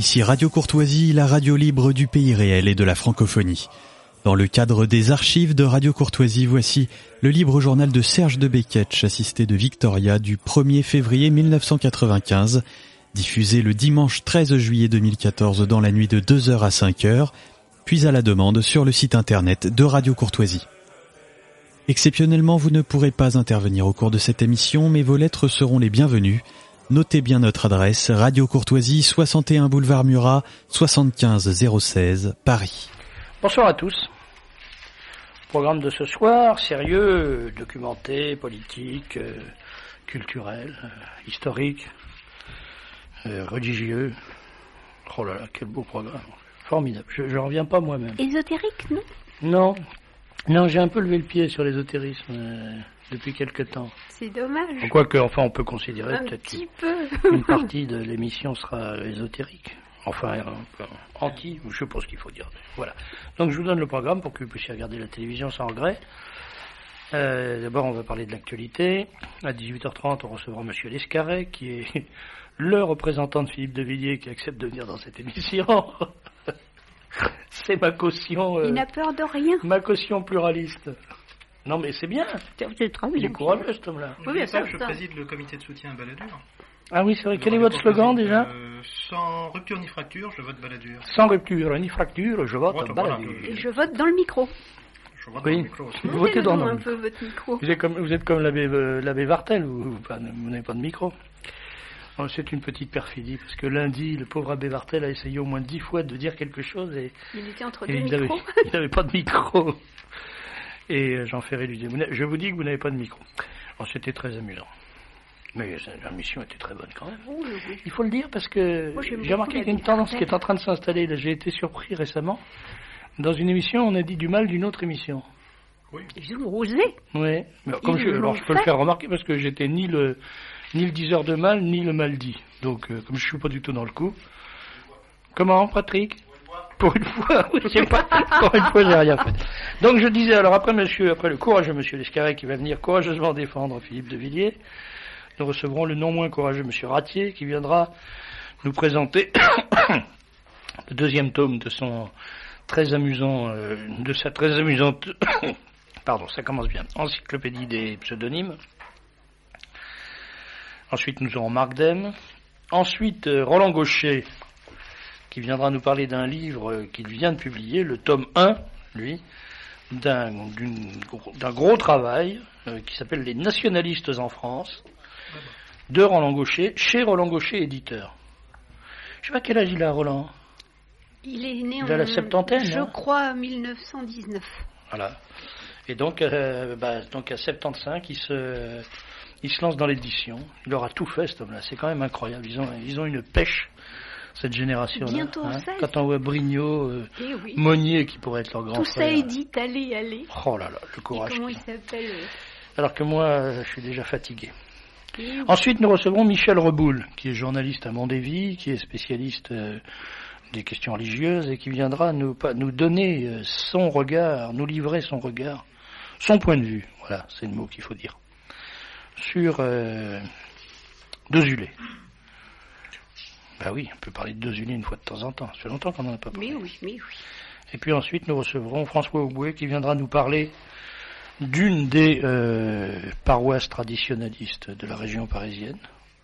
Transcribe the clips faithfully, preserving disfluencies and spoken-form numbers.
Ici Radio Courtoisie, la radio libre du pays réel et de la francophonie. Dans le cadre des archives de Radio Courtoisie, voici le libre journal de Serge de Beketch, assisté de Victoria, du premier février mille neuf cent quatre-vingt-quinze, diffusé le dimanche treize juillet deux mille quatorze dans la nuit de deux heures à cinq heures, puis à la demande sur le site internet de Radio Courtoisie. Exceptionnellement, vous ne pourrez pas intervenir au cours de cette émission, mais vos lettres seront les bienvenues. Notez bien notre adresse, Radio Courtoisie, soixante et un boulevard Murat, soixante-quinze zéro seize, Paris. Bonsoir à tous. Programme de ce soir, sérieux, documenté, politique, euh, culturel, euh, historique, euh, religieux. Oh là là, quel beau programme. Formidable. Je ne reviens pas moi-même. Ésotérique, non ? Non. Non, j'ai un peu levé le pied sur l'ésotérisme euh, depuis quelque temps. C'est dommage. Quoique, enfin, on peut considérer un peut-être petit peu. une partie de l'émission sera ésotérique. Enfin, un peu anti, je sais pas ce qu'il faut dire. Voilà. Donc, je vous donne le programme pour que vous puissiez regarder la télévision sans regret. Euh, d'abord, on va parler de l'actualité. À dix-huit heures trente, on recevra Monsieur Lescaret, qui est le représentant de Philippe de Villiers qui accepte de venir dans cette émission. C'est ma caution... Euh, Il n'a peur de rien. Ma caution pluraliste. Non, mais c'est bien. C'est très bien. Il est courageux, cet homme-là. Oui, bien sûr, je préside le comité de soutien à Balladur. Ah oui, c'est vrai. Quel est votre slogan, déjà euh, Sans rupture ni fracture, je vote Balladur. Sans rupture ni fracture, je vote Vote, Balladur. voilà. Et je vote dans le micro. Je vote Oui. dans le micro aussi. Vous votez dans un le peu votre micro. Vous êtes comme, vous êtes comme l'abbé, euh, l'abbé Vartel, vous, vous, vous n'avez pas de micro. Oh, c'est une petite perfidie, parce que lundi, le pauvre abbé Vartel a essayé au moins dix fois de dire quelque chose et, Il était entre et deux il micros. n'avait pas de micro. Et euh, Jean Ferré lui disait, je vous dis que vous n'avez pas de micro. Alors, c'était très amusant. Mais la mission était très bonne quand même. Oh, oui. Il faut le dire parce que Moi, j'aime j'ai remarqué beaucoup qu'il y a une l'abbé tendance Vartel. qui est en train de s'installer. Là, j'ai été surpris récemment. Dans une émission, on a dit du mal d'une autre émission. Ils ont osé. Oui, mais comme Ils je, l'ont alors je peux fait. le faire remarquer parce que j'étais ni le ni le diseur de mal ni le mal dit. Donc euh, comme je suis pas du tout dans le coup. Comment, Patrick? Pour une fois, oui, c'est pas. Pour une fois, j'ai rien fait. Donc je disais alors après monsieur, après le courageux monsieur Lescaret qui va venir courageusement défendre Philippe de Villiers, nous recevrons le non moins courageux monsieur Ratier qui viendra nous présenter le deuxième tome de son très amusant, euh, de sa très amusante. Pardon, ça commence bien. Encyclopédie des pseudonymes. Ensuite, nous aurons Marc Dème. Ensuite, euh, Roland Gaucher, qui viendra nous parler d'un livre euh, qu'il vient de publier, le tome un, lui, d'un, d'une, d'un gros travail euh, qui s'appelle Les nationalistes en France, de Roland Gaucher, chez Roland Gaucher, éditeur. Je sais pas quel âge il a, Roland. Il est né Il a en, la septantaine, je hein. crois, mille neuf cent dix-neuf. Voilà. Et donc, euh, bah, donc à soixante-quinze, il se, il se lance dans l'édition. Il aura tout fait, cet homme-là. C'est quand même incroyable. Ils ont, ils ont une pêche, cette génération-là. Bientôt hein. seize. Quand on voit Brignot, euh, Eh oui. Monnier, qui pourrait être leur grand Tout frère. ça est dit, allez, allez. Oh là là, le Et courage. comment il s'appelle euh, Alors que moi, euh, je suis déjà fatigué. eh oui. Ensuite, nous recevrons Michel Reboul, qui est journaliste à Mondévy, qui est spécialiste euh, des questions religieuses et qui viendra nous, pas, nous donner euh, son regard, nous livrer son regard, son point de vue, voilà, c'est le mot qu'il faut dire, sur euh, Dezulé. Ben oui, on peut parler de Dezulé une fois de temps en temps, ça fait longtemps qu'on n'en a pas parlé. Mais oui, mais oui. Et puis ensuite, nous recevrons François Auboué qui viendra nous parler d'une des euh, paroisses traditionnalistes de la région parisienne,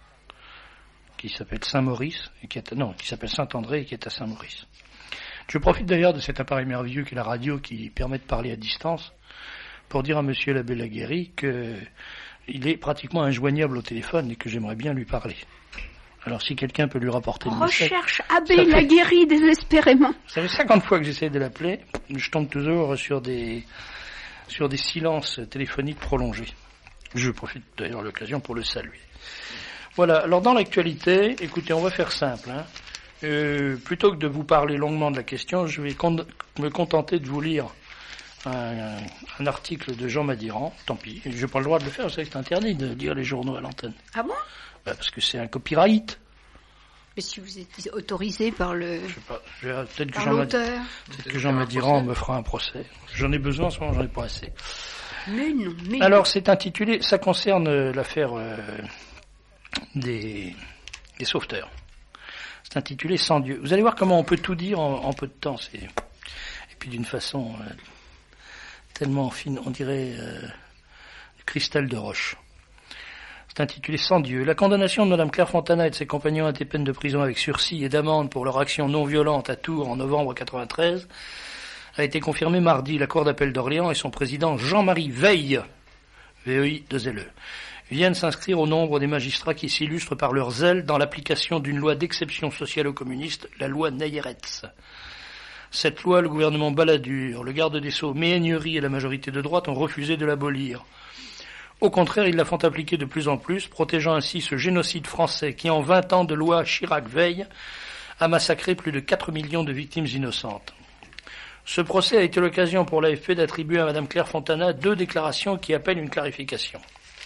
qui s'appelle Saint-Maurice, et qui est, non, qui s'appelle Saint-André et qui est à Saint-Maurice. Je profite d'ailleurs de cet appareil merveilleux qu'est la radio qui permet de parler à distance pour dire à monsieur l'abbé Laguéry qu'il est pratiquement injoignable au téléphone et que j'aimerais bien lui parler. Alors si quelqu'un peut lui rapporter le message... Recherche ça Abbé fait- Laguéry désespérément. Ça fait cinquante fois que j'essaie de l'appeler, je tombe toujours sur des, sur des silences téléphoniques prolongés. Je profite d'ailleurs de l'occasion pour le saluer. Voilà, alors dans l'actualité, écoutez, on va faire simple. Hein. Euh, plutôt que de vous parler longuement de la question, je vais con- me contenter de vous lire un, un article de Jean Madiran. Tant pis, je n'ai pas le droit de le faire, vous savez que c'est interdit de lire les journaux à l'antenne. Ah bon? Bah, parce que c'est un copyright. Mais si vous êtes autorisé par le Je sais pas, je vais- peut-être que par Jean, Mad- l'auteur. peut-être que Jean Madiran me fera un procès. J'en ai besoin, en ce moment j'en ai pas assez. Mais non, mais Alors c'est intitulé, ça concerne euh, l'affaire euh, des, des sauveteurs. C'est intitulé « Sans Dieu ». Vous allez voir comment on peut tout dire en, en peu de temps. C'est... Et puis d'une façon euh, tellement fine, on dirait euh, du cristal de roche. C'est intitulé « Sans Dieu ». La condamnation de Mme Claire Fontana et de ses compagnons à des peines de prison avec sursis et d'amende pour leur action non violente à Tours en novembre quatre-vingt-treize a été confirmée mardi. La Cour d'appel d'Orléans et son président Jean-Marie Veil, V E I deux L E, viennent s'inscrire au nombre des magistrats qui s'illustrent par leur zèle dans l'application d'une loi d'exception socialo-communiste, la loi Neyeretz. Cette loi, le gouvernement Balladur, le garde des Sceaux, Méhaignerie et la majorité de droite ont refusé de l'abolir. Au contraire, ils la font appliquer de plus en plus, protégeant ainsi ce génocide français qui, en vingt ans de loi Chirac-Veil, a massacré plus de quatre millions de victimes innocentes. Ce procès a été l'occasion pour l'A F P d'attribuer à Mme Claire Fontana deux déclarations qui appellent une clarification.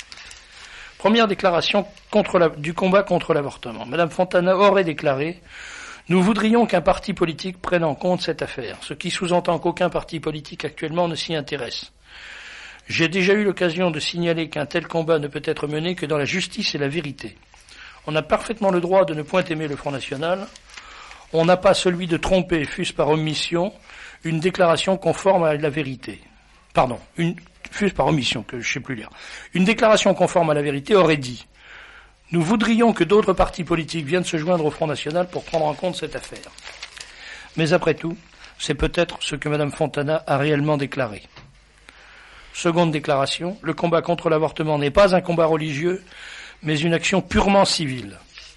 Première déclaration contre la, du combat contre l'avortement. Mme Fontana aurait déclaré « Nous voudrions qu'un parti politique prenne en compte cette affaire, ce qui sous-entend qu'aucun parti politique actuellement ne s'y intéresse. J'ai déjà eu l'occasion de signaler qu'un tel combat ne peut être mené que dans la justice et la vérité. On a parfaitement le droit de ne point aimer le Front National. On n'a pas celui de tromper, fût-ce par omission, une déclaration conforme à la vérité. Pardon, une, fût-ce par omission, que je ne sais plus lire. Une déclaration conforme à la vérité aurait dit « Nous voudrions que d'autres partis politiques viennent se joindre au Front National pour prendre en compte cette affaire. » Mais après tout, c'est peut-être ce que Mme Fontana a réellement déclaré. Seconde déclaration, le combat contre l'avortement n'est pas un combat religieux, mais une action purement civile.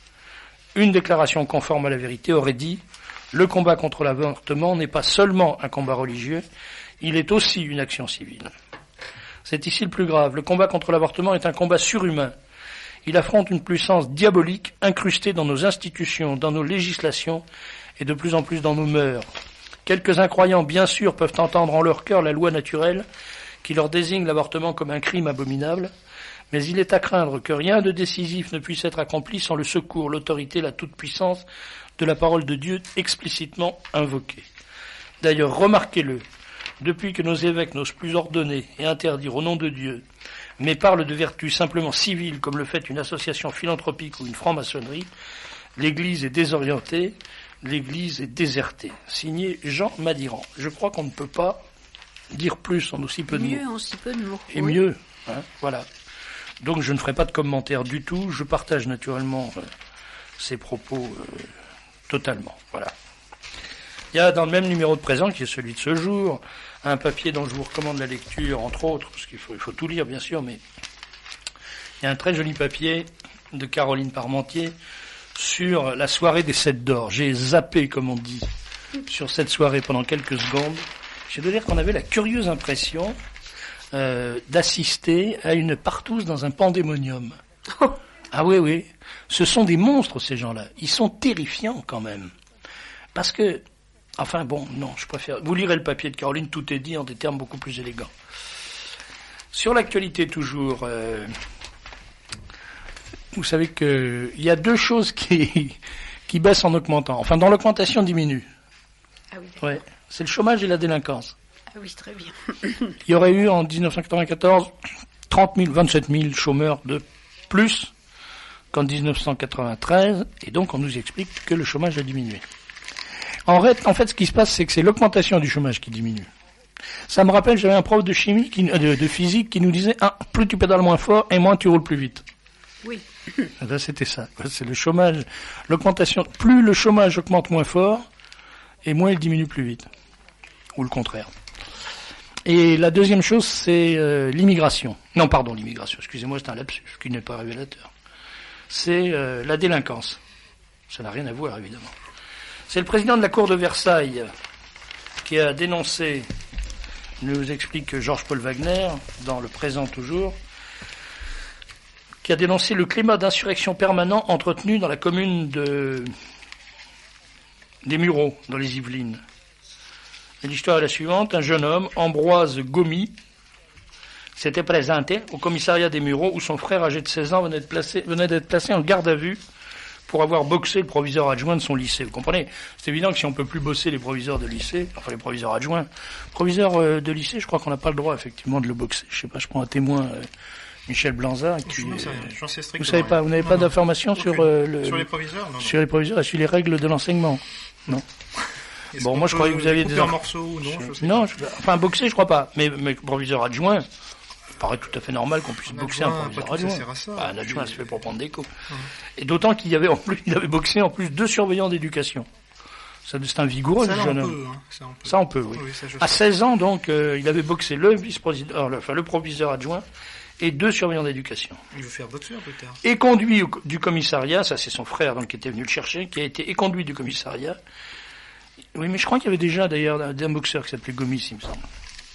Une déclaration conforme à la vérité aurait dit « Le combat contre l'avortement n'est pas seulement un combat religieux, il est aussi une action civile. » C'est ici le plus grave. Le combat contre l'avortement est un combat surhumain. Il affronte une puissance diabolique incrustée dans nos institutions, dans nos législations et de plus en plus dans nos mœurs. Quelques incroyants, bien sûr, peuvent entendre en leur cœur la loi naturelle qui leur désigne l'avortement comme un crime abominable, mais il est à craindre que rien de décisif ne puisse être accompli sans le secours, l'autorité, la toute-puissance de la parole de Dieu explicitement invoquée. D'ailleurs, remarquez-le, depuis que nos évêques n'osent plus ordonner et interdire au nom de Dieu, mais parlent de vertus simplement civiles comme le fait une association philanthropique ou une franc-maçonnerie, l'Église est désorientée, l'Église est désertée. Signé Jean Madiran. Je crois qu'on ne peut pas dire plus en aussi peu de mots. Mieux en si peu de mots. Et oui. mieux, hein, voilà. Donc je ne ferai pas de commentaires du tout. Je partage naturellement euh, ces propos euh, totalement. Voilà. Il y a dans le même numéro de présent, qui est celui de ce jour, un papier dont je vous recommande la lecture, entre autres, parce qu'il faut, il faut tout lire bien sûr, mais il y a un très joli papier de Caroline Parmentier sur la soirée des Sept d'Or. J'ai zappé, comme on dit, sur cette soirée pendant quelques secondes. Je dois dire qu'on avait la curieuse impression euh, d'assister à une partouze dans un pandémonium. Oh. Ah oui, oui. Ce sont des monstres, ces gens-là. Ils sont terrifiants, quand même. Parce que, enfin bon, non, je préfère... Vous lirez le papier de Caroline, tout est dit en des termes beaucoup plus élégants. Sur l'actualité, toujours, euh, vous savez qu'il y a deux choses qui, qui baissent en augmentant. Enfin, dont l'augmentation diminue. Ah oui. Ouais. C'est le chômage et la délinquance. Ah oui, très bien. Il y aurait eu en dix-neuf cent quatre-vingt-quatorze trente mille, vingt-sept mille chômeurs de plus qu'en dix-neuf cent quatre-vingt-treize, et donc on nous explique que le chômage a diminué. En fait, en fait ce qui se passe, c'est que c'est l'augmentation du chômage qui diminue. Ça me rappelle, j'avais un prof de chimie, qui, de, de physique, qui nous disait ah, plus tu pédales moins fort, et moins tu roules plus vite. Oui. Là, c'était ça. C'est le chômage, l'augmentation. Plus le chômage augmente moins fort, et moins il diminue plus vite. Ou le contraire. Et la deuxième chose, c'est euh, l'immigration. Non, pardon, l'immigration. Excusez-moi, c'est un lapsus, qui n'est pas révélateur. C'est euh, la délinquance. Ça n'a rien à voir, évidemment. C'est le président de la Cour de Versailles qui a dénoncé, nous explique Georges-Paul Wagner, dans Le Présent toujours, qui a dénoncé le climat d'insurrection permanent entretenu dans la commune de des Mureaux, dans les Yvelines. Et l'histoire est la suivante. Un jeune homme, Ambroise Gomy, s'était présenté au commissariat des Mureaux où son frère âgé de seize ans venait, de placer, venait d'être placé en garde à vue pour avoir boxé le proviseur adjoint de son lycée. Vous comprenez ? C'est évident que si on ne peut plus bosser les proviseurs de lycée, enfin les proviseurs adjoints, proviseur euh, de lycée, je crois qu'on n'a pas le droit effectivement de le boxer. Je sais pas, je prends un témoin euh, Michel Blanzard. Qui, Je n'en sais rien, j'en sais vous strictement savez pas, rien. vous n'avez Non, pas non. d'informations Aucune. sur euh, le Sur les proviseurs, non, non. sur les proviseurs et sur les règles de l'enseignement. Non. Est-ce Bon, qu'on moi, je peut croyais que vous aviez couper des en inf- morceaux ou non, je sais Non, pas. je- enfin boxer, je crois pas. Mais, mais proviseur adjoint, ça paraît tout à fait normal qu'on puisse Un boxer adjoint, un proviseur pas tout ça adjoint. sert à ça. Bah, un adjoint, Lui, c'est fait pour prendre des coups. Hum. Et d'autant qu'il y avait en plus, il avait boxé en plus deux surveillants d'éducation. Ça, c'est un vigoureux, Ça, ce là, jeune on homme. peut, hein. Ça, on peut. Ça, on peut, oui. Oui, ça, je À sais. seize ans, donc, euh, il avait boxé le vice-président, euh, le- enfin, le proviseur adjoint et deux surveillants d'éducation. Il veut faire boxeur plus tard. Et conduit au- du commissariat, ça c'est son frère donc qui était venu le chercher, qui a été éconduit du commissariat. Oui, mais je crois qu'il y avait déjà d'ailleurs un, un boxeur qui s'appelait Gomis, il me semble.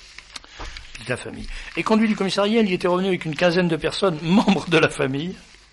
De la famille. Et conduit du commissariat, il y était revenu avec une quinzaine de personnes, membres de la famille.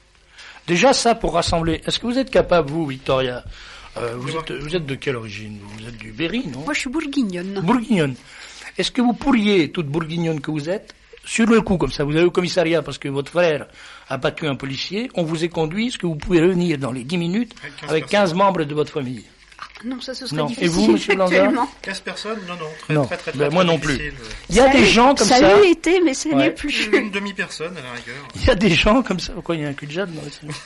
Déjà ça pour rassembler. Est-ce que vous êtes capable, vous, Victoria, euh, vous, De êtes, vous êtes de quelle origine? Vous êtes du Berry, non? Moi, je suis bourguignonne. Bourguignonne. Est-ce que vous pourriez, toute bourguignonne que vous êtes, sur le coup, comme ça, vous allez au commissariat parce que votre frère a battu un policier, on vous est conduit, est-ce que vous pouvez revenir dans les dix minutes Avec quinze avec personnes. quinze membres de votre famille? Ah, non, ça, ce serait Non. difficile. Et vous, monsieur Blanzard actuellement. quinze personnes? Non, non. Très, Non. très, très, très, Ben, très moi non plus. difficile. Il y a des gens comme ça, Ça a été, mais ce Ouais. n'est plus. Une demi-personne, à la rigueur. il y a des gens comme ça, pourquoi il y a un cul de jade dans le salon?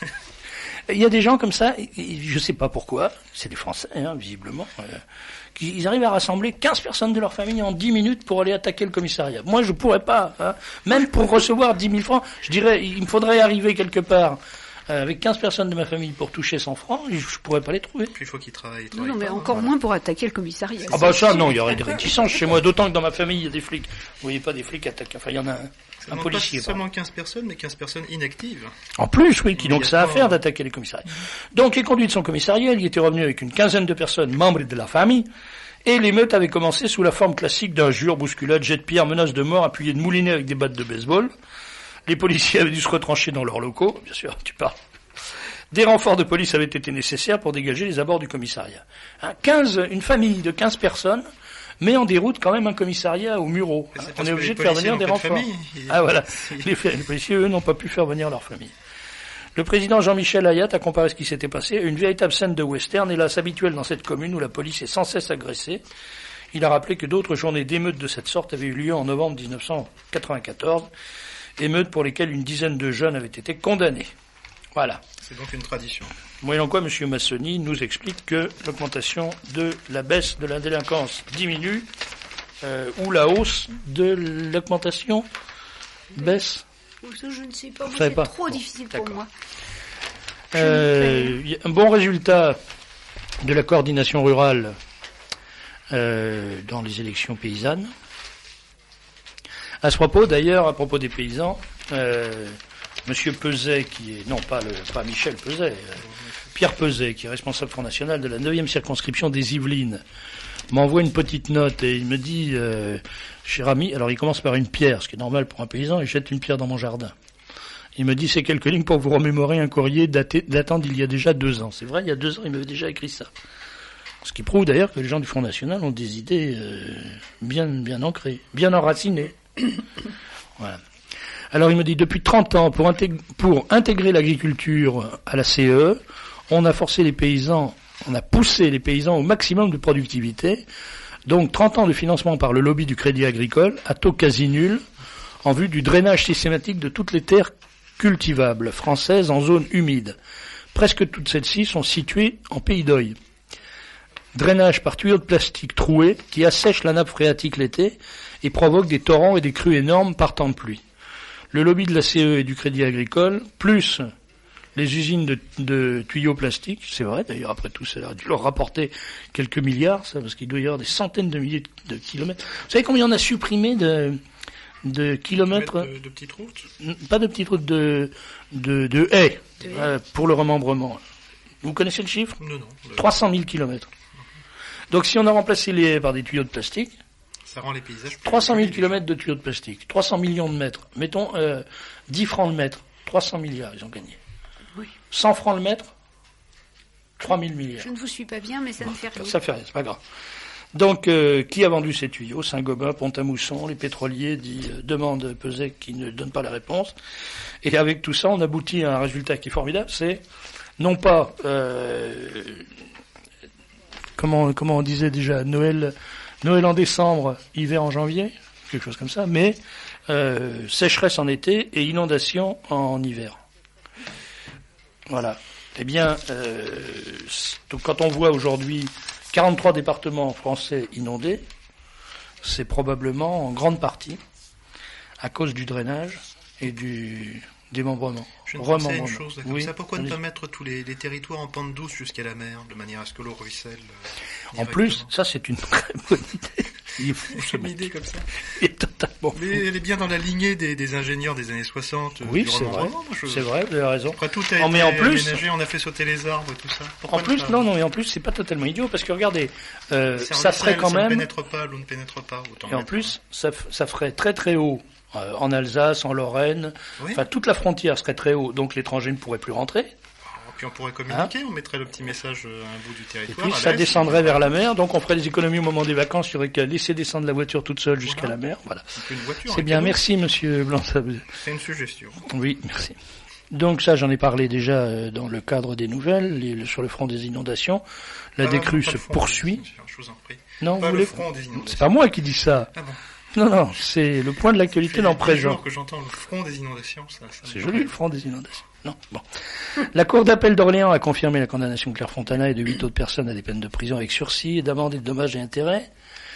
Il y a des gens comme ça, et- et je sais pas pourquoi, c'est des Français, hein, visiblement, euh, qui ils arrivent à rassembler quinze personnes de leur famille en dix minutes pour aller attaquer le commissariat. Moi, je pourrais pas, hein. Même pour recevoir dix mille francs, je dirais, il me faudrait arriver quelque part euh, avec quinze personnes de ma famille pour toucher cent francs, et je pourrais pas les trouver. Puis il faut qu'il travaille. il Non, travaille non, mais pas, encore voilà. moins pour attaquer le commissariat. Ah bah ça, non, il y aurait des réticences chez moi, d'autant que dans ma famille, il y a des flics. Vous voyez pas des flics attaquer, enfin, il y en a un, Ça un demande policier. Pas pardon. seulement quinze personnes, mais quinze personnes inactives. En plus, oui, qui donc ça a à Immédiatement. faire d'attaquer les commissariats. Donc, les conduits de son commissariat, il était revenu avec une quinzaine de personnes membres de la famille, et l'émeute avait commencé sous la forme classique d'injures, bousculades, jets de pierre, menaces de mort, appuyés de moulinets avec des battes de baseball. Les policiers avaient dû se retrancher dans leurs locaux, bien sûr, tu parles. Des renforts de police avaient été nécessaires pour dégager les abords du commissariat. Hein, quinze, une famille de quinze personnes met en déroute quand même un commissariat au Mureau. Mais Hein, c'est on parce est que obligé les de faire policiers venir des n'ont pas de renforts. famille. Ils- Ah voilà, ils- les, les policiers, eux, n'ont pas pu faire venir leur famille. Le président Jean-Michel Hayat a comparé ce qui s'était passé à une véritable scène de western, hélas habituelle dans cette commune où la police est sans cesse agressée. Il a rappelé que d'autres journées d'émeutes de cette sorte avaient eu lieu en novembre dix-neuf cent quatre-vingt-quatorze, émeutes pour lesquelles une dizaine de jeunes avaient été condamnés. Voilà. C'est donc une tradition. Moyennant quoi, M. Massoni nous explique que l'augmentation de la baisse de la délinquance diminue, euh, ou la hausse de l'augmentation baisse. Ou ça, je ne sais pas, Vous moi, savez c'est pas. trop Bon, difficile pour d'accord. moi. Euh, il y a un bon résultat de la coordination rurale euh, dans les élections paysannes. À ce propos, d'ailleurs, à propos des paysans, euh, Monsieur Peset, qui est, non pas le, pas Michel Peset, euh, Pierre Peset, qui est responsable Front National de la neuvième circonscription des Yvelines, m'envoie une petite note et il me dit, euh, cher ami, alors il commence par une pierre, ce qui est normal pour un paysan, il jette une pierre dans mon jardin. Il me dit ces quelques lignes pour vous remémorer un courrier daté, datant d'il y a déjà deux ans. C'est vrai, il y a deux ans, il m'avait déjà écrit ça. Ce qui prouve d'ailleurs que les gens du Front National ont des idées euh, bien, bien ancrées, bien enracinées. Voilà. Alors il me dit, depuis trente ans, pour, intég- pour intégrer l'agriculture à la C E E, on a forcé les paysans, on a poussé les paysans au maximum de productivité. Donc trente ans de financement par le lobby du crédit agricole, à taux quasi nul, en vue du drainage systématique de toutes les terres cultivables françaises en zone humide. Presque toutes celles-ci sont situées en pays d'Oï. Drainage par tuyaux de plastique troués qui assèchent la nappe phréatique l'été et provoquent des torrents et des crues énormes par temps de pluie. Le lobby de la C E E et du Crédit Agricole, plus les usines de, de tuyaux plastiques, c'est vrai d'ailleurs après tout ça a dû leur rapporter quelques milliards, ça, parce qu'il doit y avoir des centaines de milliers de, de kilomètres. Vous savez combien on a supprimé de, de kilomètres, De, de petites routes. pas de petites routes, de, de, de haies, De haies. euh, pour le remembrement. Vous connaissez le chiffre? Non, non. le- trois cent mille kilomètres. Donc si on a remplacé les haies par des tuyaux de plastique, Ça rend les paysages plus trois cent mille jolis. kilomètres de tuyaux de plastique, trois cents millions de mètres, mettons euh, dix francs le mètre, trois cents milliards, ils ont gagné. Oui. cent francs le mètre, trois mille milliards. Je ne vous suis pas bien, mais ça ne fait rien. Ça fait rien, c'est pas grave. Donc, euh, qui a vendu ces tuyaux? Saint-Gobain, Pont-à-Mousson, les pétroliers, dit, euh, demande Peset qui ne donne pas la réponse. Et avec tout ça, on aboutit à un résultat qui est formidable, c'est non pas, euh, comment, comment on disait déjà, Noël, Noël en décembre, hiver en janvier, quelque chose comme ça, mais euh, sécheresse en été et inondation en hiver. Voilà. Eh bien, euh, donc quand on voit aujourd'hui quarante-trois départements français inondés, c'est probablement en grande partie à cause du drainage et du démembrement. Je ne pensais à une chose, comme oui, ça. Pourquoi ne allez-y. pas mettre tous les, les territoires en pente douce jusqu'à la mer, de manière à ce que l'eau ruisselle euh, En plus, ça c'est une très bonne idée. Il est fou ce une mec. idée comme ça. Il est totalement fou. Mais elle est bien dans la lignée des, des ingénieurs des années soixante. euh, Oui, du c'est vrai. remembrement, moi, je- C'est vrai, vous avez raison. Après, tout a Oh, été mais en plus- aménagé, on a fait sauter les arbres et tout ça. Pourquoi En ne plus, pas- non, non, et en plus, c'est pas totalement idiot, parce que regardez, euh, C'est en ça ferait Ixelles, quand ça ne même, pénètre pas, l'eau ne pénètre pas. Autant et en mettre- plus, ça, f- ça ferait très très haut, euh, en Alsace, en Lorraine, Oui. enfin toute la frontière serait très haut, donc l'étranger ne pourrait plus rentrer, Puis on pourrait communiquer, on mettrait le petit message euh, à un bout du et territoire. puis à ça l'est. descendrait vers la mer, donc on ferait des économies au moment des vacances, il y aurait qu'à laisser descendre la voiture toute seule jusqu'à Voilà. la mer, voilà. Une voiture, C'est un bien, cadeau. merci monsieur Blanc. C'est une suggestion. Oui, merci. Donc ça, j'en ai parlé déjà euh, dans le cadre des nouvelles, les- sur le front des inondations. La Pas- décrue pas se le front des poursuit. inondations, Je vous en prie. Non, Pas vous le voulez front des C'est inondations. pas moi qui dis ça. Ah bon. Non, non, c'est le point de l'actualité dans le C'est présent. que j'entends le front des inondations. Ça, ça me C'est paraît- joli, le front des inondations. Non, bon. La Cour d'appel d'Orléans a confirmé la condamnation de Claire Fontana et de huit autres personnes à des peines de prison avec sursis et d'amende et de dommages et intérêts.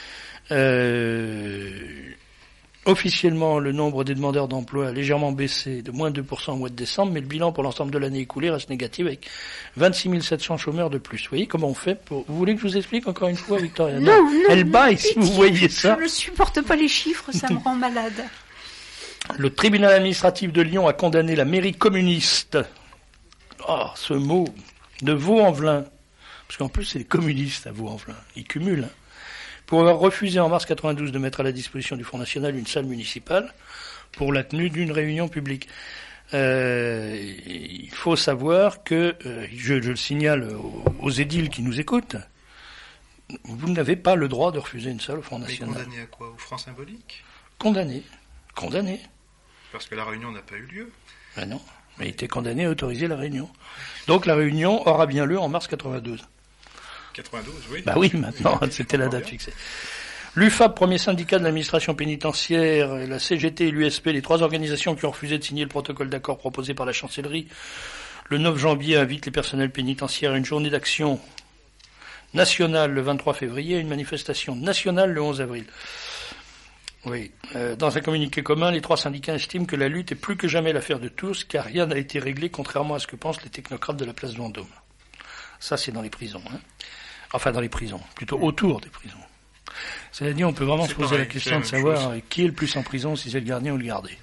Euh, officiellement, le nombre des demandeurs d'emploi a légèrement baissé de moins de deux pour cent au mois de décembre, mais le bilan pour l'ensemble de l'année écoulée reste négatif avec vingt-six mille sept cents chômeurs de plus. Vous voyez comment on fait pour... Vous voulez que je vous explique encore une fois, Victoria? Non, non, Elle non, baille si vous pitié, voyez ça. Je ne supporte pas les chiffres, ça me rend malade. Le tribunal administratif de Lyon a condamné la mairie communiste, oh, ce mot, de Vaux-en-Velin, parce qu'en plus c'est les communistes à Vaux-en-Velin, ils cumulent, hein, pour avoir refusé en mars quatre-vingt-douze de mettre à la disposition du Front National une salle municipale pour la tenue d'une réunion publique. Euh, il faut savoir que, euh, je, je le signale aux, aux édiles qui nous écoutent, vous n'avez pas le droit de refuser une salle au Front Mais National. condamné à quoi? Au franc symbolique? Condamné. Condamné. Parce que la réunion n'a pas eu lieu. Ben non, mais il était condamné à autoriser la réunion. Donc la réunion aura bien lieu en mars quatre-vingt-douze. quatre-vingt-douze, oui. Bah oui, maintenant, c'était la date fixée. L'U F A P, premier syndicat de l'administration pénitentiaire, et la C G T et l'U S P, les trois organisations qui ont refusé de signer le protocole d'accord proposé par la chancellerie, le neuf janvier, invitent les personnels pénitentiaires à une journée d'action nationale le vingt-trois février et une manifestation nationale le onze avril. Oui. Euh, dans un communiqué commun, les trois syndicats estiment que la lutte est plus que jamais l'affaire de tous, car rien n'a été réglé, contrairement à ce que pensent les technocrates de la place Vendôme. Ça, c'est dans les prisons. Hein. Enfin, dans les prisons, plutôt autour des prisons. Cela dit, on peut vraiment C'est se poser pareil, la question c'est la de même savoir chose. euh, qui est le plus en prison, si c'est le gardien ou le gardé.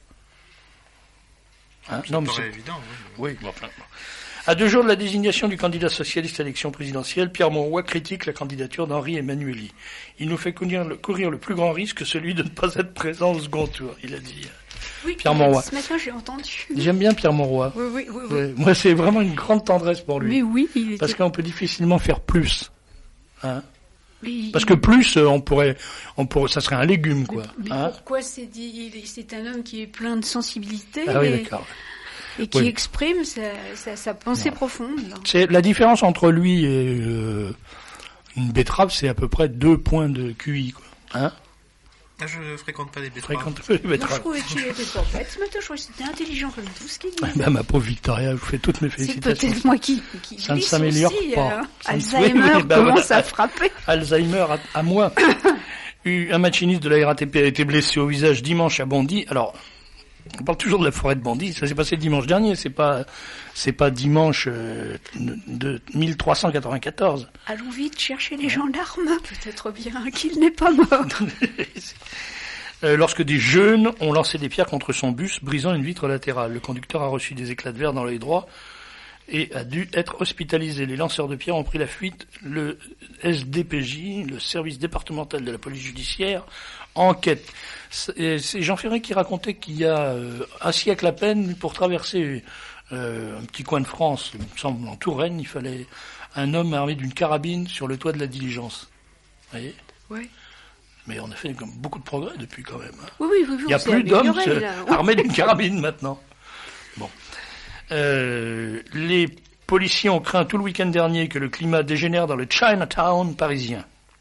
Hein Ça non, mais paraît c'est... évident, oui. Oui, bon, enfin, bon. À deux jours de la désignation du candidat socialiste à l'élection présidentielle, Pierre Mauroy critique la candidature d'Henri Emmanuelli. Il nous fait courir le, courir le plus grand risque, celui de ne pas être présent au second tour, il a dit. Oui, Pierre Monroy. Ce matin, j'ai entendu. J'aime bien Pierre Mauroy. Oui, oui, oui. oui. Ouais, moi, c'est vraiment une grande tendresse pour lui. Mais oui, il était... Parce qu'on peut difficilement faire plus. Hein Mais Parce il- que plus, euh, on pourrait, on pourrait, ça serait un légume, quoi. Mais Hein pourquoi c'est dit il est- C'est un homme qui est plein de sensibilité ah oui, et, d'accord. et qui Oui. exprime sa, sa, sa pensée Non. profonde. C'est la différence entre lui et euh, une betterave, c'est à peu près deux points de Q I, quoi. Hein Ah, je ne fréquente pas les betteraves. Fréquente peu les Moi, je betteraves. trouvais qu'il était pas bête ce matin. Je trouvais que c'était intelligent comme tout ce qu'il dit. Ben, ma pauvre Victoria, je vous fais toutes mes C'est félicitations. peut-être moi qui, qui Ça ne glisse s'améliore aussi, pas. euh, Ça ne- Alzheimer oui, bah, commence voilà. à frapper. Alzheimer à, à moi. Eu- Un machiniste de la R A T P a été blessé au visage dimanche à Bondy. Alors, on parle toujours de la forêt de Bondy. Ça s'est passé dimanche dernier. C'est pas, c'est pas dimanche euh, de mille trois cent quatre-vingt-quatorze. Allons vite chercher les gendarmes. Peut-être bien qu'il n'est pas mort. Euh, lorsque des jeunes ont lancé des pierres contre son bus, brisant une vitre latérale. Le conducteur a reçu des éclats de verre dans l'œil droit et a dû être hospitalisé. Les lanceurs de pierres ont pris la fuite. Le S D P J, le service départemental de la police judiciaire, enquête. C'est c'est Jean Ferré qui racontait qu'il y a euh, un siècle à peine, pour traverser euh, un petit coin de France, il me semble en Touraine, il fallait un homme armé d'une carabine sur le toit de la diligence. Vous voyez ? Oui, Mais on a fait comme beaucoup de progrès depuis quand même. Hein. oui, oui. oui, Il n'y a on s'est plus d'hommes amélioré, euh, là. armés d'une carabine maintenant. Bon. Euh, les policiers ont craint tout le week-end dernier que le climat dégénère dans le Chinatown parisien.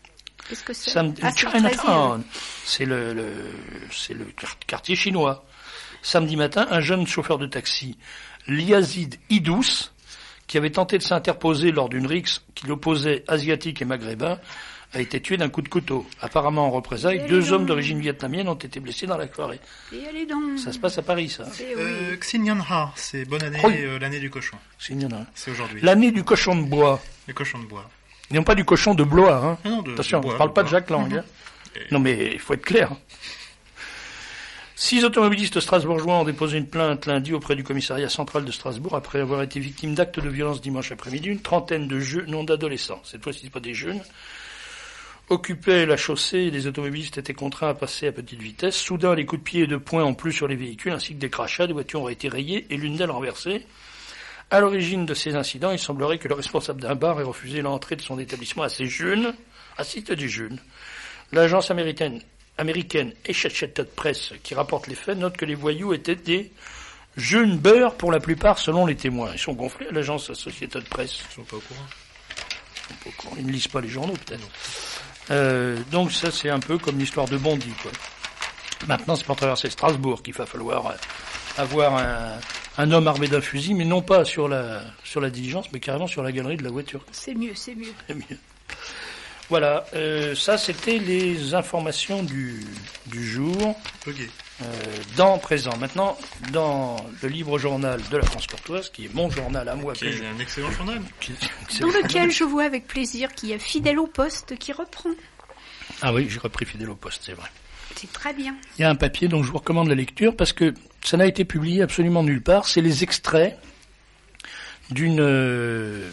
Qu'est-ce que c'est? Samedi, Ah, c'est le Chinatown. C'est le, le, c'est le quartier chinois. Samedi matin, un jeune chauffeur de taxi, Liazid Idous, qui avait tenté de s'interposer lors d'une rixe qui l'opposait asiatique et maghrébin, a été tué d'un coup de couteau. Apparemment en représailles, Et deux donc. hommes d'origine vietnamienne ont été blessés dans la soirée. Et allez donc. Ça se passe à Paris, ça. Eh oui. Euh, Xinyan Ha, c'est bonne année, Oui. euh, l'année du cochon. C'est il y en a un. C'est aujourd'hui. L'année du cochon de bois. Le cochon de bois. Et non pas du cochon de Blois, hein. Ah non, de, Attention, de bois, on ne parle de pas de bois. Jacques Lang. Mhm. Hein. Non mais il faut être clair. Six automobilistes strasbourgeois ont déposé une plainte lundi auprès du commissariat central de Strasbourg après avoir été victimes d'actes de violence dimanche après-midi. Une trentaine de jeunes, non d'adolescents, cette fois-ci c'est pas des jeunes, occupaient la chaussée et les automobilistes étaient contraints à passer à petite vitesse. Soudain, les coups de pied et de poing ont plu sur les véhicules ainsi que des crachats. Des voitures ont été rayées et l'une d'elles renversée. À l'origine de ces incidents, il semblerait que le responsable d'un bar ait refusé l'entrée de son établissement à ces jeunes, à site des jeunes. L'agence américaine, américaine Associated Press, qui rapporte les faits, note que les voyous étaient des jeunes beurs pour la plupart, selon les témoins. Ils sont gonflés à l'agence Associated Press. Ils sont pas au courant. Ils sont pas au courant. Ils ne lisent pas les journaux, peut-être. Euh, donc ça, c'est un peu comme l'histoire de Bondy, quoi. Maintenant, c'est pour traverser Strasbourg qu'il va falloir euh, avoir un, un homme armé d'un fusil, mais non pas sur la, sur la diligence, mais carrément sur la galerie de la voiture. C'est mieux, c'est mieux. C'est mieux. Voilà, euh, ça c'était les informations du, du jour, Peu gai. euh, dans présent. Maintenant, dans le livre journal de la France courtoise, qui est mon journal à moi, Qui que est je- un excellent journal. qui- qui- Dans lequel je vois avec plaisir qu'il y a Fidèle au poste qui reprend. Ah oui, j'ai repris Fidèle au poste, c'est vrai. C'est très bien. Il y a un papier dont je vous recommande la lecture parce que ça n'a été publié absolument nulle part. C'est les extraits d'une euh,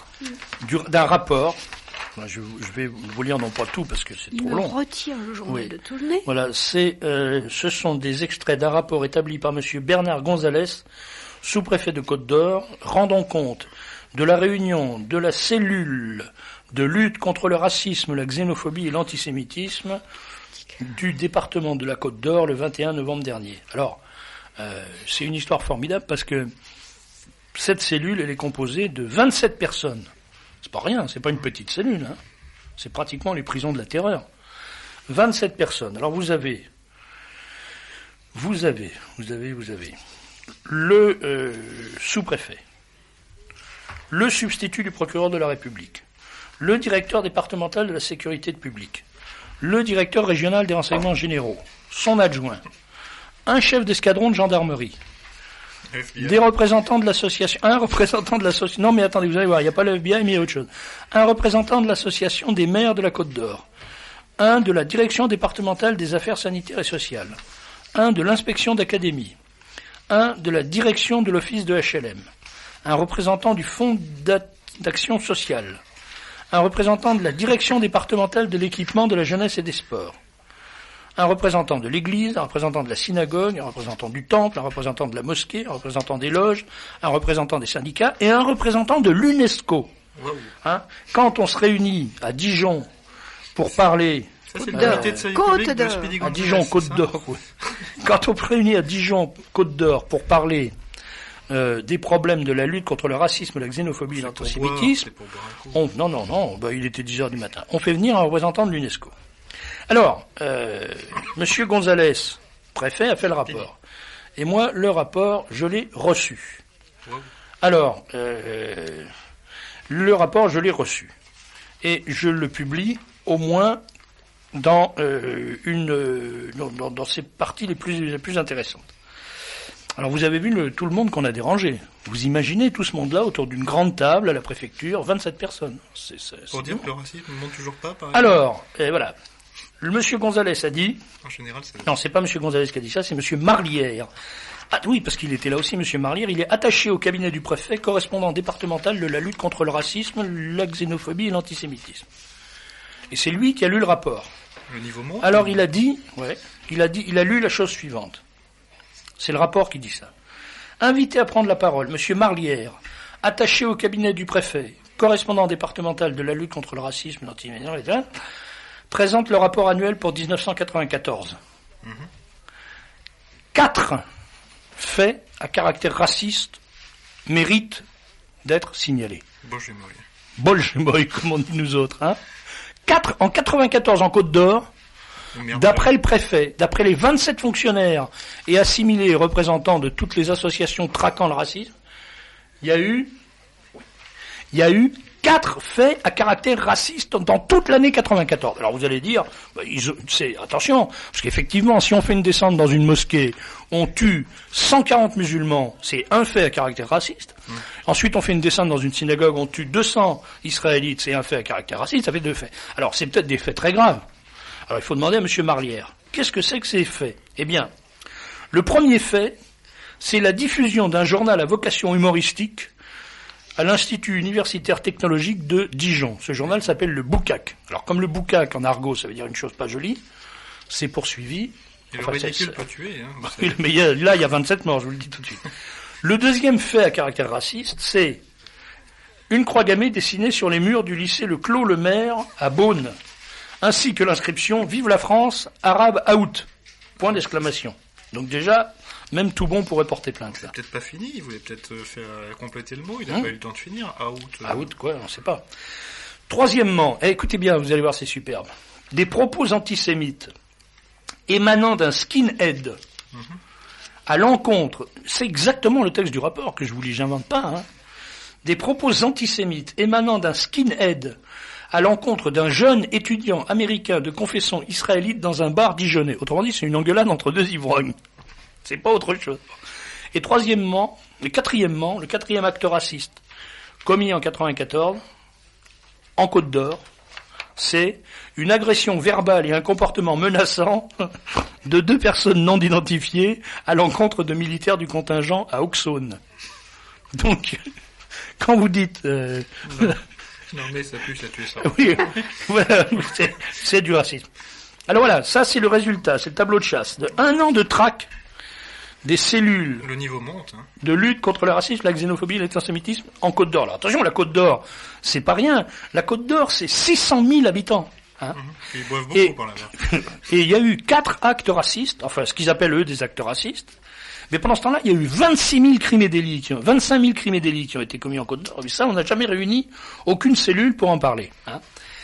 du- d'un rapport. Enfin, Je, je vais vous lire non pas tout parce que c'est Il trop me long. retire le journal Oui. de tout le nez. Voilà, c'est euh, ce sont des extraits d'un rapport établi par Monsieur Bernard Gonzalez, sous-préfet de Côte-d'Or, rendant compte de la réunion de la cellule de lutte contre le racisme, la xénophobie et l'antisémitisme du département de la Côte-d'Or le vingt et un novembre dernier. Alors, euh, c'est une histoire formidable parce que cette cellule, elle est composée de vingt-sept personnes. C'est pas rien, c'est pas une petite cellule, hein. C'est pratiquement les prisons de la terreur. vingt-sept personnes. Alors vous avez, vous avez, vous avez, vous avez le euh, sous-préfet, le substitut du procureur de la République, le directeur départemental de la sécurité publique, le directeur régional des renseignements généraux, son adjoint, un chef d'escadron de gendarmerie, F B I. des représentants de l'association, un représentant de l'association, non mais attendez, vous allez voir, il n'y a pas le F B I, mais il y a autre chose. Un représentant de l'association des maires de la Côte d'Or, un de la direction départementale des affaires sanitaires et sociales, un de l'inspection d'académie, un de la direction de l'office de H L M, un représentant du fonds d'a- d'action sociale, un représentant de la direction départementale de l'équipement de la jeunesse et des sports, un représentant de l'église, un représentant de la synagogue, un représentant du temple, un représentant de la mosquée, un représentant des loges, un représentant des syndicats et un représentant de l'UNESCO. Waouh. Hein, quand on se réunit à Dijon pour parler Ça, c'est Côte le comité d'Or. de service Côte public de d'Or. Speedy à Gonzales, Dijon, c'est Côte ça d'Or, oui. Quand on se réunit à Dijon, Côte d'Or pour parler euh, des problèmes de la lutte contre le racisme, la xénophobie et C'est pour l'antisémitisme, boire, c'est pour boire un coup. on, non, non, non, bah, il était dix heures du matin. On fait venir un représentant de l'UNESCO. Alors, euh, Monsieur Gonzalez, préfet, a fait le rapport. Et moi, le rapport, je l'ai reçu. Waouh. Alors, euh, le rapport, je l'ai reçu. Et je le publie au moins dans euh, une euh, dans, dans, dans ses parties les plus, les plus intéressantes. Alors vous avez vu le, tout le monde qu'on a dérangé. Vous imaginez tout ce monde-là autour d'une grande table à la préfecture, vingt-sept personnes. C'est, c'est, Pour c'est dire bon. que le racisme ne monte toujours pas, par exemple. Alors, et voilà. Le monsieur Gonzalez a dit, En général, c'est... non, c'est pas monsieur Gonzalez qui a dit ça, c'est monsieur Marlière. Ah oui, parce qu'il était là aussi, monsieur Marlière. Il est attaché au cabinet du préfet, correspondant départemental de la lutte contre le racisme, la xénophobie et l'antisémitisme. Et c'est lui qui a lu le rapport. Le niveau monte. Alors il a dit, ouais, il a dit, il a lu la chose suivante. C'est le rapport qui dit ça. Invité à prendre la parole, monsieur Marlière, attaché au cabinet du préfet, correspondant départemental de la lutte contre le racisme, l'antisémitisme, présente le rapport annuel pour dix-neuf cent quatre-vingt-quatorze. Mhm. Quatre faits à caractère raciste méritent d'être signalés. Bon, je vais mourir. Bolchemoy, comme on dit nous autres, hein. quatre, en quatre-vingt-quatorze en Côte d'Or, d'après le préfet, d'après les vingt-sept fonctionnaires et assimilés représentants de toutes les associations traquant le racisme, il y a eu, il y a eu quatre faits à caractère raciste dans toute l'année quatre-vingt-quatorze. Alors vous allez dire, bah, ils, c'est, attention, parce qu'effectivement, si on fait une descente dans une mosquée, on tue cent quarante musulmans, c'est un fait à caractère raciste. Mmh. Ensuite, on fait une descente dans une synagogue, on tue deux cents Israélites, c'est un fait à caractère raciste, ça fait deux faits. Alors c'est peut-être des faits très graves. Alors il faut demander à M. Marlière, qu'est-ce que c'est que ces faits ? Eh bien, le premier fait, c'est la diffusion d'un journal à vocation humoristique à l'Institut universitaire technologique de Dijon. Ce journal s'appelle le Boucac. Alors comme le Boucac en argot, ça veut dire une chose pas jolie, c'est poursuivi. Et enfin, le ridicule peut tuer. Hein, mais y a, là, il y a vingt-sept morts, je vous le dis tout de suite. Le deuxième fait à caractère raciste, c'est une croix gammée dessinée sur les murs du lycée Le Clos-le-Maire à Beaune, ainsi que l'inscription « Vive la France, arabe out !» Point d'exclamation. Donc déjà, même tout bon pourrait porter plainte. C'est peut-être pas fini, il voulait peut-être faire euh, compléter le mot, il n'a hum. pas eu le temps de finir. Out. Euh... Out quoi, on ne sait pas. Troisièmement, eh, écoutez bien, vous allez voir, c'est superbe. Des propos antisémites émanant d'un skinhead mm-hmm. à l'encontre, c'est exactement le texte du rapport que je vous lis, j'invente pas, hein. Des propos antisémites émanant d'un skinhead à l'encontre d'un jeune étudiant américain de confession israélite dans un bar dijonnais. Autrement dit, c'est une engueulade entre deux ivrognes. C'est pas autre chose. Et troisièmement, et quatrièmement, le quatrième acte raciste commis en quatre-vingt-quatorze, en Côte d'Or, c'est une agression verbale et un comportement menaçant de deux personnes non identifiées à l'encontre de militaires du contingent à Auxonne. Donc, quand vous dites... Euh, non. non mais ça pue, ça tue ça. Oui, voilà, c'est, c'est du racisme. Alors voilà, ça c'est le résultat, c'est le tableau de chasse de un an de traque des cellules le niveau monte, hein. de lutte contre le racisme, la xénophobie et l'antisémitisme en Côte d'Or. Alors attention, la Côte d'Or, c'est pas rien. La Côte d'Or, c'est six cent mille habitants. Hein. Mmh. Ils boivent beaucoup et, par là-bas. Et il y a eu quatre actes racistes, enfin ce qu'ils appellent eux des actes racistes. Mais pendant ce temps-là, il y a eu vingt-six mille crimes et délits, qui ont, vingt-cinq mille crimes et délits qui ont été commis en Côte d'Or. Et ça, on n'a jamais réuni aucune cellule pour en parler. Hein.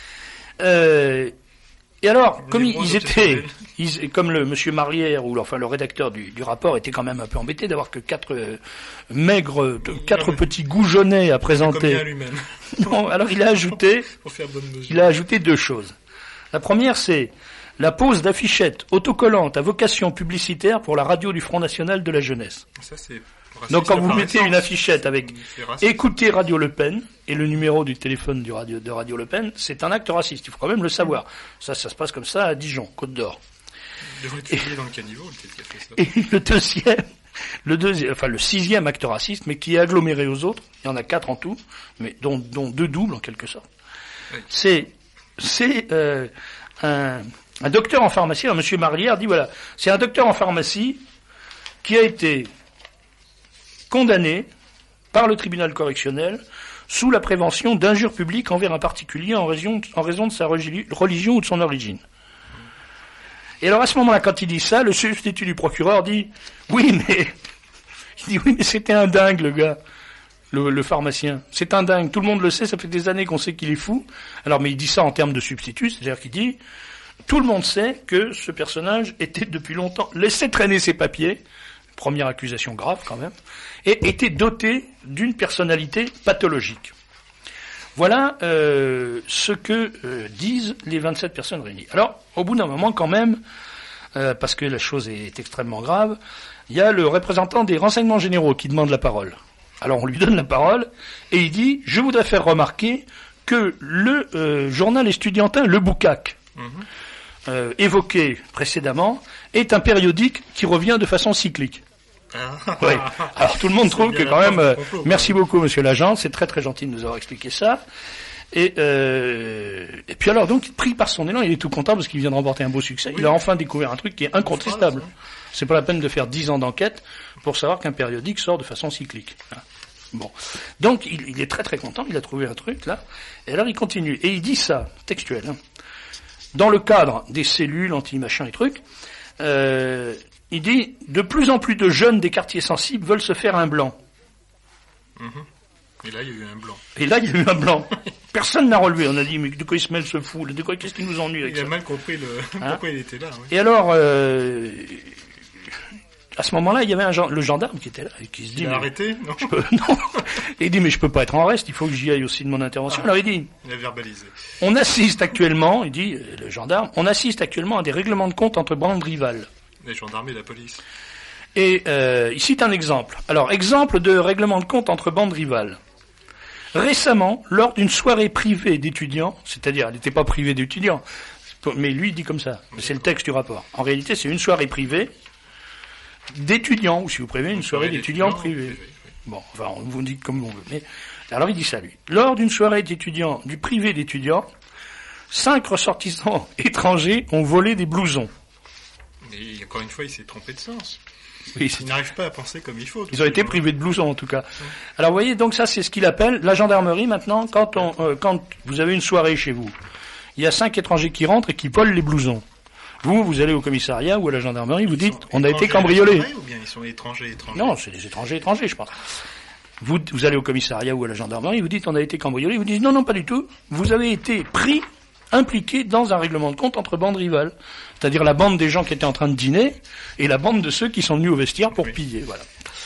Euh, et alors, les comme ils étaient, ils, comme le monsieur Marlière ou enfin le rédacteur du, du rapport était quand même un peu embêté d'avoir que quatre euh, maigres, de, quatre ouais, petits goujonnets à présenter. Comme lui-même. Non, alors il a ajouté, pour faire bonne mesure. Il a ajouté deux choses. La première, c'est la pose d'affichettes autocollantes à vocation publicitaire pour la radio du Front National de la Jeunesse. Ça, c'est donc quand vous mettez une affichette avec « Écoutez Radio Le Pen » et le numéro du téléphone du radio, de Radio Le Pen, c'est un acte raciste, il faut quand même le savoir. Ça, ça se passe comme ça à Dijon, Côte d'Or. Il devrait être filmé dans le caniveau, le type qui a fait ça. Et le deuxième, le deuxième, enfin le sixième acte raciste, mais qui est aggloméré aux autres, il y en a quatre en tout, mais dont, dont deux doubles en quelque sorte. Oui. C'est, c'est euh, un, un docteur en pharmacie, alors monsieur Marlière dit voilà, c'est un docteur en pharmacie qui a été condamné par le tribunal correctionnel sous la prévention d'injures publiques envers un particulier en raison, en raison de sa religion ou de son origine. Et alors à ce moment-là, quand il dit ça, le substitut du procureur dit « Oui, mais... » Il dit « Oui, mais c'était un dingue, le gars, le, le pharmacien. C'est un dingue, tout le monde le sait, ça fait des années qu'on sait qu'il est fou. » Alors, mais il dit ça en termes de substitut, c'est-à-dire qu'il dit « Tout le monde sait que ce personnage était depuis longtemps... laissait traîner ses papiers, première accusation grave quand même, et était doté d'une personnalité pathologique. » Voilà euh, ce que euh, disent les vingt-sept personnes réunies. Alors, au bout d'un moment, quand même, euh, parce que la chose est extrêmement grave, il y a le représentant des renseignements généraux qui demande la parole. Alors, on lui donne la parole, et il dit « Je voudrais faire remarquer que le euh, journal estudiantin Le Boucac, mmh. euh, évoqué précédemment, est un périodique qui revient de façon cyclique. » Oui. Alors tout le monde trouve que quand même, euh, merci beaucoup monsieur l'agent, c'est très très gentil de nous avoir expliqué ça. Et, euh, et puis alors donc pris par son élan, il est tout content parce qu'il vient de remporter un beau succès. Oui. Il a enfin découvert un truc qui est incontestable. C'est pas la peine de faire dix ans d'enquête pour savoir qu'un périodique sort de façon cyclique. Bon, donc il, il est très très content, il a trouvé un truc là. Et alors il continue et il dit ça textuel. Hein, dans le cadre des cellules anti-machin et trucs. Euh, Il dit, de plus en plus de jeunes des quartiers sensibles veulent se faire un blanc. Mmh. Et là, il y a eu un blanc. Et là, il y a eu un blanc. Personne n'a relevé. On a dit, mais de quoi il se mêle ce fou? De quoi, qu'est-ce qui nous ennuie avec il ça? Il a mal compris le... hein? Pourquoi il était là. Oui. Et alors, euh... à ce moment-là, il y avait un gen... le gendarme qui était là et qui se dit... Il a mais... arrêté? Non. Je peux... non. Et il dit, mais je peux pas être en reste, il faut que j'y aille aussi de mon intervention. Ah, alors il dit... Il a verbalisé. On assiste actuellement, il dit, le gendarme, on assiste actuellement à des règlements de compte entre bandes rivales. Les gendarmes et la police. Et euh, il cite un exemple. Alors, exemple de règlement de compte entre bandes rivales. Récemment, lors d'une soirée privée d'étudiants, c'est-à-dire, elle n'était pas privée d'étudiants, mais lui il dit comme ça, c'est le texte du rapport. En réalité, c'est une soirée privée d'étudiants, ou si vous préférez, une, une soirée, soirée d'étudiants privée. Privé, oui. Bon, enfin, on vous dit comme on veut. Mais alors il dit ça, lui. Lors d'une soirée d'étudiants, du privé d'étudiants, cinq ressortissants étrangers ont volé des blousons. Et encore une fois, il s'est trompé de sens. Oui, ils n'arrivent pas à penser comme il faut. Ils ont été gens. privés de blousons, en tout cas. Oui. Alors, vous voyez, donc ça, c'est ce qu'il appelle la gendarmerie, maintenant, quand on, euh, quand vous avez une soirée chez vous. Il y a cinq étrangers qui rentrent et qui volent les blousons. Vous, vous allez au commissariat ou à la gendarmerie, vous dites, on a été cambriolés. Ou bien ils sont étrangers, étrangers. Non, c'est des étrangers, étrangers, je pense. Vous, vous allez au commissariat ou à la gendarmerie, vous dites, on a été cambriolés. Vous dites, non, non, pas du tout. Vous avez été pris, impliqué dans un règlement de compte entre bandes rivales. C'est-à-dire la bande des gens qui étaient en train de dîner et la bande de ceux qui sont venus au vestiaire pour oui. piller, voilà.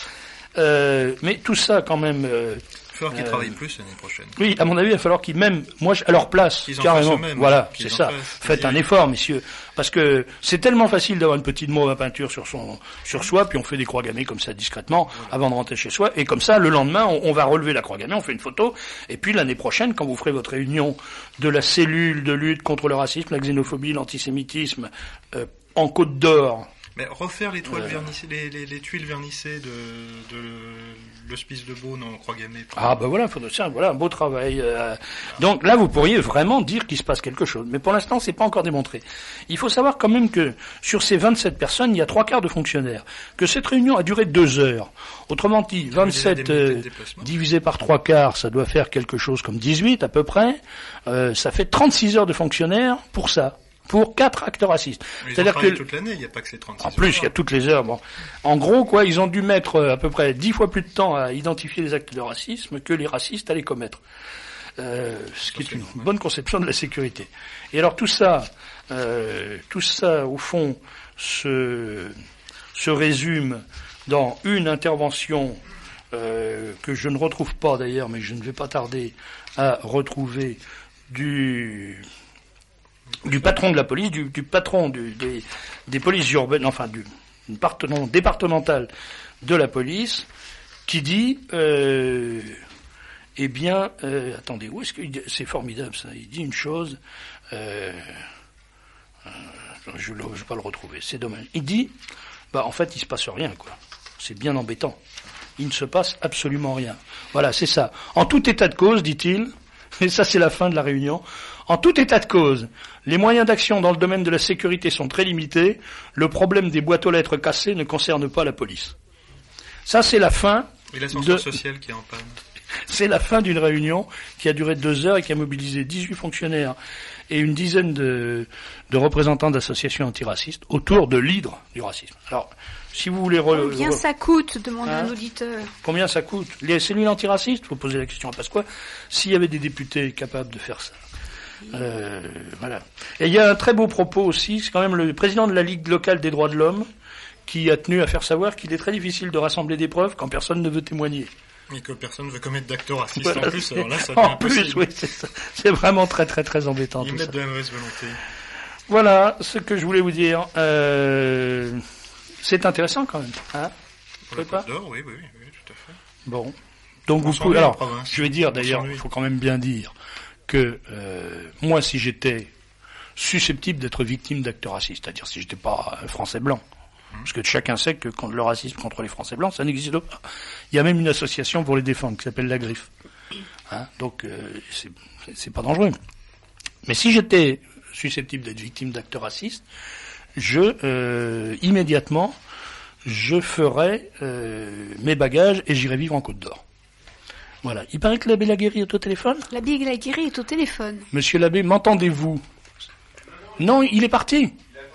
Euh, mais tout ça, quand même... Euh, il va falloir qu'ils euh, travaillent plus l'année prochaine. Oui, à mon avis, il va falloir qu'ils, même, moi, à leur place, qu'ils carrément, même, voilà, c'est ça. Fassent, Faites un effort, messieurs. Parce que c'est tellement facile d'avoir une petite mauve à peinture sur son, sur soi, puis on fait des croix gammées comme ça discrètement, voilà. avant de rentrer chez soi, et comme ça, le lendemain, on, on va relever la croix gammée, on fait une photo, et puis l'année prochaine, quand vous ferez votre réunion de la cellule de lutte contre le racisme, la xénophobie, l'antisémitisme, euh, en Côte d'Or, mais refaire les, toiles euh... vernissées, les, les, les tuiles vernissées de, de l'hospice de Beaune en croix gammée. Ah ben voilà, faut, tiens, voilà un beau travail. Euh, donc là, vous pourriez vraiment dire qu'il se passe quelque chose. Mais pour l'instant, c'est pas encore démontré. Il faut savoir quand même que sur ces vingt-sept personnes, il y a trois quarts de fonctionnaires. Que cette réunion a duré deux heures. Autrement dit, vingt-sept euh, divisé par trois quarts, ça doit faire quelque chose comme dix-huit à peu près. Euh, ça fait trente-six heures de fonctionnaires pour ça. Pour quatre actes racistes. Mais c'est-à-dire que toute l'année, il n'y a pas que ces trente-six en plus, il y a toutes les heures. Bon, en gros, quoi, ils ont dû mettre à peu près dix fois plus de temps à identifier les actes de racisme que les racistes à les commettre. Euh, ce qui est une bonne conception de la sécurité. Et alors tout ça, euh, tout ça, au fond, se se résume dans une intervention euh, que je ne retrouve pas d'ailleurs, mais je ne vais pas tarder à retrouver du du patron de la police, du, du patron du, des, des polices urbaines, enfin du non, départemental de la police, qui dit, euh, eh bien, euh, attendez, où est-ce que c'est formidable ça? Il dit une chose, euh, euh, je ne vais pas le retrouver, c'est dommage. Il dit, bah en fait, il se passe rien, quoi. C'est bien embêtant. Il ne se passe absolument rien. Voilà, c'est ça. En tout état de cause, dit-il. Et ça, c'est la fin de la réunion. En tout état de cause, les moyens d'action dans le domaine de la sécurité sont très limités. Le problème des boîtes aux lettres cassées ne concerne pas la police. Ça, c'est la fin. Et l'ascenseur de... social qui est en panne. C'est la fin d'une réunion qui a duré deux heures et qui a mobilisé dix-huit fonctionnaires et une dizaine de, de représentants d'associations antiracistes autour de l'hydre du racisme. Alors, si vous voulez... Re... Combien ça coûte, demande hein un auditeur. Combien ça coûte? Les cellules antiracistes, il faut poser la question à Pasqua, s'il y avait des députés capables de faire ça. Euh, voilà. Et il y a un très beau propos aussi, c'est quand même le président de la Ligue locale des droits de l'homme qui a tenu à faire savoir qu'il est très difficile de rassembler des preuves quand personne ne veut témoigner. Et que personne ne veut commettre d'actes racistes voilà, en plus, alors là ça devient en impossible. Plus, oui, c'est, ça. C'est vraiment très très très embêtant. Ils tout mettent ça. de la mauvaise volonté. Voilà ce que je voulais vous dire. Euh, c'est intéressant quand même. Hein Pour la Côte d'Or, oui, oui, oui, oui, tout à fait. Bon. Donc vous pouvez. Alors, je vais dire d'ailleurs, il faut quand même bien dire que euh, moi, si j'étais susceptible d'être victime d'actes racistes, c'est-à-dire si j'étais pas un Français blanc, hum. parce que chacun sait que quand le racisme contre les Français blancs, ça n'existe pas. Il y a même une association pour les défendre qui s'appelle la Griffe. Hein, donc euh, c'est, c'est pas dangereux. Mais si j'étais susceptible d'être victime d'actes racistes, je euh, immédiatement je ferais euh, mes bagages et j'irais vivre en Côte d'Or. Voilà. Il paraît que l'abbé Laguérie est au téléphone. L'abbé Laguérie est au téléphone. Monsieur l'abbé, m'entendez-vous? Non, il est parti.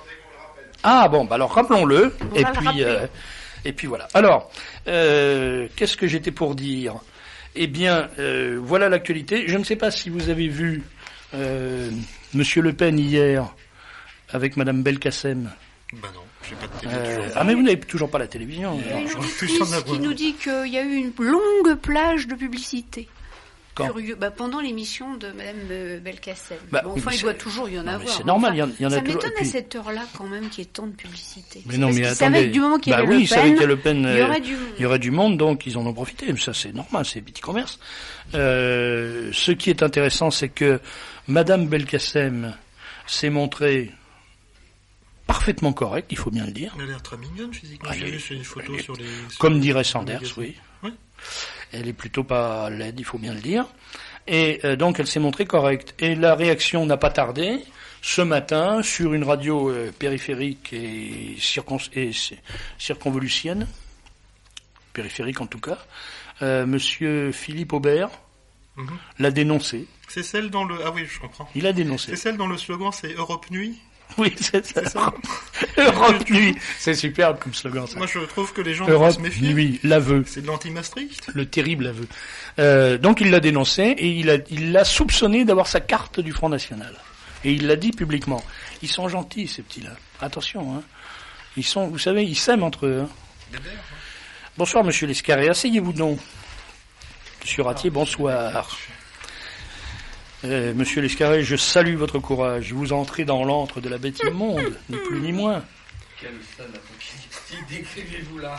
Ah bon, bah alors rappelons-le. On et puis, euh, et puis voilà. Alors, euh, qu'est-ce que j'étais pour dire? Eh bien, euh, voilà l'actualité. Je ne sais pas si vous avez vu euh, Monsieur Le Pen hier avec Madame Belkacem. Bah non, j'ai pas de télé. Euh, ah mais vous n'avez toujours pas la télévision. Il y a une j'en refuse auditrice d'en avoir. qui nous dit qu'il y a eu une longue plage de publicité. Quand Curieux. Bah, pendant l'émission de Madame euh, Belkacem. Bah, bon, oui, enfin, mais il c'est- doit toujours y en non, mais avoir. c'est mais normal, enfin, il y en- il y en a ça toujours, m'étonne et à puis- cette heure-là quand même qu'il y ait tant de publicité. Mais C'est non, parce mais qu'ils attendez. savaient que du moment qu'il y bah avait oui, Le ils savaient Pen, qu'il y a Le Pen, il y euh, aurait du monde. il y aurait du monde, donc ils en ont profité. Mais ça, c'est normal, c'est petit commerce. Euh, ce qui est intéressant, c'est que Madame Belkacem s'est montrée parfaitement correcte, il faut bien le dire. Elle a l'air très mignonne physiquement. Ah, J'ai elle vu est- sur une photo elle est- sur les. sur Comme les- dirait sur les Sanders, magazines. oui. Oui. Elle est plutôt pas laide, il faut bien le dire. Et euh, donc elle s'est montrée correcte. Et la réaction n'a pas tardé. Ce matin, sur une radio euh, périphérique et, circon- et ci- circonvolusienne, périphérique en tout cas, euh, Monsieur Philippe Aubert Mhm. l'a dénoncé. C'est celle dans le. Ah oui, je comprends. Il a dénoncé. C'est celle dont le slogan c'est Europe Nuit. Oui, c'est ça. C'est ça. Europe Nuit. C'est superbe comme slogan, ça. Moi, je trouve que les gens doivent Europe se méfier. Nuit, l'aveu. C'est de l'anti-Maastricht. Le terrible aveu. Euh, donc il l'a dénoncé et il a, il l'a soupçonné d'avoir sa carte du Front National. Et il l'a dit publiquement. Ils sont gentils, ces petits-là. Attention, hein. Ils sont, vous savez, ils s'aiment entre eux. Hein. Bébert, hein. Bonsoir, monsieur Lescarré. Asseyez-vous donc. Monsieur Ratier, bonsoir. Euh, monsieur Lescarré, je salue votre courage. Vous entrez dans l'antre de la bête immonde, ni plus ni moins. Quelle scène décrivez-vous là?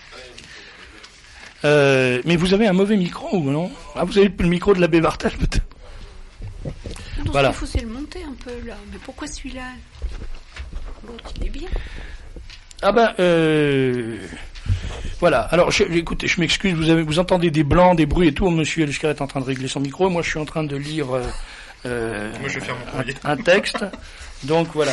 Euh, mais vous avez un mauvais micro, ou non? Ah, vous avez le micro de l'abbé Barthel, peut-être? Donc, Voilà. il faut c'est le monter un peu là. Mais pourquoi celui-là? L'autre, il est bien. Ah ben, euh, voilà. Alors, je, écoutez, je m'excuse, vous avez, vous entendez des blancs, des bruits et tout. Monsieur Lescarré est en train de régler son micro. Moi, je suis en train de lire euh, euh, Moi, je vais faire mon courrier. un, un texte. Donc, voilà.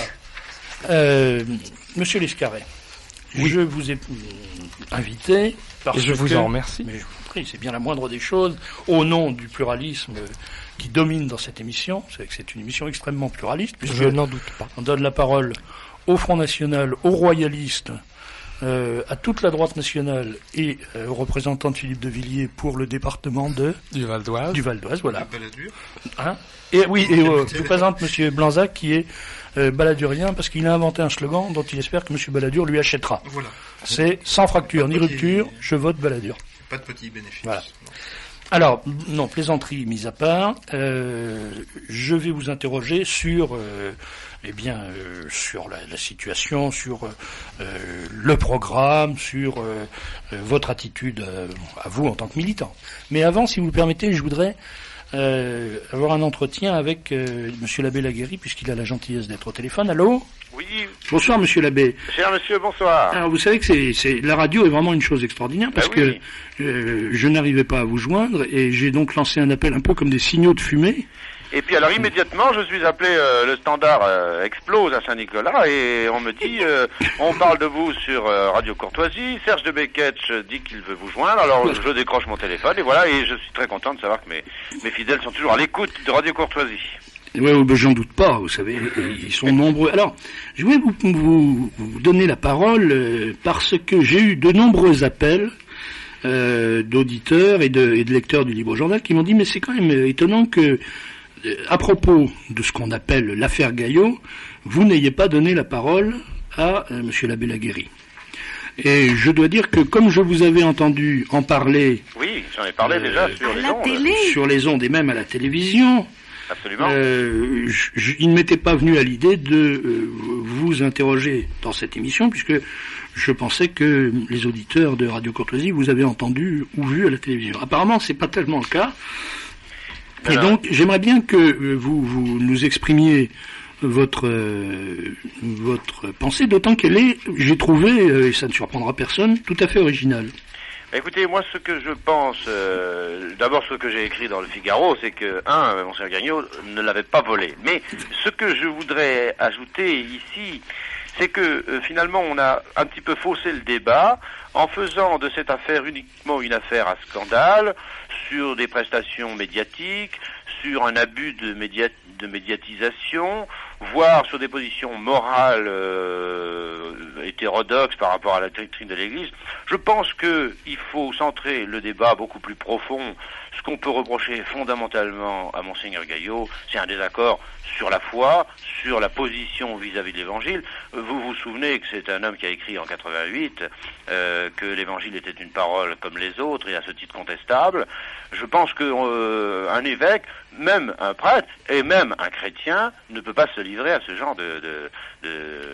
Euh, Monsieur Lescarré, je vous ai euh, invité parce Et je vous que- en remercie. Mais je vous prie, c'est bien la moindre des choses, au nom du pluralisme qui domine dans cette émission. C'est que c'est une émission extrêmement pluraliste, puisque Je n'en doute pas. on donne la parole au Front National, aux royalistes, euh, à toute la droite nationale et euh, au représentant de Philippe de Villiers pour le département de Du Val d'Oise. du Val d'Oise, voilà. La baladure. Hein et oui, et euh, je vous présente Monsieur Blanzac qui est euh, baladurien parce qu'il a inventé un slogan dont il espère que Monsieur Balladur lui achètera. Voilà. C'est sans fracture ni rupture, je vote Balladur. Pas de petits bénéfices. Voilà. Non. Alors, non, plaisanterie mise à part, euh, je vais vous interroger sur, euh, eh bien, euh, sur la, la situation, sur euh, le programme, sur euh, euh, votre attitude euh, à vous en tant que militant. Mais avant, si vous le permettez, je voudrais euh, avoir un entretien avec euh, Monsieur l'abbé Laguéry, puisqu'il a la gentillesse d'être au téléphone. Allô? Oui, Bonsoir, Monsieur l'abbé. cher monsieur, bonsoir. Alors, vous savez que c'est, c'est la radio est vraiment une chose extraordinaire parce Bah oui. que euh, je n'arrivais pas à vous joindre et j'ai donc lancé un appel un peu comme des signaux de fumée. Et puis alors immédiatement, je suis appelé, euh, le standard euh, explose à Saint-Nicolas et on me dit, euh, on parle de vous sur euh, Radio Courtoisie, Serge de Beketch dit qu'il veut vous joindre, alors je décroche mon téléphone et voilà, et je suis très content de savoir que mes, mes fidèles sont toujours à l'écoute de Radio Courtoisie. Oui, ben, j'en doute pas, vous savez, ils sont nombreux. Alors, je voulais vous, vous, vous donner la parole euh, parce que j'ai eu de nombreux appels euh, d'auditeurs et de, et de lecteurs du Libre Journal qui m'ont dit, mais c'est quand même étonnant que, euh, à propos de ce qu'on appelle l'affaire Gaillot, vous n'ayez pas donné la parole à euh, Monsieur l'abbé Laguéry. Et je dois dire que comme je vous avais entendu en parler Oui, j'en ai parlé Euh, déjà sur À les la ondes. télé. sur les ondes et même à la télévision, Absolument. Euh, je, je- il ne m'était pas venu à l'idée de euh, vous interroger dans cette émission, puisque je pensais que les auditeurs de Radio Courtoisie vous avaient entendu ou vu à la télévision. Apparemment, c'est pas tellement le cas. Et Alors. donc, j'aimerais bien que euh, vous, vous nous exprimiez votre euh, votre pensée, d'autant qu'elle est, j'ai trouvé, euh, et ça ne surprendra personne, tout à fait originale. Écoutez, moi, ce que je pense, euh, d'abord ce que j'ai écrit dans le Figaro, c'est que, un, Monseigneur Gagnon ne l'avait pas volé. Mais ce que je voudrais ajouter ici, c'est que euh, finalement, on a un petit peu faussé le débat en faisant de cette affaire uniquement une affaire à scandale, sur des prestations médiatiques, sur un abus de, média- de médiatisation, voire sur des positions morales euh, hétérodoxes par rapport à la doctrine de l'Église. Je pense qu'il faut centrer le débat beaucoup plus profond. Ce qu'on peut reprocher fondamentalement à Monseigneur Gaillot, c'est un désaccord sur la foi, sur la position vis-à-vis de l'Évangile. Vous vous souvenez que c'est un homme qui a écrit en quatre-vingt-huit euh, que l'Évangile était une parole comme les autres et à ce titre contestable. Je pense que euh, un évêque, même un prêtre et même un chrétien ne peut pas se livrer à ce genre de, de, de,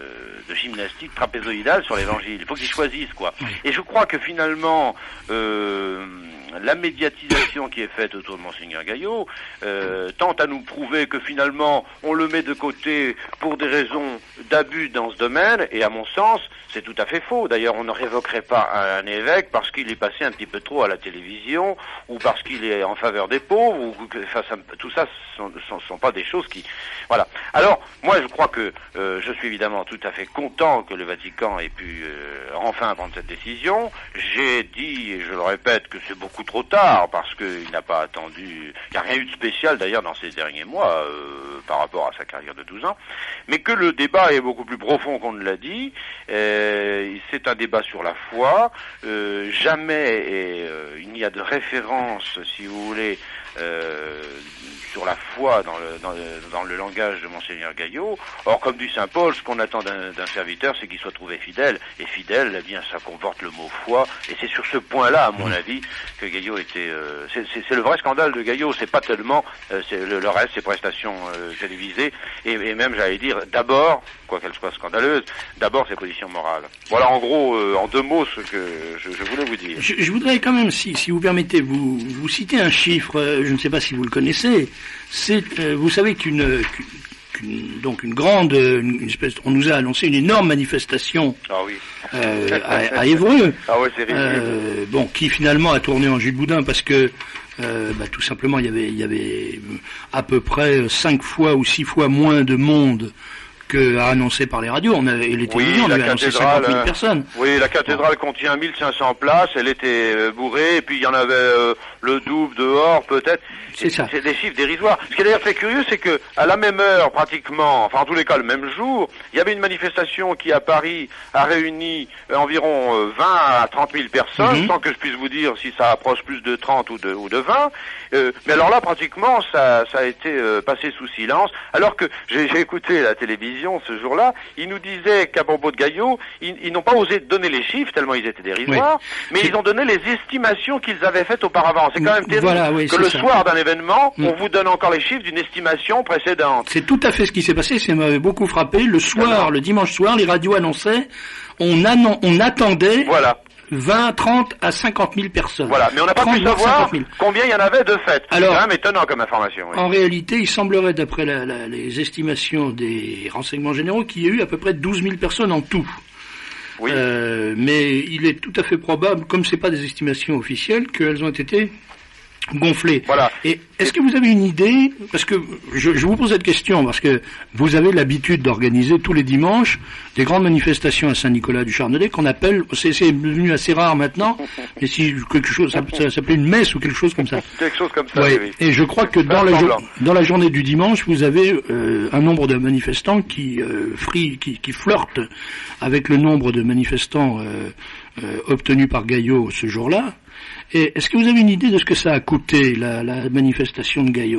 de gymnastique trapézoïdale sur l'Évangile. Il faut qu'il choisisse, quoi. Et je crois que finalement euh, la médiatisation qui est faite autour de Monseigneur Gaillot euh, tente à nous prouver que finalement on le met de côté pour des raisons d'abus dans ce domaine, et à mon sens c'est tout à fait faux. D'ailleurs, on ne révoquerait pas un, un évêque parce qu'il est passé un petit peu trop à la télévision, ou parce qu'il est en faveur des pauvres, ou que, enfin, ça, tout ça ne sont, sont, sont pas des choses qui... Voilà. Alors, moi je crois que euh, je suis évidemment tout à fait content que le Vatican ait pu euh, enfin prendre cette décision. J'ai dit, et je le répète, que c'est beaucoup trop tard, parce qu'il n'a pas attendu... Il n'y a rien eu de spécial d'ailleurs dans ces derniers mois euh, par rapport à sa carrière de douze ans, mais que le débat est beaucoup plus profond qu'on ne l'a dit. Euh, c'est un débat sur la foi. Euh, jamais et, euh, il n'y a de référence, si vous voulez, euh, sur la foi dans le, dans, le, dans le langage de Monseigneur Gaillot. Or, comme dit saint Paul, ce qu'on attend d'un, d'un serviteur, c'est qu'il soit trouvé fidèle. Et fidèle, eh bien, ça comporte le mot foi. Et c'est sur ce point-là, à mon avis, que Gaillot était... Euh, c'est, c'est, c'est le vrai scandale de Gaillot. C'est pas tellement euh, c'est le, le reste, ses prestations euh, télévisées. Et, et même, j'allais dire, d'abord, quoi qu'elle soit scandaleuse, d'abord ses positions morales. Voilà, en gros, euh, en deux mots, ce que je, je voulais vous dire. Je, je voudrais quand même, si, si vous permettez, vous, vous citer un chiffre, euh, je ne sais pas si vous le connaissez. C'est, euh, vous savez qu'une, qu'une, donc une grande, une, une espèce, on nous a annoncé une énorme manifestation ah oui. euh, à, à Évreux, ah ouais, c'est euh, bon, qui finalement a tourné en jus de boudin parce que euh, bah, tout simplement il y avait, il y avait à peu près cinq fois ou six fois moins de monde que annoncé par les radios. On avait, et les télévisions, oui, on avait annoncé cinquante mille personnes. Oui, la cathédrale bon. contient mille cinq cents places, elle était euh, bourrée, et puis il y en avait euh, le double dehors, peut-être. C'est ça. C'est des chiffres dérisoires. Ce qui est d'ailleurs très curieux, c'est que à la même heure, pratiquement, enfin en tous les cas le même jour, il y avait une manifestation qui à Paris a réuni euh, environ euh, vingt à trente mille personnes, mm-hmm. sans que je puisse vous dire si ça approche plus de trente ou de, ou de vingt. Euh, mais alors là, pratiquement, ça, ça a été euh, passé sous silence, alors que j'ai, j'ai écouté la télévision ce jour-là, ils nous disaient qu'à propos de Gaillot, ils, ils n'ont pas osé donner les chiffres, tellement ils étaient dérisoires, oui. mais c'est... ils ont donné les estimations qu'ils avaient faites auparavant. C'est quand même terrible voilà, oui, que le ça. soir d'un événement, mm. on vous donne encore les chiffres d'une estimation précédente. C'est tout à fait ce qui s'est passé, ça m'avait beaucoup frappé. Le soir, le dimanche soir, les radios annonçaient, on, annon- on attendait... Voilà. vingt, trente à cinquante mille personnes. Voilà, mais on n'a pas pu savoir combien il y en avait de fait. Alors, c'est quand même étonnant comme information. Oui. En réalité, il semblerait, d'après la, la, les estimations des renseignements généraux, qu'il y a eu à peu près douze mille personnes en tout. Oui. Euh, mais il est tout à fait probable, comme c'est pas des estimations officielles, qu'elles ont été gonflé. Voilà. Et est-ce que vous avez une idée, parce que je, je vous pose cette question, parce que vous avez l'habitude d'organiser tous les dimanches des grandes manifestations à Saint-Nicolas du Charnelay qu'on appelle, c'est, c'est devenu assez rare maintenant, mais si quelque chose, ça, ça s'appelait une messe ou quelque chose comme ça. Quelque chose comme ça, ouais. oui. Et je crois que dans la, jo- dans la journée du dimanche, vous avez euh, un nombre de manifestants qui, euh, free, qui, qui flirtent avec le nombre de manifestants euh, euh, obtenus par Gaillot ce jour-là. Et est-ce que vous avez une idée de ce que ça a coûté, la, la manifestation de Gaillot ?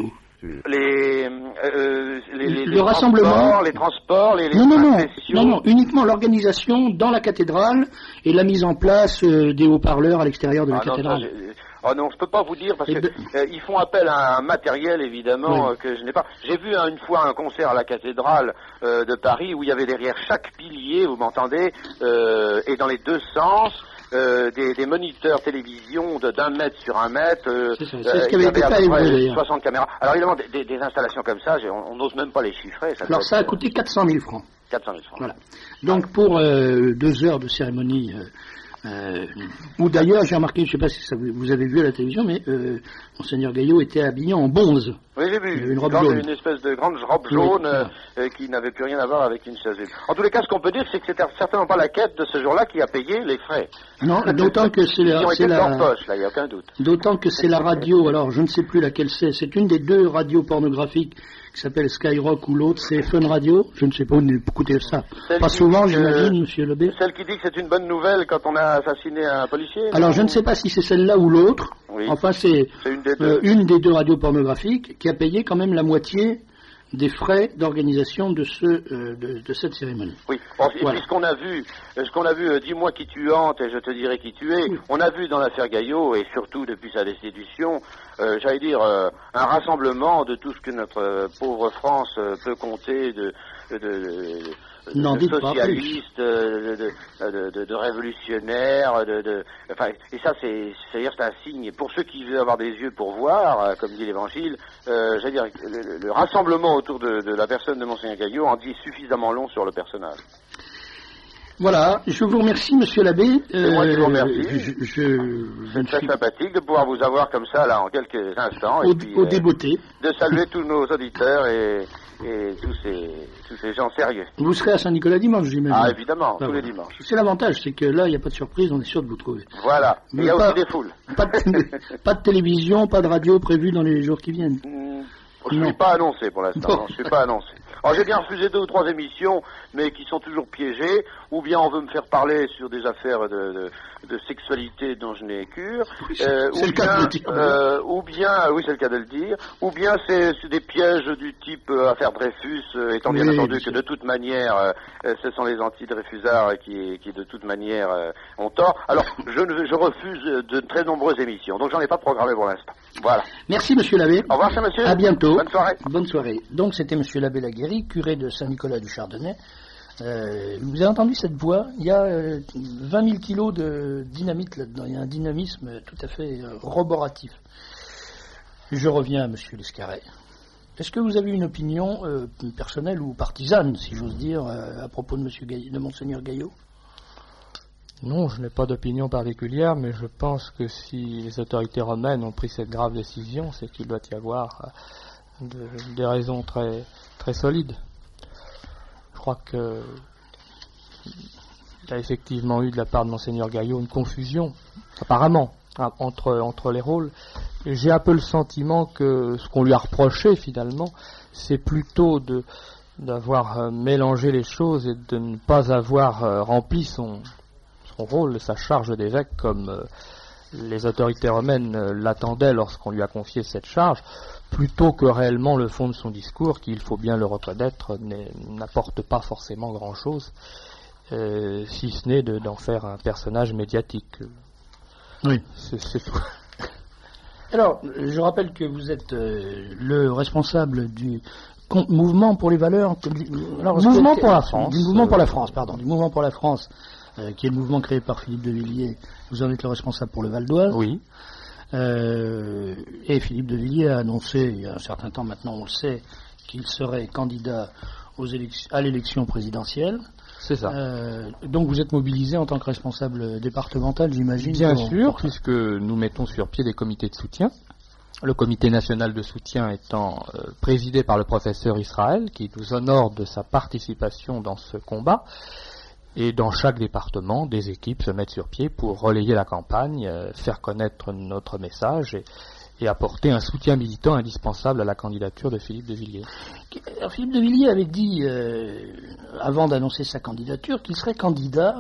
Les, euh, les, les, le les rassemblement, les transports, les, les non, non, non, non, non, uniquement l'organisation dans la cathédrale et la mise en place euh, des haut-parleurs à l'extérieur de la ah, cathédrale. Non, ça, oh non, je peux pas vous dire parce que de... euh, ils font appel à un matériel évidemment oui. euh, que je n'ai pas. J'ai vu hein, une fois un concert à la cathédrale euh, de Paris où il y avait derrière chaque pilier, vous m'entendez, euh, et dans les deux sens. Euh, des, des moniteurs télévision de d'un mètre sur un mètre. Euh, c'est ça, c'est ce qui avait été fait d'ailleurs. soixante caméras. Alors évidemment, des, des, des installations comme ça, on n'ose même pas les chiffrer. Ça Alors ça a être... coûté quatre cent mille francs. quatre cent mille francs. Voilà. Donc pour euh, deux heures de cérémonie, euh, euh, ou d'ailleurs, j'ai remarqué, je ne sais pas si ça, vous avez vu à la télévision, mais euh, Monseigneur Gaillot était habillé en bonze. Oui, j'ai vu. Une robe grande, jaune. Une espèce de grande robe jaune oui, euh, euh, qui n'avait plus rien à voir avec une chaise. En tous les cas, ce qu'on peut dire, c'est que c'était certainement pas la quête de ce jour-là qui a payé les frais. Non, d'autant que c'est la... Ils ont c'est été la... en poche, là, il n'y a aucun doute. D'autant que c'est la radio, alors je ne sais plus laquelle c'est, c'est une des deux radios pornographiques qui s'appelle Skyrock ou l'autre, c'est Fun Radio. Je ne sais pas, vous écoutez ça. Celle Pas souvent, que, j'imagine, monsieur Lebé. Celle qui dit que c'est une bonne nouvelle quand on a assassiné un policier. Alors, je ne sais pas si c'est celle-là ou l'autre. Oui. Enfin, c'est, c'est une, des deux. euh, une des deux radios pornographiques qui a payé quand même la moitié des frais d'organisation de ce euh, de, de cette cérémonie. Oui. Bon, et voilà. puis ce qu'on a vu, ce qu'on a vu, euh, dis-moi qui tu hantes et je te dirai qui tu es. Oui. On a vu dans l'affaire Gaillot et surtout depuis sa destitution, euh, j'allais dire euh, un rassemblement de tout ce que notre euh, pauvre France euh, peut compter de de, de, de Non, de socialistes, de, de, de, de, de révolutionnaires, de, de, enfin, et ça c'est, c'est-à-dire c'est un signe. Pour ceux qui veulent avoir des yeux pour voir, euh, comme dit l'Évangile, euh, j'allais dire le, le rassemblement autour de, de la personne de Monseigneur Gaillot en dit suffisamment long sur le personnage. Voilà, je vous remercie, monsieur l'abbé. Euh, moi qui vous remercie. Je, je, c'est très suis... sympathique de pouvoir vous avoir comme ça là en quelques instants. Au, et puis, au euh, débeauté. De saluer tous nos auditeurs et, et tous ces tous ces gens sérieux. Vous serez à Saint-Nicolas dimanche, j'imagine. Ah évidemment, ah, tous voilà. les dimanches. C'est l'avantage, c'est que là, il n'y a pas de surprise, on est sûr de vous trouver. Voilà, mais il y a pas, aussi des foules. Pas de, pas de télévision, pas de radio prévue dans les jours qui viennent. Mmh, je ne suis pas annoncé pour l'instant, non, je ne suis pas annoncé. Alors j'ai bien refusé deux ou trois émissions, mais qui sont toujours piégées, ou bien on veut me faire parler sur des affaires de, de, de sexualité dont je n'ai cure, oui, euh, ou, bien, le dire, euh, ou bien, oui c'est le cas de le dire, ou bien c'est, c'est des pièges du type euh, affaire Dreyfus, euh, étant bien oui, entendu que de toute manière, euh, ce sont les anti-Dreyfusards qui, qui de toute manière euh, ont tort. Alors je, ne, je refuse de très nombreuses émissions, donc j'en ai pas programmé pour l'instant. Voilà. Merci monsieur l'abbé. Au revoir cher monsieur. À bientôt. Bonne soirée. Bonne soirée. Donc c'était monsieur l'abbé Laguérie, curé de Saint-Nicolas du Chardonnay. Euh, vous avez entendu cette voix? Il y a euh, vingt mille kilos de dynamite là-dedans. Il y a un dynamisme tout à fait euh, roboratif. Je reviens à monsieur Lescarré. Est-ce que vous avez une opinion euh, personnelle ou partisane, si j'ose dire, euh, à propos de monsieur Gaillot, de monseigneur Gaillot? Non, je n'ai pas d'opinion particulière, mais je pense que si les autorités romaines ont pris cette grave décision, c'est qu'il doit y avoir de, des raisons très, très solides. Je crois que il y a effectivement eu de la part de monseigneur Gaillot une confusion, apparemment, entre, entre les rôles. Et j'ai un peu le sentiment que ce qu'on lui a reproché finalement, c'est plutôt de, d'avoir mélangé les choses et de ne pas avoir rempli son... son rôle, sa charge d'évêque, comme euh, les autorités romaines euh, l'attendaient lorsqu'on lui a confié cette charge, plutôt que réellement le fond de son discours, qui, il faut bien le reconnaître, n'apporte pas forcément grand-chose, euh, si ce n'est de, d'en faire un personnage médiatique. Oui. C'est, c'est tout. Alors, je rappelle que vous êtes euh, le responsable du mouvement pour les valeurs... Alors, mouvement pour la France. Du mouvement pour la France, pardon. Du mouvement pour la France. Euh, qui est le mouvement créé par Philippe de Villiers. Vous en êtes le responsable pour le Val d'Oise. Oui. Euh, et Philippe de Villiers a annoncé, il y a un certain temps maintenant, on le sait, qu'il serait candidat aux élections, à l'élection présidentielle. C'est ça. Euh, donc vous êtes mobilisé en tant que responsable départemental, j'imagine. Bien pour, sûr, pour puisque nous mettons sur pied des comités de soutien. Le comité national de soutien étant euh, présidé par le professeur Israël, qui nous honore de sa participation dans ce combat. Et dans chaque département, des équipes se mettent sur pied pour relayer la campagne, euh, faire connaître notre message et, et apporter un soutien militant indispensable à la candidature de Philippe de Villiers. Alors, Philippe de Villiers avait dit, euh, avant d'annoncer sa candidature, qu'il serait candidat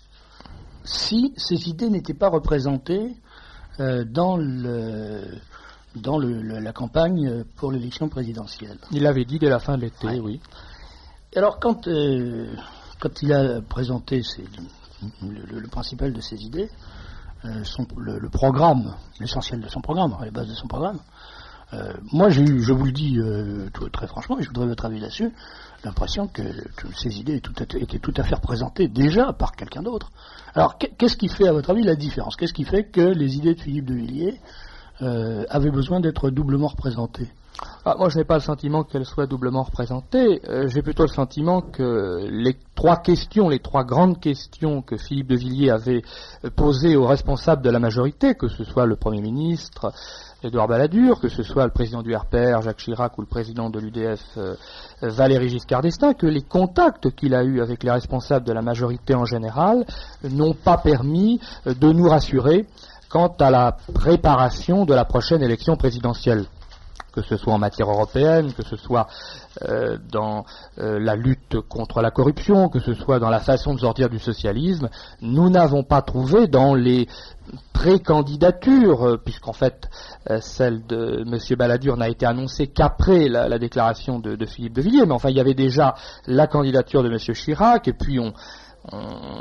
si ses idées n'étaient pas représentées euh, dans, le, dans le, le, la campagne pour l'élection présidentielle. Il l'avait dit dès la fin de l'été, ouais. Oui. Alors, quand... Euh, Quand il a présenté ses, le, le, le principal de ses idées, euh, son, le, le programme, l'essentiel de son programme, les bases de son programme, euh, moi j'ai eu, je vous le dis euh, tout, très franchement, et je voudrais votre avis là-dessus, l'impression que, que ces idées tout à, étaient tout à fait représentées déjà par quelqu'un d'autre. Alors qu'est-ce qui fait à votre avis la différence? Qu'est-ce qui fait que les idées de Philippe de Villiers euh, avaient besoin d'être doublement représentées? Ah, moi, je n'ai pas le sentiment qu'elle soit doublement représentée. Euh, j'ai plutôt le sentiment que les trois questions, les trois grandes questions que Philippe de Villiers avait posées aux responsables de la majorité, que ce soit le Premier ministre Édouard Balladur, que ce soit le président du R P R Jacques Chirac ou le président de l'U D F euh, Valéry Giscard d'Estaing, que les contacts qu'il a eus avec les responsables de la majorité en général n'ont pas permis de nous rassurer quant à la préparation de la prochaine élection présidentielle. que ce soit en matière européenne, que ce soit euh, dans euh, la lutte contre la corruption, que ce soit dans la façon de sortir du socialisme, nous n'avons pas trouvé dans les pré-candidatures, euh, puisqu'en fait euh, celle de M. Balladur n'a été annoncée qu'après la, la déclaration de, de Philippe de Villiers, mais enfin il y avait déjà la candidature de M. Chirac, et puis on On,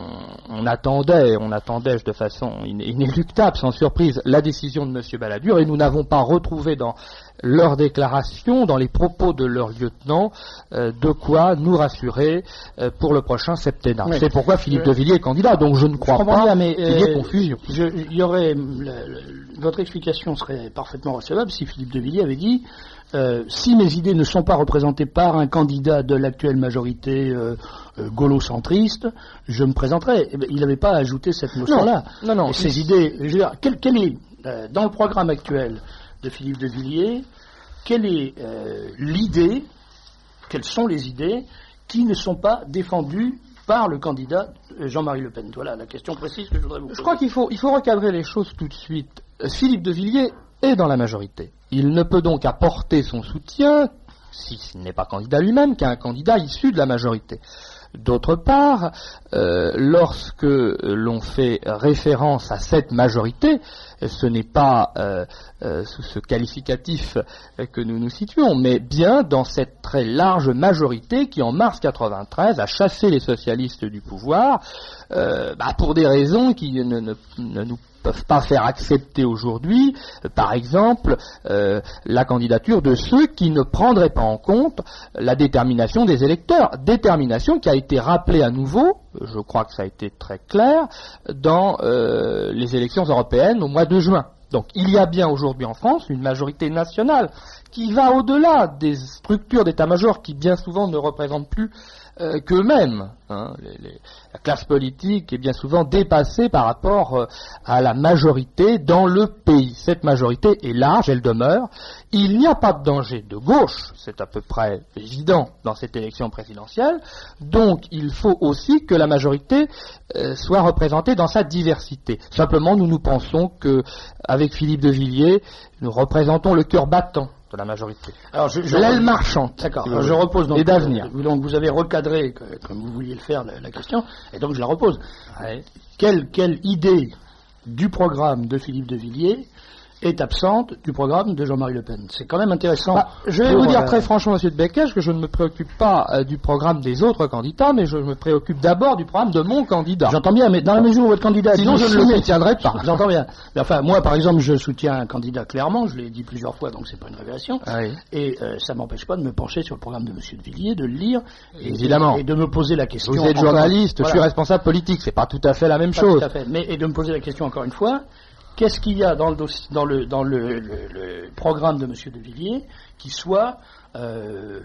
on attendait, on attendait de façon inéluctable, sans surprise, la décision de M. Balladur, et nous n'avons pas retrouvé dans leur déclaration, dans les propos de leur lieutenant, euh, de quoi nous rassurer euh, pour le prochain septennat. Oui. C'est pourquoi Philippe euh, de Villiers est candidat, donc je ne crois je pas bien, mais, qu'il y ait euh, confusion. Il y aurait, le, le, votre explication serait parfaitement recevable si Philippe de Villiers avait dit Euh, si mes idées ne sont pas représentées par un candidat de l'actuelle majorité euh, euh, gaulo-centriste, je me présenterai. Eh bien, il n'avait pas ajouté cette notion-là. Non, non, non. Et ces idées, je veux dire, quelle, quelle est, euh, dans le programme actuel de Philippe de Villiers, quelle est euh, l'idée, quelles sont les idées qui ne sont pas défendues par le candidat Jean-Marie Le Pen? Voilà la question précise que je voudrais vous poser. Je crois qu'il faut, il faut recadrer les choses tout de suite. Philippe de Villiers est dans la majorité. Il ne peut donc apporter son soutien, s'il n'est pas candidat lui-même, qu'à un candidat issu de la majorité. D'autre part, euh, lorsque l'on fait référence à cette majorité, ce n'est pas euh, euh, sous ce qualificatif que nous nous situons, mais bien dans cette très large majorité qui, en mars quatre-vingt-treize, a chassé les socialistes du pouvoir, euh, bah, pour des raisons qui ne, ne, ne nous peuvent pas faire accepter aujourd'hui, euh, par exemple, euh, la candidature de ceux qui ne prendraient pas en compte la détermination des électeurs. Détermination qui a été rappelée à nouveau, je crois que ça a été très clair, dans euh, les élections européennes au mois de juin. Donc il y a bien aujourd'hui en France une majorité nationale qui va au-delà des structures d'état-major qui bien souvent ne représentent plus euh, qu'eux-mêmes. Hein. Les, les, la classe politique est bien souvent dépassée par rapport euh, à la majorité dans le pays. Cette majorité est large, elle demeure. Il n'y a pas de danger de gauche, c'est à peu près évident dans cette élection présidentielle. Donc il faut aussi que la majorité euh, soit représentée dans sa diversité. Simplement, nous nous pensons que avec Philippe de Villiers, nous représentons le cœur battant de la majorité. Alors, je, je l'aile marchande. D'accord. Alors, je repose donc. Et d'avenir. Euh, donc, vous avez recadré, comme vous vouliez le faire, la, la question, et donc je la repose. Ouais. Quelle, quelle idée du programme de Philippe de Villiers est absente du programme de Jean-Marie Le Pen? C'est quand même intéressant. Bah, je vais pour, vous dire euh... très franchement, Monsieur de Becquech, que je ne me préoccupe pas euh, du programme des autres candidats, mais je me préoccupe d'abord du programme de mon candidat. J'entends bien, mais dans la mesure où votre candidat... Sinon, je ne le soutiendrai pas. J'entends bien. Mais enfin, moi, par exemple, je soutiens un candidat clairement, je l'ai dit plusieurs fois, donc c'est pas une révélation. Ah oui. Et euh, ça m'empêche pas de me pencher sur le programme de Monsieur de Villiers, de le lire, et, évidemment, et, et de me poser la question... Vous êtes journaliste, encore... voilà. Je suis responsable politique, c'est pas tout à fait la même pas chose. Tout à fait. Mais, et de me poser la question encore une fois... Qu'est-ce qu'il y a dans le, dossier, dans le, dans le, le, le programme de M. de Villiers qui soit euh,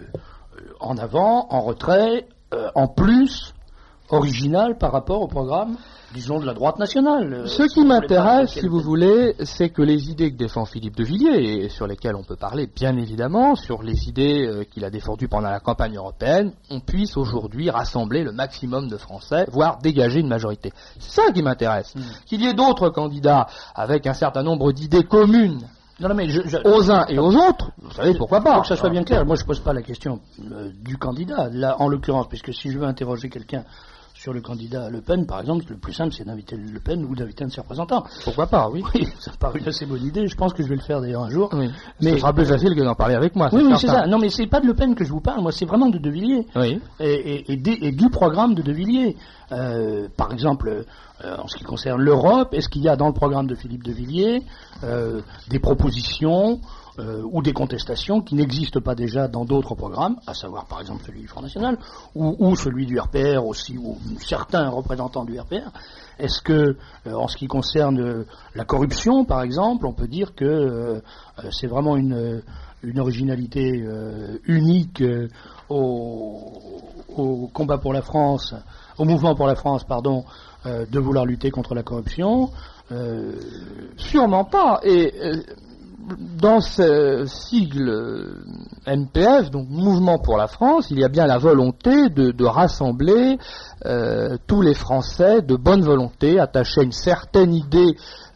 en avant, en retrait, euh, en plus, original par rapport au programme, disons, de la droite nationale? Ce qui m'intéresse, si vous voulez, c'est que les idées que défend Philippe de Villiers, et sur lesquelles on peut parler bien évidemment, sur les idées euh, qu'il a défendues pendant la campagne européenne, on puisse aujourd'hui rassembler le maximum de Français, voire dégager une majorité. C'est ça qui m'intéresse. Mmh. Qu'il y ait d'autres candidats avec un certain nombre d'idées communes, non, non, mais je, je, aux uns et aux autres, vous savez, pourquoi pas. Pour que ça soit bien clair, moi je ne pose pas la question euh, du candidat, là en l'occurrence, puisque si je veux interroger quelqu'un sur le candidat Le Pen, par exemple, le plus simple, c'est d'inviter Le Pen ou d'inviter un de ses représentants. Pourquoi pas, oui. Oui, ça me paraît une assez bonne idée. Je pense que je vais le faire d'ailleurs un jour. Oui. Mais ce sera plus facile que d'en parler avec moi. Oui, oui, c'est ça. Non, mais c'est pas de Le Pen que je vous parle. Moi, c'est vraiment de De Villiers. Oui. Et, et, et, des, et du programme de De Villiers. Euh, par exemple, euh, en ce qui concerne l'Europe, est-ce qu'il y a dans le programme de Philippe de Villiers euh, des propositions Euh, ou des contestations qui n'existent pas déjà dans d'autres programmes, à savoir par exemple celui du Front National, ou, ou celui du R P R aussi, ou certains représentants du R P R. Est-ce que, euh, en ce qui concerne euh, la corruption, par exemple, on peut dire que euh, c'est vraiment une, une originalité euh, unique euh, au, au combat pour la France, au mouvement pour la France, pardon, euh, de vouloir lutter contre la corruption? euh, Sûrement pas. Et euh, dans ce sigle M P F, donc Mouvement pour la France, il y a bien la volonté de, de rassembler euh, tous les Français de bonne volonté, attachés à une certaine idée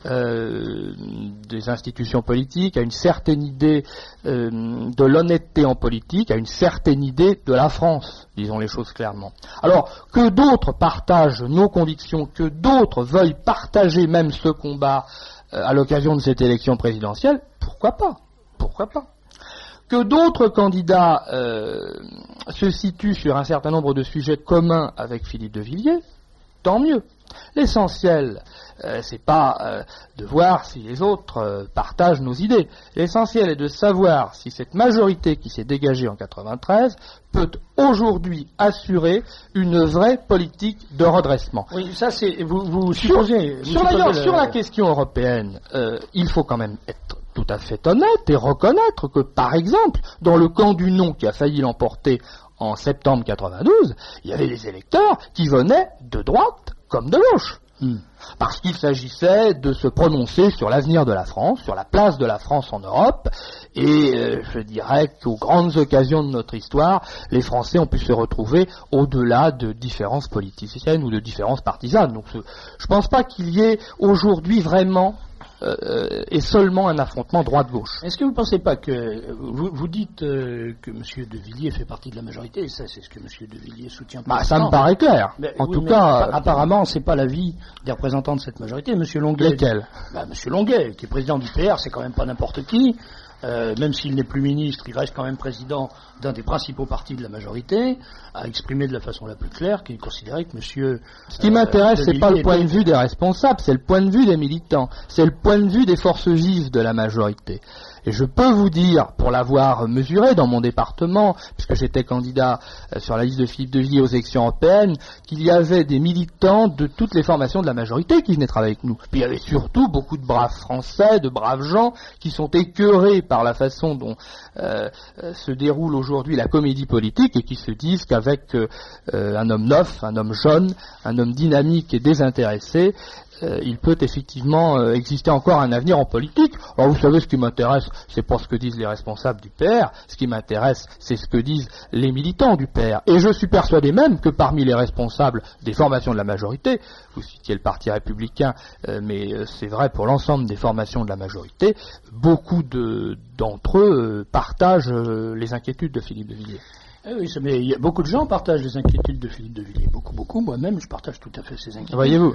euh, des institutions politiques, à une certaine idée euh, de l'honnêteté en politique, à une certaine idée de la France, disons les choses clairement. Alors, que d'autres partagent nos convictions, que d'autres veuillent partager même ce combat à l'occasion de cette élection présidentielle, pourquoi pas? Pourquoi pas? Que d'autres candidats euh, se situent sur un certain nombre de sujets communs avec Philippe de Villiers, tant mieux. L'essentiel, euh, c'est pas euh, de voir si les autres euh, partagent nos idées. L'essentiel est de savoir si cette majorité qui s'est dégagée en quatre-vingt-treize peut aujourd'hui assurer une vraie politique de redressement. Oui, ça c'est vous, vous supposez. Sur, vous sur, supposez le... le... sur la question européenne, euh, il faut quand même être tout à fait honnête et reconnaître que, par exemple, dans le camp du non qui a failli l'emporter en septembre quatre-vingt-douze, il y avait des électeurs qui venaient de droite comme de gauche. Hmm. Parce qu'il s'agissait de se prononcer sur l'avenir de la France, sur la place de la France en Europe, et euh, je dirais qu'aux grandes occasions de notre histoire, les Français ont pu se retrouver au-delà de différences politiciennes ou de différences partisanes. Donc je ne pense pas qu'il y ait aujourd'hui vraiment euh, et seulement un affrontement droite-gauche. Est-ce que vous ne pensez pas que vous, vous dites euh, que M. de Villiers fait partie de la majorité, et ça c'est ce que M. de Villiers soutient pour bah, ça me paraît clair. Mais, en oui, tout mais cas, apparemment c'est pas l'avis des représentants de cette majorité. M. Longuet, lesquels bah, M. Longuet, qui est président du P R, c'est quand même pas n'importe qui. Euh, même s'il n'est plus ministre, il reste quand même président d'un des principaux partis de la majorité, a exprimé de la façon la plus claire qu'il considérait que monsieur... Ce qui euh, m'intéresse, c'est pas le point de vue des responsables, c'est le point de vue des militants, c'est le point de vue des forces vives de la majorité. Et je peux vous dire, pour l'avoir mesuré dans mon département, puisque j'étais candidat sur la liste de Philippe de Villiers aux élections européennes, qu'il y avait des militants de toutes les formations de la majorité qui venaient travailler avec nous. Puis il y avait surtout beaucoup de braves Français, de braves gens, qui sont écœurés par la façon dont euh, se déroule aujourd'hui la comédie politique et qui se disent qu'avec euh, un homme neuf, un homme jeune, un homme dynamique et désintéressé, Euh, il peut effectivement euh, exister encore un avenir en politique. Alors vous savez, ce qui m'intéresse, c'est pas ce que disent les responsables du P R, ce qui m'intéresse, c'est ce que disent les militants du P R. Et je suis persuadé même que parmi les responsables des formations de la majorité, vous citiez le Parti républicain, euh, mais euh, c'est vrai pour l'ensemble des formations de la majorité, beaucoup de, d'entre eux euh, partagent euh, les inquiétudes de Philippe de Villiers. Eh oui, mais il y a beaucoup de gens partagent les inquiétudes de Philippe de Villiers. Beaucoup, beaucoup. Moi-même, je partage tout à fait ces inquiétudes. Voyez-vous.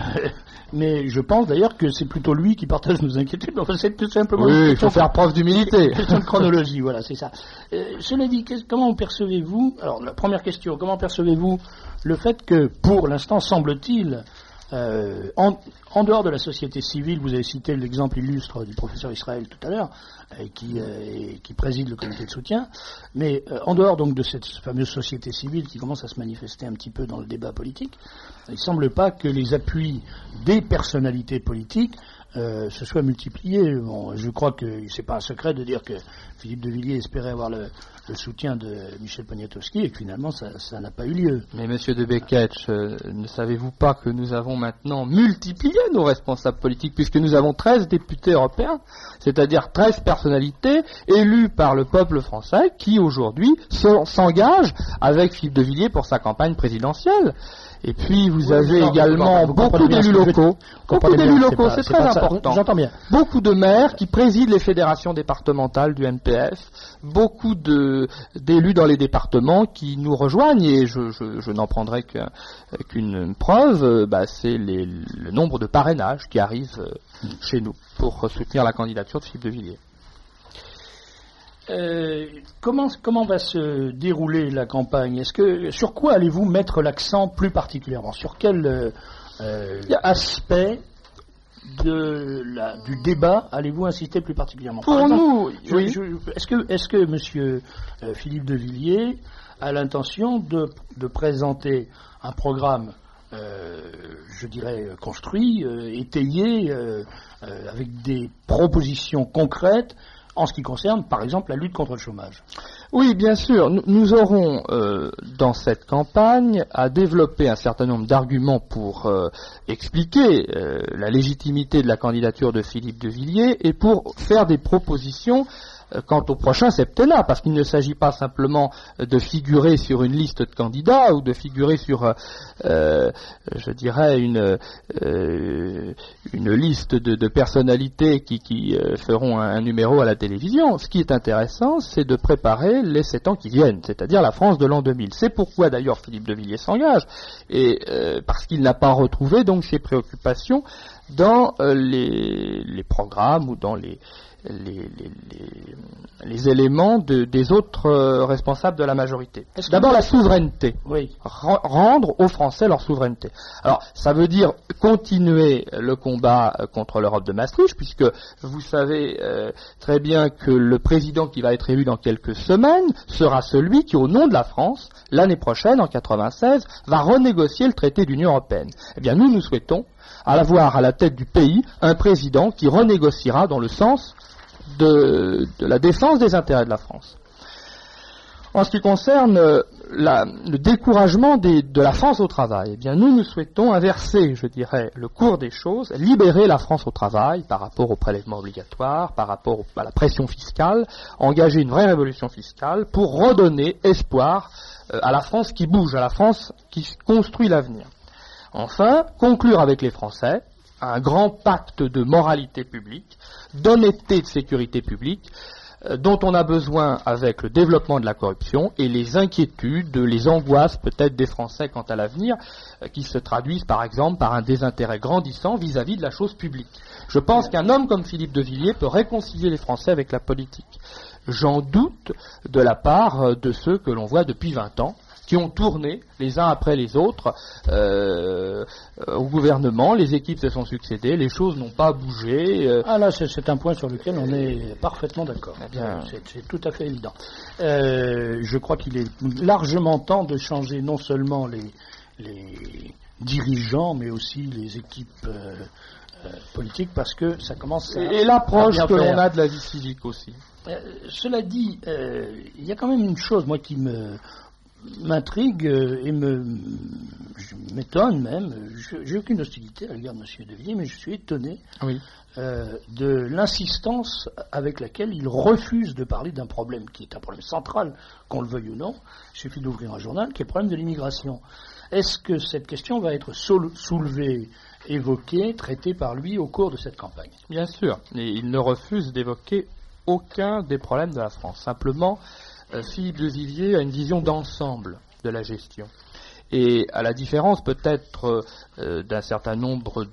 Mais je pense d'ailleurs que c'est plutôt lui qui partage nos inquiétudes. Enfin, c'est tout simplement... Oui, il faut faire preuve d'humilité. C'est question de chronologie, voilà, c'est ça. Euh, cela dit, comment percevez-vous... Alors, la première question, comment percevez-vous le fait que, pour l'instant, semble-t-il, euh, en, en dehors de la société civile, vous avez cité l'exemple illustre du professeur Israël tout à l'heure, euh, qui, euh, qui préside le comité de soutien, mais euh, en dehors donc de cette fameuse société civile qui commence à se manifester un petit peu dans le débat politique, il ne semble pas que les appuis des personnalités politiques euh, se soient multipliés. Bon, je crois que c'est pas un secret de dire que Philippe de Villiers espérait avoir le, le soutien de Michel Poniatowski et que finalement ça, ça n'a pas eu lieu. Mais monsieur de Beketch, euh, ne savez-vous pas que nous avons maintenant multiplié nos responsables politiques puisque nous avons treize députés européens, c'est-à-dire treize personnalités élues par le peuple français qui aujourd'hui s'engagent avec Philippe de Villiers pour sa campagne présidentielle. Et puis vous oui, avez non, également vous beaucoup d'élus locaux, beaucoup d'élus locaux, c'est très important. J'entends bien. Beaucoup de maires qui président les fédérations départementales du M P F, beaucoup de, d'élus dans les départements qui nous rejoignent et je, je, je n'en prendrai qu'un, qu'une preuve, bah, c'est les, le nombre de parrainages qui arrivent chez nous pour soutenir la candidature de Philippe de Villiers. Euh, comment, comment va se dérouler la campagne? Est-ce que, sur quoi allez-vous mettre l'accent plus particulièrement? Sur quel euh, euh, aspect de la, du débat allez-vous insister plus particulièrement? Pour exemple, nous, je, oui. je, est-ce que, est-ce que Monsieur euh, Philippe de Villiers a l'intention de, de présenter un programme, euh, je dirais, construit, euh, étayé, euh, euh, avec des propositions concrètes en ce qui concerne, par exemple, la lutte contre le chômage? Oui, bien sûr. Nous, nous aurons euh, dans cette campagne à développer un certain nombre d'arguments pour euh, expliquer euh, la légitimité de la candidature de Philippe de Villiers et pour faire des propositions quant au prochain septennat, parce qu'il ne s'agit pas simplement de figurer sur une liste de candidats ou de figurer sur, euh, je dirais, une, euh, une liste de, de personnalités qui, qui euh, feront un, un numéro à la télévision. Ce qui est intéressant, c'est de préparer les sept ans qui viennent, c'est-à-dire la France de l'an deux mille. C'est pourquoi d'ailleurs Philippe de Villiers s'engage, et euh, parce qu'il n'a pas retrouvé donc ses préoccupations dans euh, les, les programmes ou dans les Les, les, les, les éléments de, des autres euh, responsables de la majorité. D'abord la souveraineté. Oui. R- rendre aux Français leur souveraineté. Alors ça veut dire continuer le combat contre l'Europe de Maastricht, puisque vous savez euh, très bien que le président qui va être élu dans quelques semaines sera celui qui, au nom de la France, l'année prochaine, en quatre-vingt-seize, va renégocier le traité d'Union européenne. Eh bien nous, nous souhaitons avoir à la tête du pays un président qui renégociera dans le sens De, de la défense des intérêts de la France. En ce qui concerne la, le découragement des, de la France au travail, eh bien nous, nous souhaitons inverser, je dirais, le cours des choses, libérer la France au travail par rapport au prélèvement obligatoire, par rapport au, à la pression fiscale, engager une vraie révolution fiscale pour redonner espoir euh, à la France qui bouge, à la France qui construit l'avenir. Enfin, conclure avec les Français un grand pacte de moralité publique, d'honnêteté et de sécurité publique, euh, dont on a besoin avec le développement de la corruption et les inquiétudes, les angoisses peut-être des Français quant à l'avenir, euh, qui se traduisent par exemple par un désintérêt grandissant vis-à-vis de la chose publique. Je pense qu'un homme comme Philippe de Villiers peut réconcilier les Français avec la politique. J'en doute de la part de ceux que l'on voit depuis vingt ans, qui ont tourné les uns après les autres euh, au gouvernement, les équipes se sont succédées, les choses n'ont pas bougé. Euh. Ah là, c'est, c'est un point sur lequel on est parfaitement d'accord. Eh bien, c'est, c'est tout à fait évident. Euh, je crois qu'il est largement temps de changer non seulement les, les dirigeants, mais aussi les équipes euh, euh, politiques, parce que ça commence à... Et, et l'approche à que faire. l'on a de la vie civique aussi. Euh, cela dit, euh, il y a quand même une chose, moi, qui me... m'intrigue et me je m'étonne même. Je, j'ai aucune hostilité à l'égard de M. de Villiers, mais je suis étonné oui. euh, de l'insistance avec laquelle il refuse de parler d'un problème qui est un problème central, qu'on le veuille ou non. Il suffit d'ouvrir un journal, qui est le problème de l'immigration. Est-ce que cette question va être soulevée, évoquée, traitée par lui au cours de cette campagne? Bien sûr. Et il ne refuse d'évoquer aucun des problèmes de la France. Simplement, Philippe de Villiers a une vision d'ensemble de la gestion. Et à la différence peut-être euh, d'un certain nombre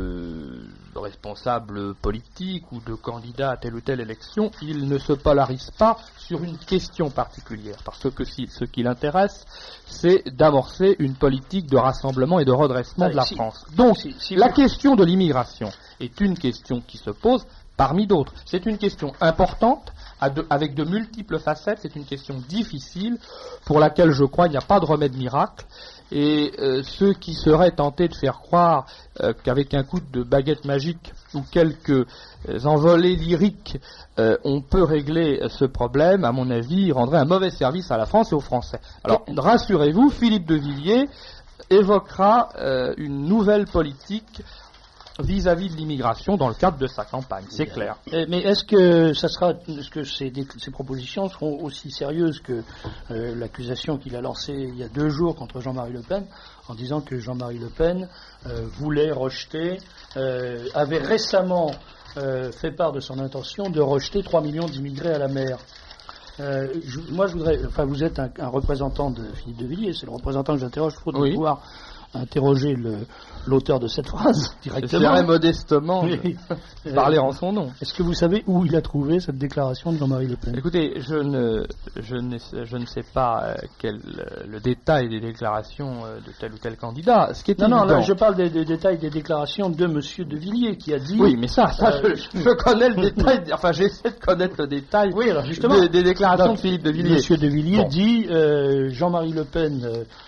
de responsables politiques ou de candidats à telle ou telle élection, il ne se polarise pas sur une question particulière. Parce que si, ce qui l'intéresse, c'est d'amorcer une politique de rassemblement et de redressement ah, de la si, France. Donc, si, si la vous... question de l'immigration est une question qui se pose parmi d'autres. C'est une question importante, de, avec de multiples facettes, c'est une question difficile, pour laquelle je crois il n'y a pas de remède miracle, et euh, ceux qui seraient tentés de faire croire euh, qu'avec un coup de baguette magique ou quelques euh, envolées lyriques, euh, on peut régler euh, ce problème, à mon avis, rendrait un mauvais service à la France et aux Français. Alors, rassurez-vous, Philippe de Villiers évoquera euh, une nouvelle politique vis-à-vis de l'immigration dans le cadre de sa campagne, c'est clair. Mais est-ce que ça sera, est-ce que ces, ces propositions seront aussi sérieuses que euh, l'accusation qu'il a lancée il y a deux jours contre Jean-Marie Le Pen, en disant que Jean-Marie Le Pen euh, voulait rejeter, euh, avait récemment euh, fait part de son intention de rejeter trois millions d'immigrés à la mer. Euh, je, moi, je voudrais, enfin, vous êtes un, un représentant de Philippe de Villiers, c'est le représentant que j'interroge, il faut oui. pouvoir interroger le, l'auteur de cette phrase directement. J'aimerais modestement oui. parler en son nom. Est-ce que vous savez où il a trouvé cette déclaration de Jean-Marie Le Pen? Écoutez, je ne, je ne, je ne sais pas quel, le détail des déclarations de tel ou tel candidat. Ce qui est non, évident... non, là, je parle des, des détails des déclarations de M. de Villiers qui a dit... Oui, mais ça, ça euh, je, je connais le détail, enfin j'essaie de connaître le détail oui, alors justement, des, des déclarations donc, de Philippe de Villiers. M. de Villiers bon. dit euh, Jean-Marie Le Pen... Euh,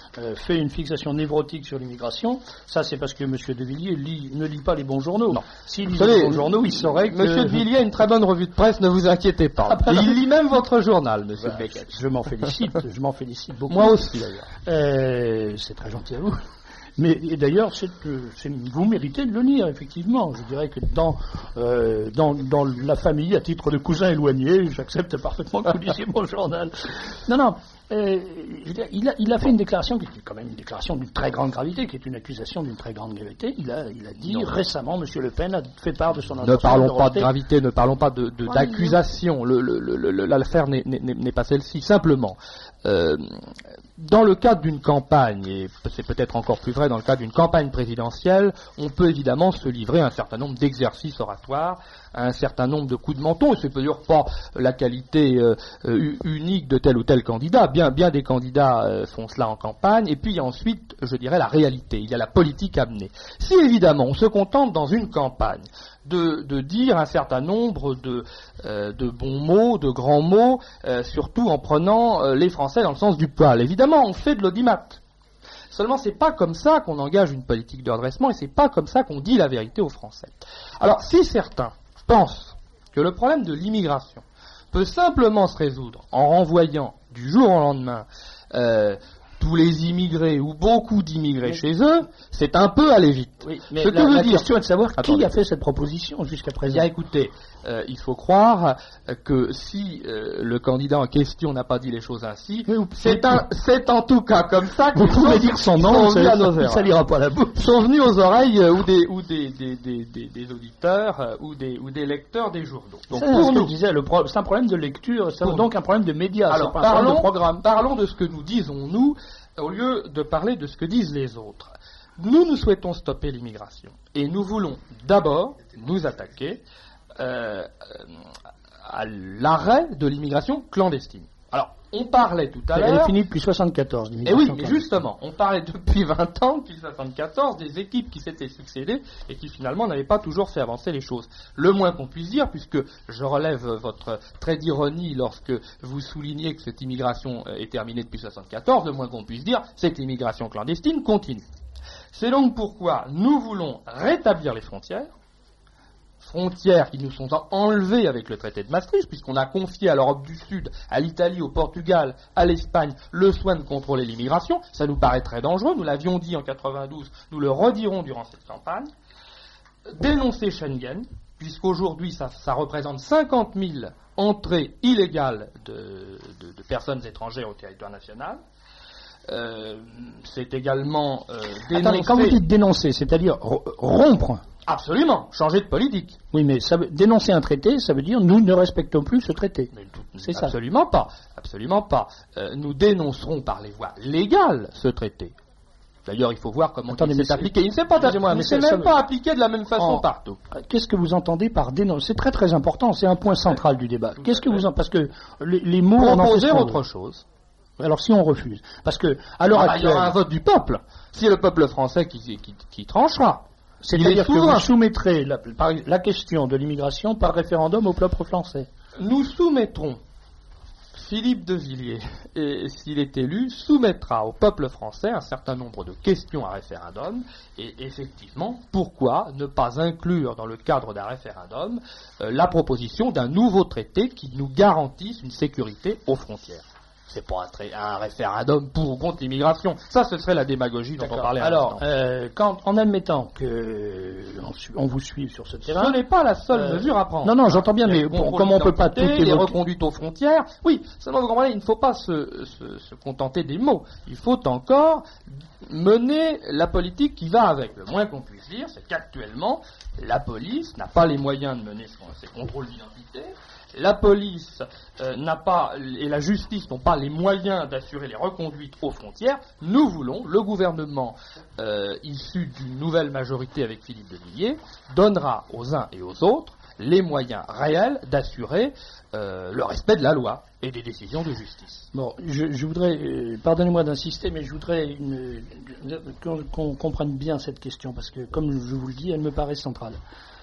euh, fait une fixation névrotique sur l'immigration, ça c'est parce que M. de Villiers lit, ne lit pas les bons journaux. Non. S'il lisait les bons journaux, il saurait que... M. de Villiers a une très bonne revue de presse, ne vous inquiétez pas. Ah, bah, Et il lit même votre journal, M. Voilà, Beckett. je m'en félicite, je m'en félicite beaucoup. Moi aussi, d'ailleurs. Euh, c'est très gentil à vous. Mais et d'ailleurs, c'est, c'est, vous méritez de le lire, effectivement. Je dirais que dans, euh, dans, dans la famille, à titre de cousin éloigné, j'accepte parfaitement que vous lisiez mon journal. Non, non. Euh, je veux dire, il, a, il a fait une déclaration qui est quand même une déclaration d'une très grande gravité, qui est une accusation d'une très grande gravité. Il a, il a dit non. récemment, M. Le Pen a fait part de son intention. Ne parlons de pas rejeter... de gravité, ne parlons pas de, de, oh, d'accusation. Le, le, le, le, l'affaire n'est, n'est, n'est pas celle-ci. Simplement, euh, dans le cadre d'une campagne, et c'est peut-être encore plus vrai dans le cadre d'une campagne présidentielle, on peut évidemment se livrer à un certain nombre d'exercices oratoires, à un certain nombre de coups de menton, et c'est peut-être pas la qualité euh, unique de tel ou tel candidat. Bien, bien des candidats euh, font cela en campagne, et puis ensuite, je dirais, la réalité. Il y a la politique amenée. Si évidemment on se contente dans une campagne de, de dire un certain nombre de, euh, de bons mots, de grands mots, euh, surtout en prenant euh, les Français dans le sens du poil, évidemment on fait de l'audimat. Seulement, c'est pas comme ça qu'on engage une politique de redressement, et c'est pas comme ça qu'on dit la vérité aux Français. Alors, si certains pensent que le problème de l'immigration peut simplement se résoudre en renvoyant du jour au lendemain euh, tous les immigrés ou beaucoup d'immigrés oui. chez eux, c'est un peu aller vite. Oui, mais Ce la, que veut la dire... question est de savoir Attendez. qui a fait cette proposition jusqu'à présent. Bien, écoutez, euh, il faut croire que si euh, le candidat en question n'a pas dit les choses ainsi, oui, c'est, un, c'est en tout cas comme ça que vous pouvez dire son nom, ça, ça, ça n'ira pas à la bouche. Sont venus aux oreilles euh, ou, des, ou des, des, des, des, des auditeurs euh, ou, des, ou des lecteurs des journaux. Donc c'est pour nous, je disais, le pro- c'est un problème de lecture, c'est donc un problème de médias. Alors, c'est pas un parlons, problème de programme. Parlons de ce que nous disons nous, au lieu de parler de ce que disent les autres. Nous, nous souhaitons stopper l'immigration. Et nous voulons d'abord nous attaquer euh, à l'arrêt de l'immigration clandestine. Alors, on parlait tout à l'heure... Elle est finie depuis soixante-quatorze, l'immigration clandestine. Et oui, mais justement, on parlait depuis vingt ans, depuis soixante-quatorze, des équipes qui s'étaient succédées et qui finalement n'avaient pas toujours fait avancer les choses. Le moins qu'on puisse dire, puisque je relève votre trait d'ironie lorsque vous soulignez que cette immigration est terminée depuis soixante-quatorze, le moins qu'on puisse dire, c'est que l'immigration clandestine continue. C'est donc pourquoi nous voulons rétablir les frontières, frontières qui nous sont enlevées avec le traité de Maastricht, puisqu'on a confié à l'Europe du Sud, à l'Italie, au Portugal, à l'Espagne, le soin de contrôler l'immigration. Ça nous paraît très dangereux, nous l'avions dit en quatre-vingt-douze, nous le redirons durant cette campagne. Dénoncer Schengen, puisqu'aujourd'hui ça, ça représente cinquante mille entrées illégales de, de, de personnes étrangères au territoire national. Euh, c'est également euh, dénoncer... Attendez, quand vous dites dénoncer, c'est-à-dire rompre. Absolument, changer de politique. Oui, mais ça veut, dénoncer un traité, ça veut dire nous ne respectons plus ce traité. Mais tout, c'est absolument ça. pas, absolument pas. Euh, nous dénoncerons par les voies légales ce traité. D'ailleurs, il faut voir comment Attendez, il s'est appliqué. Il ne s'est pas, Excusez-moi, mais c'est c'est, même ça... pas appliqué de la même façon en... partout. Qu'est-ce que vous entendez par dénoncer? C'est très très important, c'est un point central du débat. Tout Qu'est-ce que vous en... Parce que les, les mots... Proposer autre chose. Alors si on refuse, parce que à l'heure ah bah, actuelle, il y aura un vote du peuple. C'est le peuple français qui, qui, qui tranchera. C'est-à-dire que vous soumettrez la, la question de l'immigration par référendum au peuple français. Nous soumettrons, Philippe de Villiers, et s'il est élu, soumettra au peuple français un certain nombre de questions à référendum. Et effectivement, pourquoi ne pas inclure dans le cadre d'un référendum euh, la proposition d'un nouveau traité qui nous garantisse une sécurité aux frontières? C'est pas un, un référendum pour ou contre l'immigration. Ça, ce serait la démagogie dont D'accord. on parlait à Alors, l'instant. euh, quand, en admettant que on, on vous suive sur ce terrain... Ce n'est pas la seule euh, mesure à prendre. Non, non, j'entends bien, mais bon, comme on ne peut pas tout évoquer... Les reconduites aux frontières... Oui, seulement vous comprenez, il ne faut pas se, se, se contenter des mots. Il faut encore mener la politique qui va avec. Le moins qu'on puisse dire, c'est qu'actuellement, la police n'a pas les moyens de mener ses contrôles d'identité. La police euh, n'a pas, et la justice n'ont pas les moyens d'assurer les reconduites aux frontières. Nous voulons, le gouvernement euh, issu d'une nouvelle majorité avec Philippe de Villiers, donnera aux uns et aux autres les moyens réels d'assurer euh, le respect de la loi et des décisions de justice. Bon, je, je voudrais, euh, pardonnez-moi d'insister, mais je voudrais une, une, qu'on, qu'on comprenne bien cette question, parce que, comme je vous le dis, elle me paraît centrale.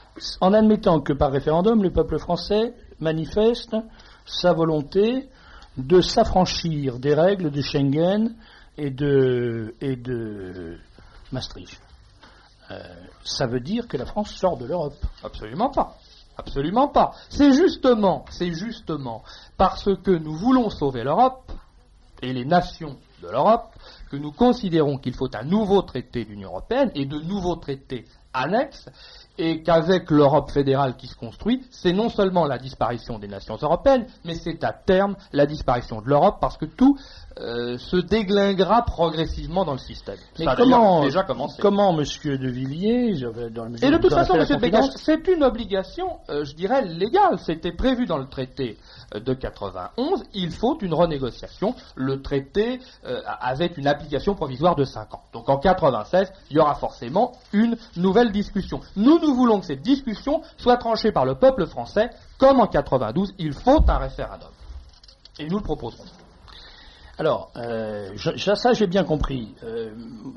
En admettant que par référendum, le peuple français manifeste sa volonté de s'affranchir des règles de Schengen et de, et de Maastricht, euh, ça veut dire que la France sort de l'Europe? Absolument pas. Absolument pas. C'est justement, c'est justement parce que nous voulons sauver l'Europe et les nations de l'Europe que nous considérons qu'il faut un nouveau traité de l'Union européenne et de nouveaux traités annexes, et qu'avec l'Europe fédérale qui se construit, c'est non seulement la disparition des nations européennes, mais c'est à terme la disparition de l'Europe, parce que tout euh, se déglinguera progressivement dans le système. Mais Ça a comment, déjà commencé. Comment, monsieur de Villiers, dans le Et de toute façon, monsieur de de Bécache, c'est une obligation, euh, je dirais, légale. C'était prévu dans le traité euh, de quatre-vingt-onze. Il faut une renégociation. Le traité euh, avait une application provisoire de cinq ans. Donc en quatre-vingt-seize, il y aura forcément une nouvelle discussion. Nous, nous voulons que cette discussion soit tranchée par le peuple français, comme en quatre-vingt-douze. Il faut un référendum. Et nous le proposerons. Alors, euh, je, ça j'ai bien compris. Euh,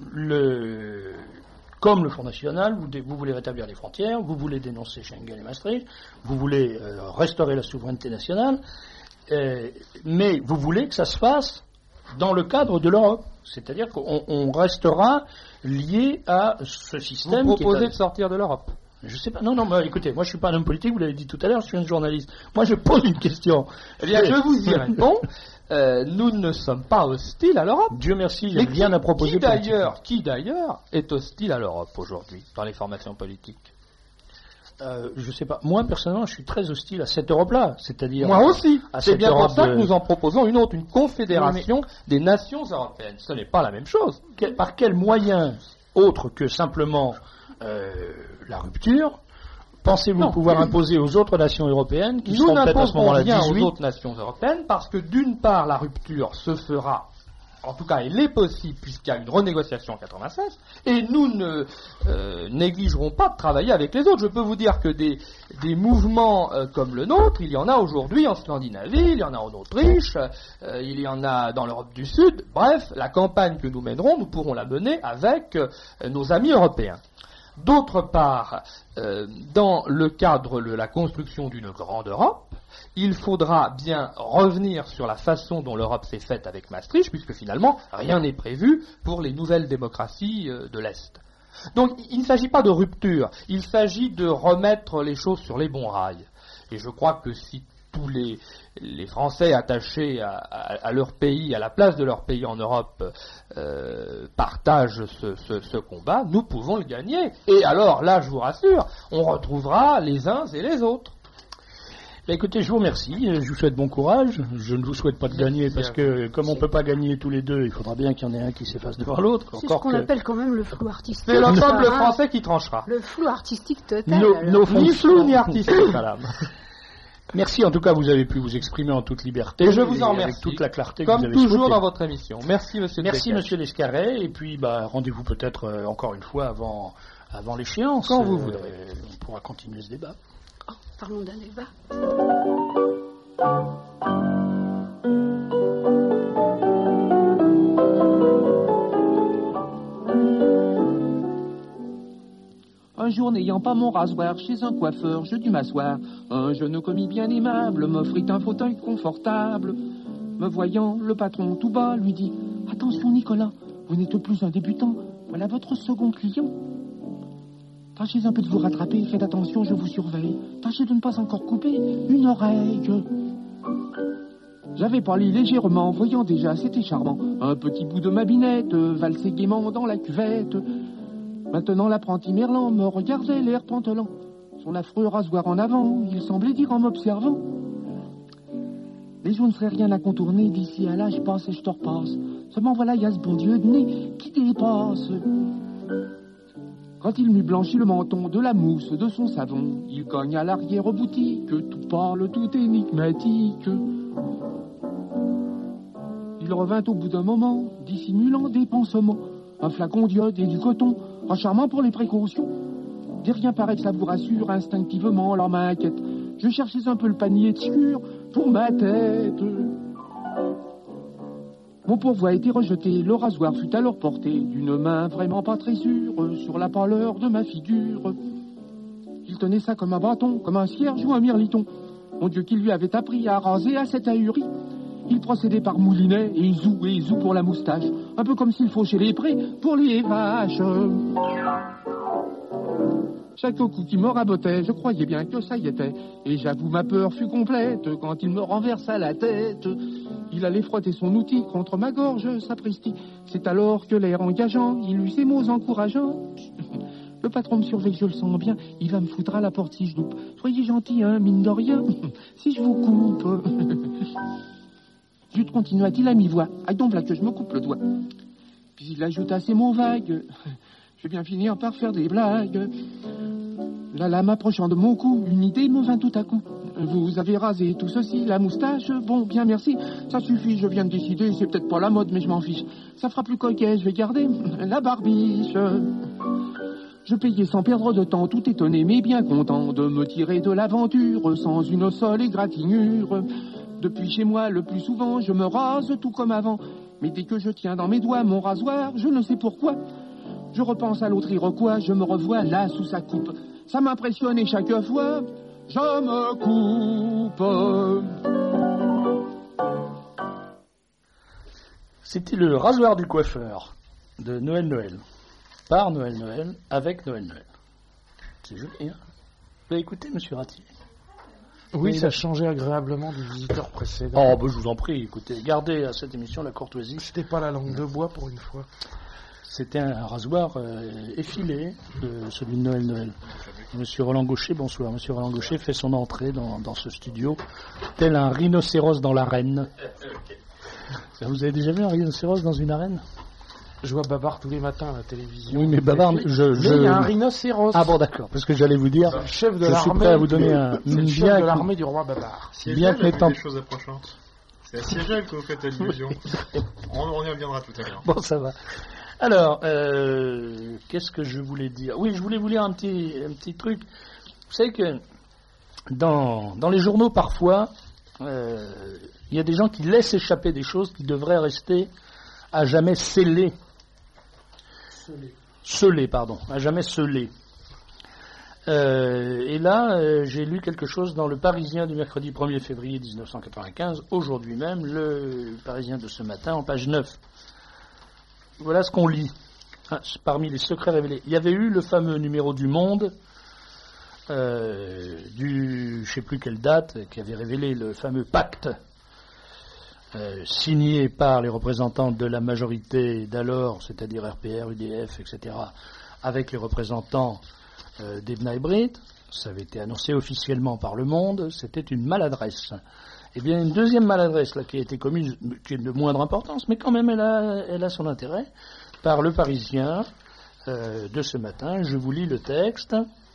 le, comme le Front National, vous, vous voulez rétablir les frontières, vous voulez dénoncer Schengen et Maastricht, vous voulez euh, restaurer la souveraineté nationale, euh, mais vous voulez que ça se fasse dans le cadre de l'Europe. C'est-à-dire qu'on on restera lié à ce système. Vous proposez qui est à... de sortir de l'Europe? Je sais pas. Non, non, mais écoutez, moi je suis pas un homme politique, vous l'avez dit tout à l'heure, je suis un journaliste. Moi je pose une question. Eh bien, je vous y réponds. Euh, nous ne sommes pas hostiles à l'Europe. Dieu merci, il n'y a rien à proposer. Qui d'ailleurs, qui d'ailleurs est hostile à l'Europe aujourd'hui, dans les formations politiques? Euh, je sais pas. Moi, personnellement, je suis très hostile à cette Europe-là. C'est-à-dire. Moi aussi. C'est bien pour ça de... que nous en proposons une autre, une confédération mais... des nations européennes. Ce n'est pas la même chose. Quel, par quels moyens, autres que simplement euh, la rupture, pensez-vous non, pouvoir oui. imposer aux autres nations européennes qui nous seront peut-être à ce moment-là rien dix-huit aux autres nations européennes parce que d'une part, la rupture se fera. En tout cas, elle est possible puisqu'il y a une renégociation en quatre-vingt-seize, et nous ne euh, négligerons pas de travailler avec les autres. Je peux vous dire que des, des mouvements euh, comme le nôtre, il y en a aujourd'hui en Scandinavie, il y en a en Autriche, euh, il y en a dans l'Europe du Sud. Bref, la campagne que nous mènerons, nous pourrons la mener avec euh, nos amis européens. D'autre part, euh, dans le cadre de la construction d'une grande Europe, il faudra bien revenir sur la façon dont l'Europe s'est faite avec Maastricht, puisque finalement, rien n'est prévu pour les nouvelles démocraties de l'Est. Donc, il ne s'agit pas de rupture, il s'agit de remettre les choses sur les bons rails. Et je crois que si tous les, les Français attachés à, à, à leur pays, à la place de leur pays en Europe, euh, partagent ce, ce, ce combat, nous pouvons le gagner. Et alors, là, je vous rassure, on retrouvera les uns et les autres. Bah écoutez, je vous remercie, je vous souhaite bon courage. Je ne vous souhaite pas de gagner parce que comme on ne peut pas gagner tous les deux, il faudra bien qu'il y en ait un qui s'efface devant l'autre. C'est ce qu'on que... appelle quand même le flou artistique. C'est le peuple français qui tranchera. Le flou artistique total. Nos, nos ni flou ni artistique, madame. Merci, en tout cas, vous avez pu vous exprimer en toute liberté. Et je vous en remercie. Avec toute la clarté Comme que vous avez toujours souhaité. Dans votre émission. Merci, monsieur Merci, monsieur Lescarré. Et puis, bah, rendez-vous peut-être euh, encore une fois avant, avant l'échéance. Quand vous euh, voudrez. On pourra continuer ce débat. Oh, parlons d'un débat. Un jour, n'ayant pas mon rasoir chez un coiffeur, je dus m'asseoir. Un jeune commis bien aimable m'offrit un fauteuil confortable. Me voyant, le patron tout bas lui dit « Attention Nicolas, vous n'êtes plus un débutant, voilà votre second client. Tâchez un peu de vous rattraper, faites attention, je vous surveille. Tâchez de ne pas encore couper une oreille. » J'avais parlé légèrement, voyant déjà, c'était charmant. Un petit bout de ma binette valsait gaiement dans la cuvette. Maintenant l'apprenti Merlan me regardait l'air pantelant. Son affreux rasoir en avant, il semblait dire en m'observant: les jours ne seraient rien à contourner, d'ici à là je passe et je te repasse. Seulement voilà, il y a ce bon Dieu de nez qui dépasse. Quand il m'eut blanchi le menton de la mousse de son savon, il cogne à l'arrière-boutique, tout parle, tout énigmatique. Il revint au bout d'un moment, dissimulant des pansements, un flacon d'iode et du coton, un charmant pour les précautions. Dis rien paraît que ça vous rassure, instinctivement alors m'inquiète. Je cherchais un peu le panier de sûr pour ma tête. Mon pourvoi a été rejeté, le rasoir fut alors porté d'une main vraiment pas très sûre sur la pâleur de ma figure. Il tenait ça comme un bâton, comme un cierge ou un mirliton. Mon Dieu, qui lui avait appris à raser à cette ahurie. Il procédait par moulinet, et zou, et zou pour la moustache. Un peu comme s'il fauchait les prés pour les vaches. Chaque coup qui me rabotait, je croyais bien que ça y était. Et j'avoue, ma peur fut complète quand il me renversa la tête. Il allait frotter son outil contre ma gorge, sapristi. C'est alors que l'air engageant, il eut ces mots encourageants. Le patron me surveille, je le sens bien. Il va me foutre à la porte si je loupe. Soyez gentil, hein, mine de rien, si je vous coupe. Zut, continua-t-il à mi-voix. Ah donc là que je me coupe le doigt. Puis il ajouta ces mots vagues. Je vais bien finir par faire des blagues. Là, là, m'approchant de mon cou, une idée me vint tout à coup. Vous avez rasé tout ceci, la moustache? Bon, bien, merci. Ça suffit, je viens de décider. C'est peut-être pas la mode, mais je m'en fiche. Ça fera plus coquet, je vais garder la barbiche. Je payais sans perdre de temps, tout étonné, mais bien content de me tirer de l'aventure sans une seule égratignure. Depuis chez moi, le plus souvent, je me rase tout comme avant. Mais dès que je tiens dans mes doigts mon rasoir, je ne sais pourquoi. Je repense à l'autre Iroquois, je me revois là sous sa coupe. Ça m'impressionne et chaque fois, je me coupe. C'était le rasoir du coiffeur de Noël Noël. Par Noël Noël, avec Noël Noël. C'est joli, hein? Vous avez écouté, monsieur Ratti? Oui, ça changeait agréablement du visiteur précédent. Oh, ben, je vous en prie, écoutez, gardez à cette émission la courtoisie. C'était pas la langue de bois pour une fois. C'était un rasoir euh, effilé, de celui de Noël Noël. Monsieur Roland Gaucher, bonsoir. Monsieur Roland Gaucher fait son entrée dans, dans ce studio, tel un rhinocéros dans l'arène. Vous avez déjà vu un rhinocéros dans une arène? Je vois Babar tous les matins à la télévision. Oui, mais Babar, je... je... Mais il y a un rhinocéros. Ah bon, d'accord, parce que j'allais vous dire, le chef de je suis prêt à vous donner un... C'est le chef de l'armée du roi Babar. Si bien que des choses approchantes. C'est à Siegel que vous faites allusion. on, on y reviendra tout à l'heure. Bon, ça va. Alors, euh, qu'est-ce que je voulais dire? Oui, je voulais vous lire un petit, un petit truc. Vous savez que dans, dans les journaux, parfois, euh, il y a des gens qui laissent échapper des choses qui devraient rester à jamais scellées. Scellées. Scellées, pardon. À jamais scellées. Euh, et là, euh, j'ai lu quelque chose dans le Parisien du mercredi premier février dix-neuf cent quatre-vingt-quinze, aujourd'hui même, le Parisien de ce matin, en page neuf. Voilà ce qu'on lit, hein, parmi les secrets révélés. Il y avait eu le fameux numéro du Monde, euh, du, je ne sais plus quelle date, qui avait révélé le fameux pacte euh, signé par les représentants de la majorité d'alors, c'est-à-dire R P R, U D F, et cetera, avec les représentants euh, des B'nai B'rith. Ça avait été annoncé officiellement par Le Monde, c'était une maladresse. Eh bien, une deuxième maladresse là, qui a été commise, qui est de moindre importance, mais quand même elle a, elle a son intérêt, par le Parisien euh, de ce matin. Je vous lis le texte.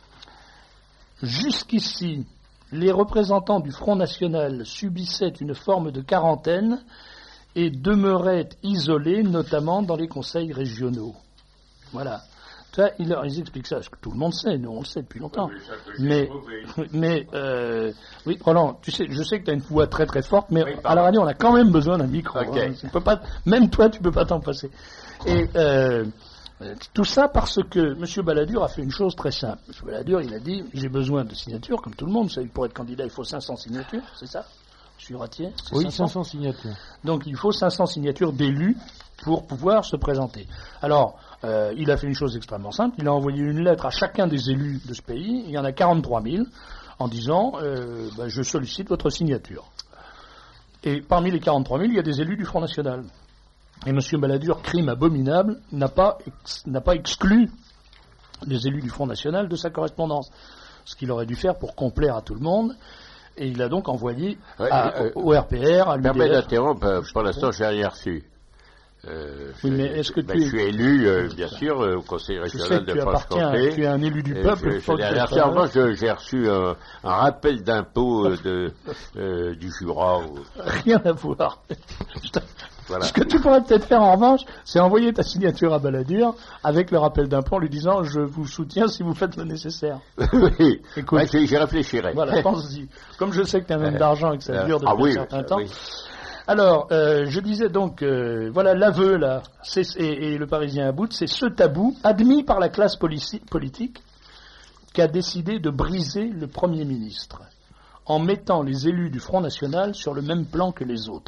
Jusqu'ici, les représentants du Front National subissaient une forme de quarantaine et demeuraient isolés, notamment dans les conseils régionaux. Voilà. Ça, ils, ils expliquent ça, parce que tout le monde sait, nous on le sait depuis longtemps. Mais, mais euh, oui, Roland, tu sais, je sais que tu as une voix très très forte, mais oui, à la radio on a quand même besoin d'un micro. Okay. Hein, on peut pas, même toi tu peux pas t'en passer. Et euh, tout ça parce que M. Balladur a fait une chose très simple. M. Balladur, il a dit, j'ai besoin de signatures, comme tout le monde, pour être candidat il faut cinq cents signatures, c'est ça? Monsieur Ratier? Oui, cinq cents. cinq cents signatures. Donc il faut cinq cents signatures d'élus pour pouvoir se présenter. Alors, euh, il a fait une chose extrêmement simple, il a envoyé une lettre à chacun des élus de ce pays, il y en a quarante-trois mille, en disant euh, bah, je sollicite votre signature. Et parmi les quarante-trois mille, il y a des élus du Front National. Et M. Balladur, crime abominable, n'a pas, ex- n'a pas exclu les élus du Front National de sa correspondance. Ce qu'il aurait dû faire pour complaire à tout le monde. Et il a donc envoyé ouais, à, euh, au R P R, à l'U D F... Permets d'interrompre, pour l'instant, je n'ai rien reçu. Euh, oui, mais est-ce que ben, tu... Je suis élu, euh, bien sûr, euh, au Conseil régional de Franche-Comté. Tu es un élu du peuple. Je, dernièrement, je, j'ai reçu un, un rappel d'impôt de, euh, du Jura. Ou... Rien à voir. Voilà. Ce que tu pourrais peut-être faire en revanche, c'est envoyer ta signature à Balladur avec le rappel d'impôt en lui disant je vous soutiens si vous faites le nécessaire. Oui, écoute, ouais, j'y réfléchirai. Voilà, pense-y. Comme je sais que tu as même d'argent et que ça euh, dure depuis ah, oui, un certain euh, temps. Oui. Alors, euh, je disais donc, euh, voilà, l'aveu là, c'est, et, et le Parisien à bout, c'est ce tabou admis par la classe polici- politique qui a décidé de briser le Premier ministre en mettant les élus du Front National sur le même plan que les autres.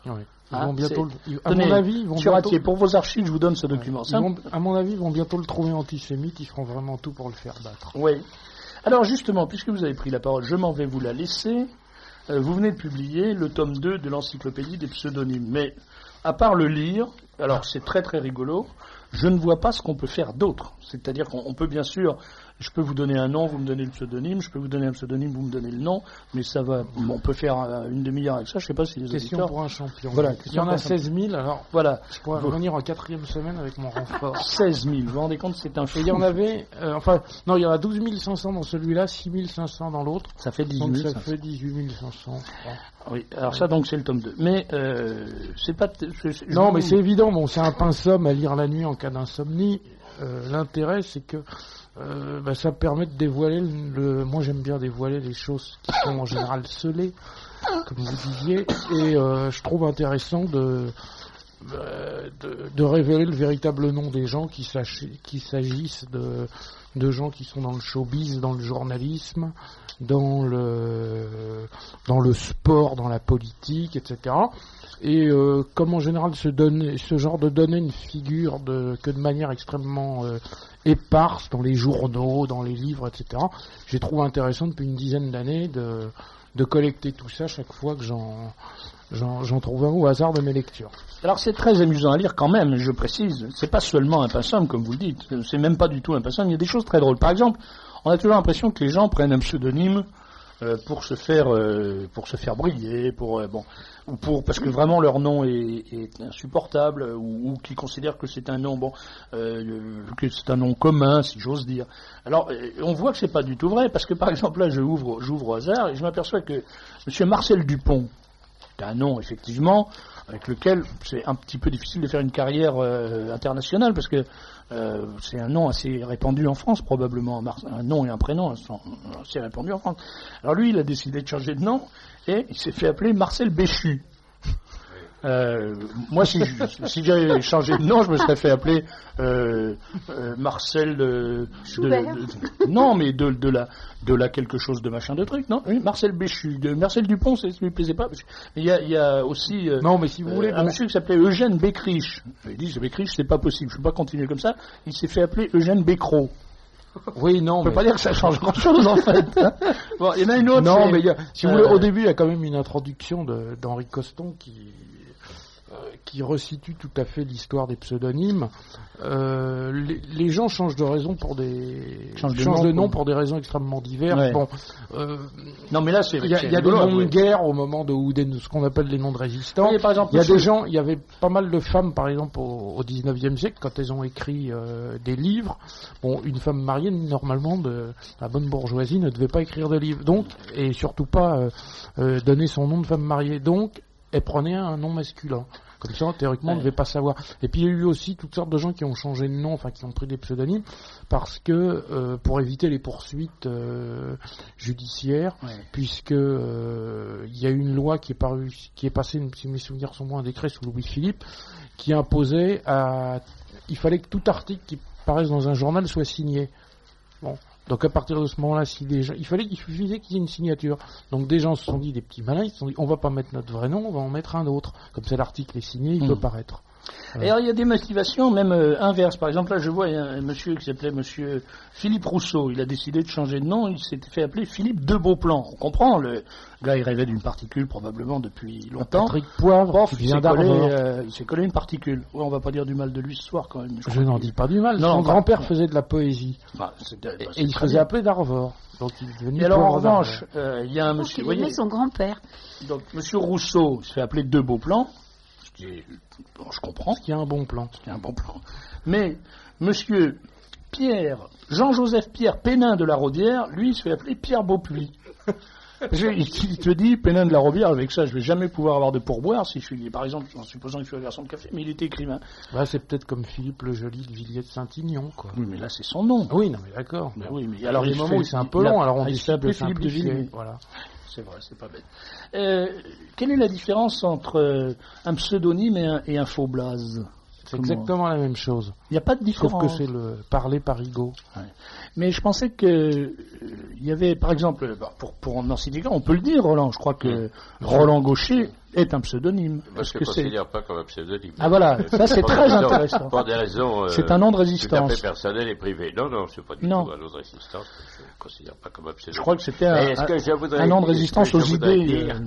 Oui. Ils Hein, vont bientôt, c'est- le- à Tenez, mon avis, ils vont Monsieur bientôt... Ratier, pour vos archives, je vous donne ce document. Ils Ça- vont- à mon avis, ils vont bientôt le trouver antisémite. Ils feront vraiment tout pour le faire battre. Oui. Alors justement, puisque vous avez pris la parole, je m'en vais vous la laisser. Euh, vous venez de publier le tome deux de l'encyclopédie des pseudonymes. Mais à part le lire, alors c'est très très rigolo, je ne vois pas ce qu'on peut faire d'autre. C'est-à-dire qu'on on peut bien sûr, je peux vous donner un nom, vous me donnez le pseudonyme, je peux vous donner un pseudonyme, vous me donnez le nom, mais ça va, on peut faire euh, une demi-heure avec ça, je ne sais pas si les Question auditeurs... pour un champion. Voilà, Il y question en pour a un champion. seize mille, alors Voilà. je pourrais Vous- revenir en quatrième semaine avec mon renfort. seize mille, vous vous rendez compte, c'est un Et fou. il y en avait, euh, enfin, non, il y en a douze mille cinq cents dans celui-là, six mille cinq cents dans l'autre. Ça fait dix-huit Donc mille ça cinq cents. fait dix-huit mille cinq cents. Oui, alors ça donc c'est le tome deux. Mais euh, c'est pas... c'est- c'est- Non, je- mais c'est évident, bon, c'est un pinceau à lire la nuit en cas d'insomnie. Euh, L'intérêt, c'est que euh, bah, ça permet de dévoiler le, le- Moi, j'aime bien dévoiler les choses qui sont en général scellées, comme vous disiez, et euh, je trouve intéressant de, euh, de de révéler le véritable nom des gens, qu'il s'agisse qu'il s'agisse de de gens qui sont dans le showbiz, dans le journalisme, dans le dans le sport, dans la politique, et cetera. Et euh, comme en général ce, donner, ce genre de donner une figure de, que de manière extrêmement euh, éparse dans les journaux, dans les livres, et cetera, j'ai trouvé intéressant depuis une dizaine d'années de, de collecter tout ça chaque fois que j'en, j'en, j'en trouve un au hasard de mes lectures. Alors c'est très amusant à lire quand même, je précise. C'est pas seulement un pinceau, comme vous le dites. C'est même pas du tout un pinceau. Il y a des choses très drôles. Par exemple, on a toujours l'impression que les gens prennent un pseudonyme euh, pour se faire euh, pour se faire briller, pour euh, bon, ou pour parce que vraiment leur nom est, est insupportable, euh, ou, ou qu'ils considèrent que c'est un nom bon, euh, le- que c'est un nom commun, si j'ose dire. Alors euh, on voit que c'est pas du tout vrai, parce que par exemple là, je ouvre j'ouvre au hasard et je m'aperçois que Monsieur Marcel Dupont, c'est un nom effectivement avec lequel c'est un petit peu difficile de faire une carrière euh, internationale, parce que euh, c'est un nom assez répandu en France probablement, Mar- un nom et un prénom sont assez répandus en France. Alors lui, il a décidé de changer de nom et il s'est fait appeler Marcel Béchu. Euh, moi, si, je- si j'avais changé de nom, je me serais fait appeler euh, euh, Marcel de, de- de- non, mais de, de la de la quelque chose de machin de truc, non oui, Marcel Béchu, de Marcel Dupont, ça ne lui plaisait pas. Parce que- mais il y a, il y a aussi euh, Non, mais si vous voulez, un bon, monsieur qui s'appelait Eugène Bécriche. Il dit c'est Bécriche, c'est pas possible, je peux pas continuer comme ça. Il s'est fait appeler Eugène Bécrot. oui, non, On peut mais... pas dire que ça change grand chose en fait. hein. Bon, il y en a une autre. Non, c'est- mais il y a- si vous euh, voulez, au début, il y a quand même une introduction de- d'Henri Coston qui, euh, qui resitue tout à fait l'histoire des pseudonymes. Euh, les, les gens changent de raison pour des Changent de changent nom de nom pour- pour des raisons extrêmement diverses. Ouais. Bon, euh, Non, mais là c'est. il y a, c'est il y a des rigolo, noms ouais. de guerre au moment de ou des, ce qu'on appelle les noms de résistants. Oui, par exemple, Il y a monsieur- des gens, il y avait pas mal de femmes, par exemple, au, au dix-neuvième siècle, quand elles ont écrit euh, des livres. Bon, une femme mariée, normalement, de la bonne bourgeoisie, ne devait pas écrire de livres, donc, et surtout pas euh, euh, donner son nom de femme mariée. Donc, elle prenait un nom masculin. Comme ça, théoriquement, on ne Ouais. devait pas savoir. Et puis, il y a eu aussi toutes sortes de gens qui ont changé de nom, enfin, qui ont pris des pseudonymes, parce que, euh, pour éviter les poursuites euh, judiciaires, Ouais. puisque euh, il y a eu une loi qui est parue, qui est passée, si mes souvenirs sont bons, un décret sous Louis-Philippe, qui imposait à, il fallait que tout article qui paraisse dans un journal soit signé. Bon. Donc à partir de ce moment-là, si des gens, il fallait, il suffisait qu'il y ait une signature. Donc des gens se sont dit, des petits malins, ils se sont dit, on va pas mettre notre vrai nom, on va en mettre un autre. Comme ça, l'article est signé, il Mmh. peut paraître. Et alors, il y a des motivations même euh, inverses. Par exemple, là, je vois il y a un monsieur qui s'appelait monsieur Philippe Rousseau. Il a décidé de changer de nom. Il s'était fait appeler Philippe de Beauplan. On comprend. Le gars, il rêvait d'une particule probablement depuis longtemps. Patrick Poivre, Prof, qui il vient s'est collé, d'Arvor. euh, il s'est collé une particule. Ouais, on va pas dire du mal de lui ce soir quand même. Je crois n'en qu'il- dis pas du mal. Non, Son non, grand-père pas- faisait de la poésie. Bah, c'est- bah, Et, c'est et il se très faisait bien. appeler d'Arvor. Donc il est devenu Et alors, en Poivre d'Arvor. revanche, euh, il y a un monsieur, Il vous voyez, aimait son grand-père. donc monsieur Rousseau se fait appeler de Beauplan. Ce qui est- bon, je comprends. Qui a un bon plan. C'est un bon plan. Mais monsieur Pierre, Jean-Joseph Pierre Pénin de la Rodière, lui, il se fait appeler Pierre Beaupuis. Je- il il te dit, Pénin de la Rodière, avec ça, je vais jamais pouvoir avoir de pourboire si je suis, par exemple, en supposant que je suis un garçon de café, mais il était écrivain. Bah, c'est peut-être comme Philippe le Joli de Villiers de Saint-Ignon, quoi. Oui, mais là, c'est son nom. Oui, non, mais d'accord. Ben oui, mais Alors, alors, il y a il des se moments fait- où c'est un peu il a- long, alors on il se décide fait appeler de Philippe de simplifier. Villiers. Voilà. C'est vrai, c'est pas bête. Euh, quelle est la différence entre euh, un pseudonyme et un, et un faux blaze? C'est Comment- exactement la même chose. Il n'y a pas de Sauf différence. que c'est le parler parigot. Mais je pensais que euh, il y avait, par exemple, bah, pour, pour en citer qu'un, on peut le dire, Roland. Je crois que Roland Gaucher est un pseudonyme. Moi, je ne considère pas comme un pseudonyme. Ah voilà, ça c'est très raisons, intéressant. Pour des raisons euh, c'est un nom de résistance. tout à fait personnel et privé. Non, non, c'est pas du non. tout un nom de résistance. Je ne considère pas comme un pseudonyme. Je crois que c'était un, que je voudrais, un nom de résistance aux idées. Dire,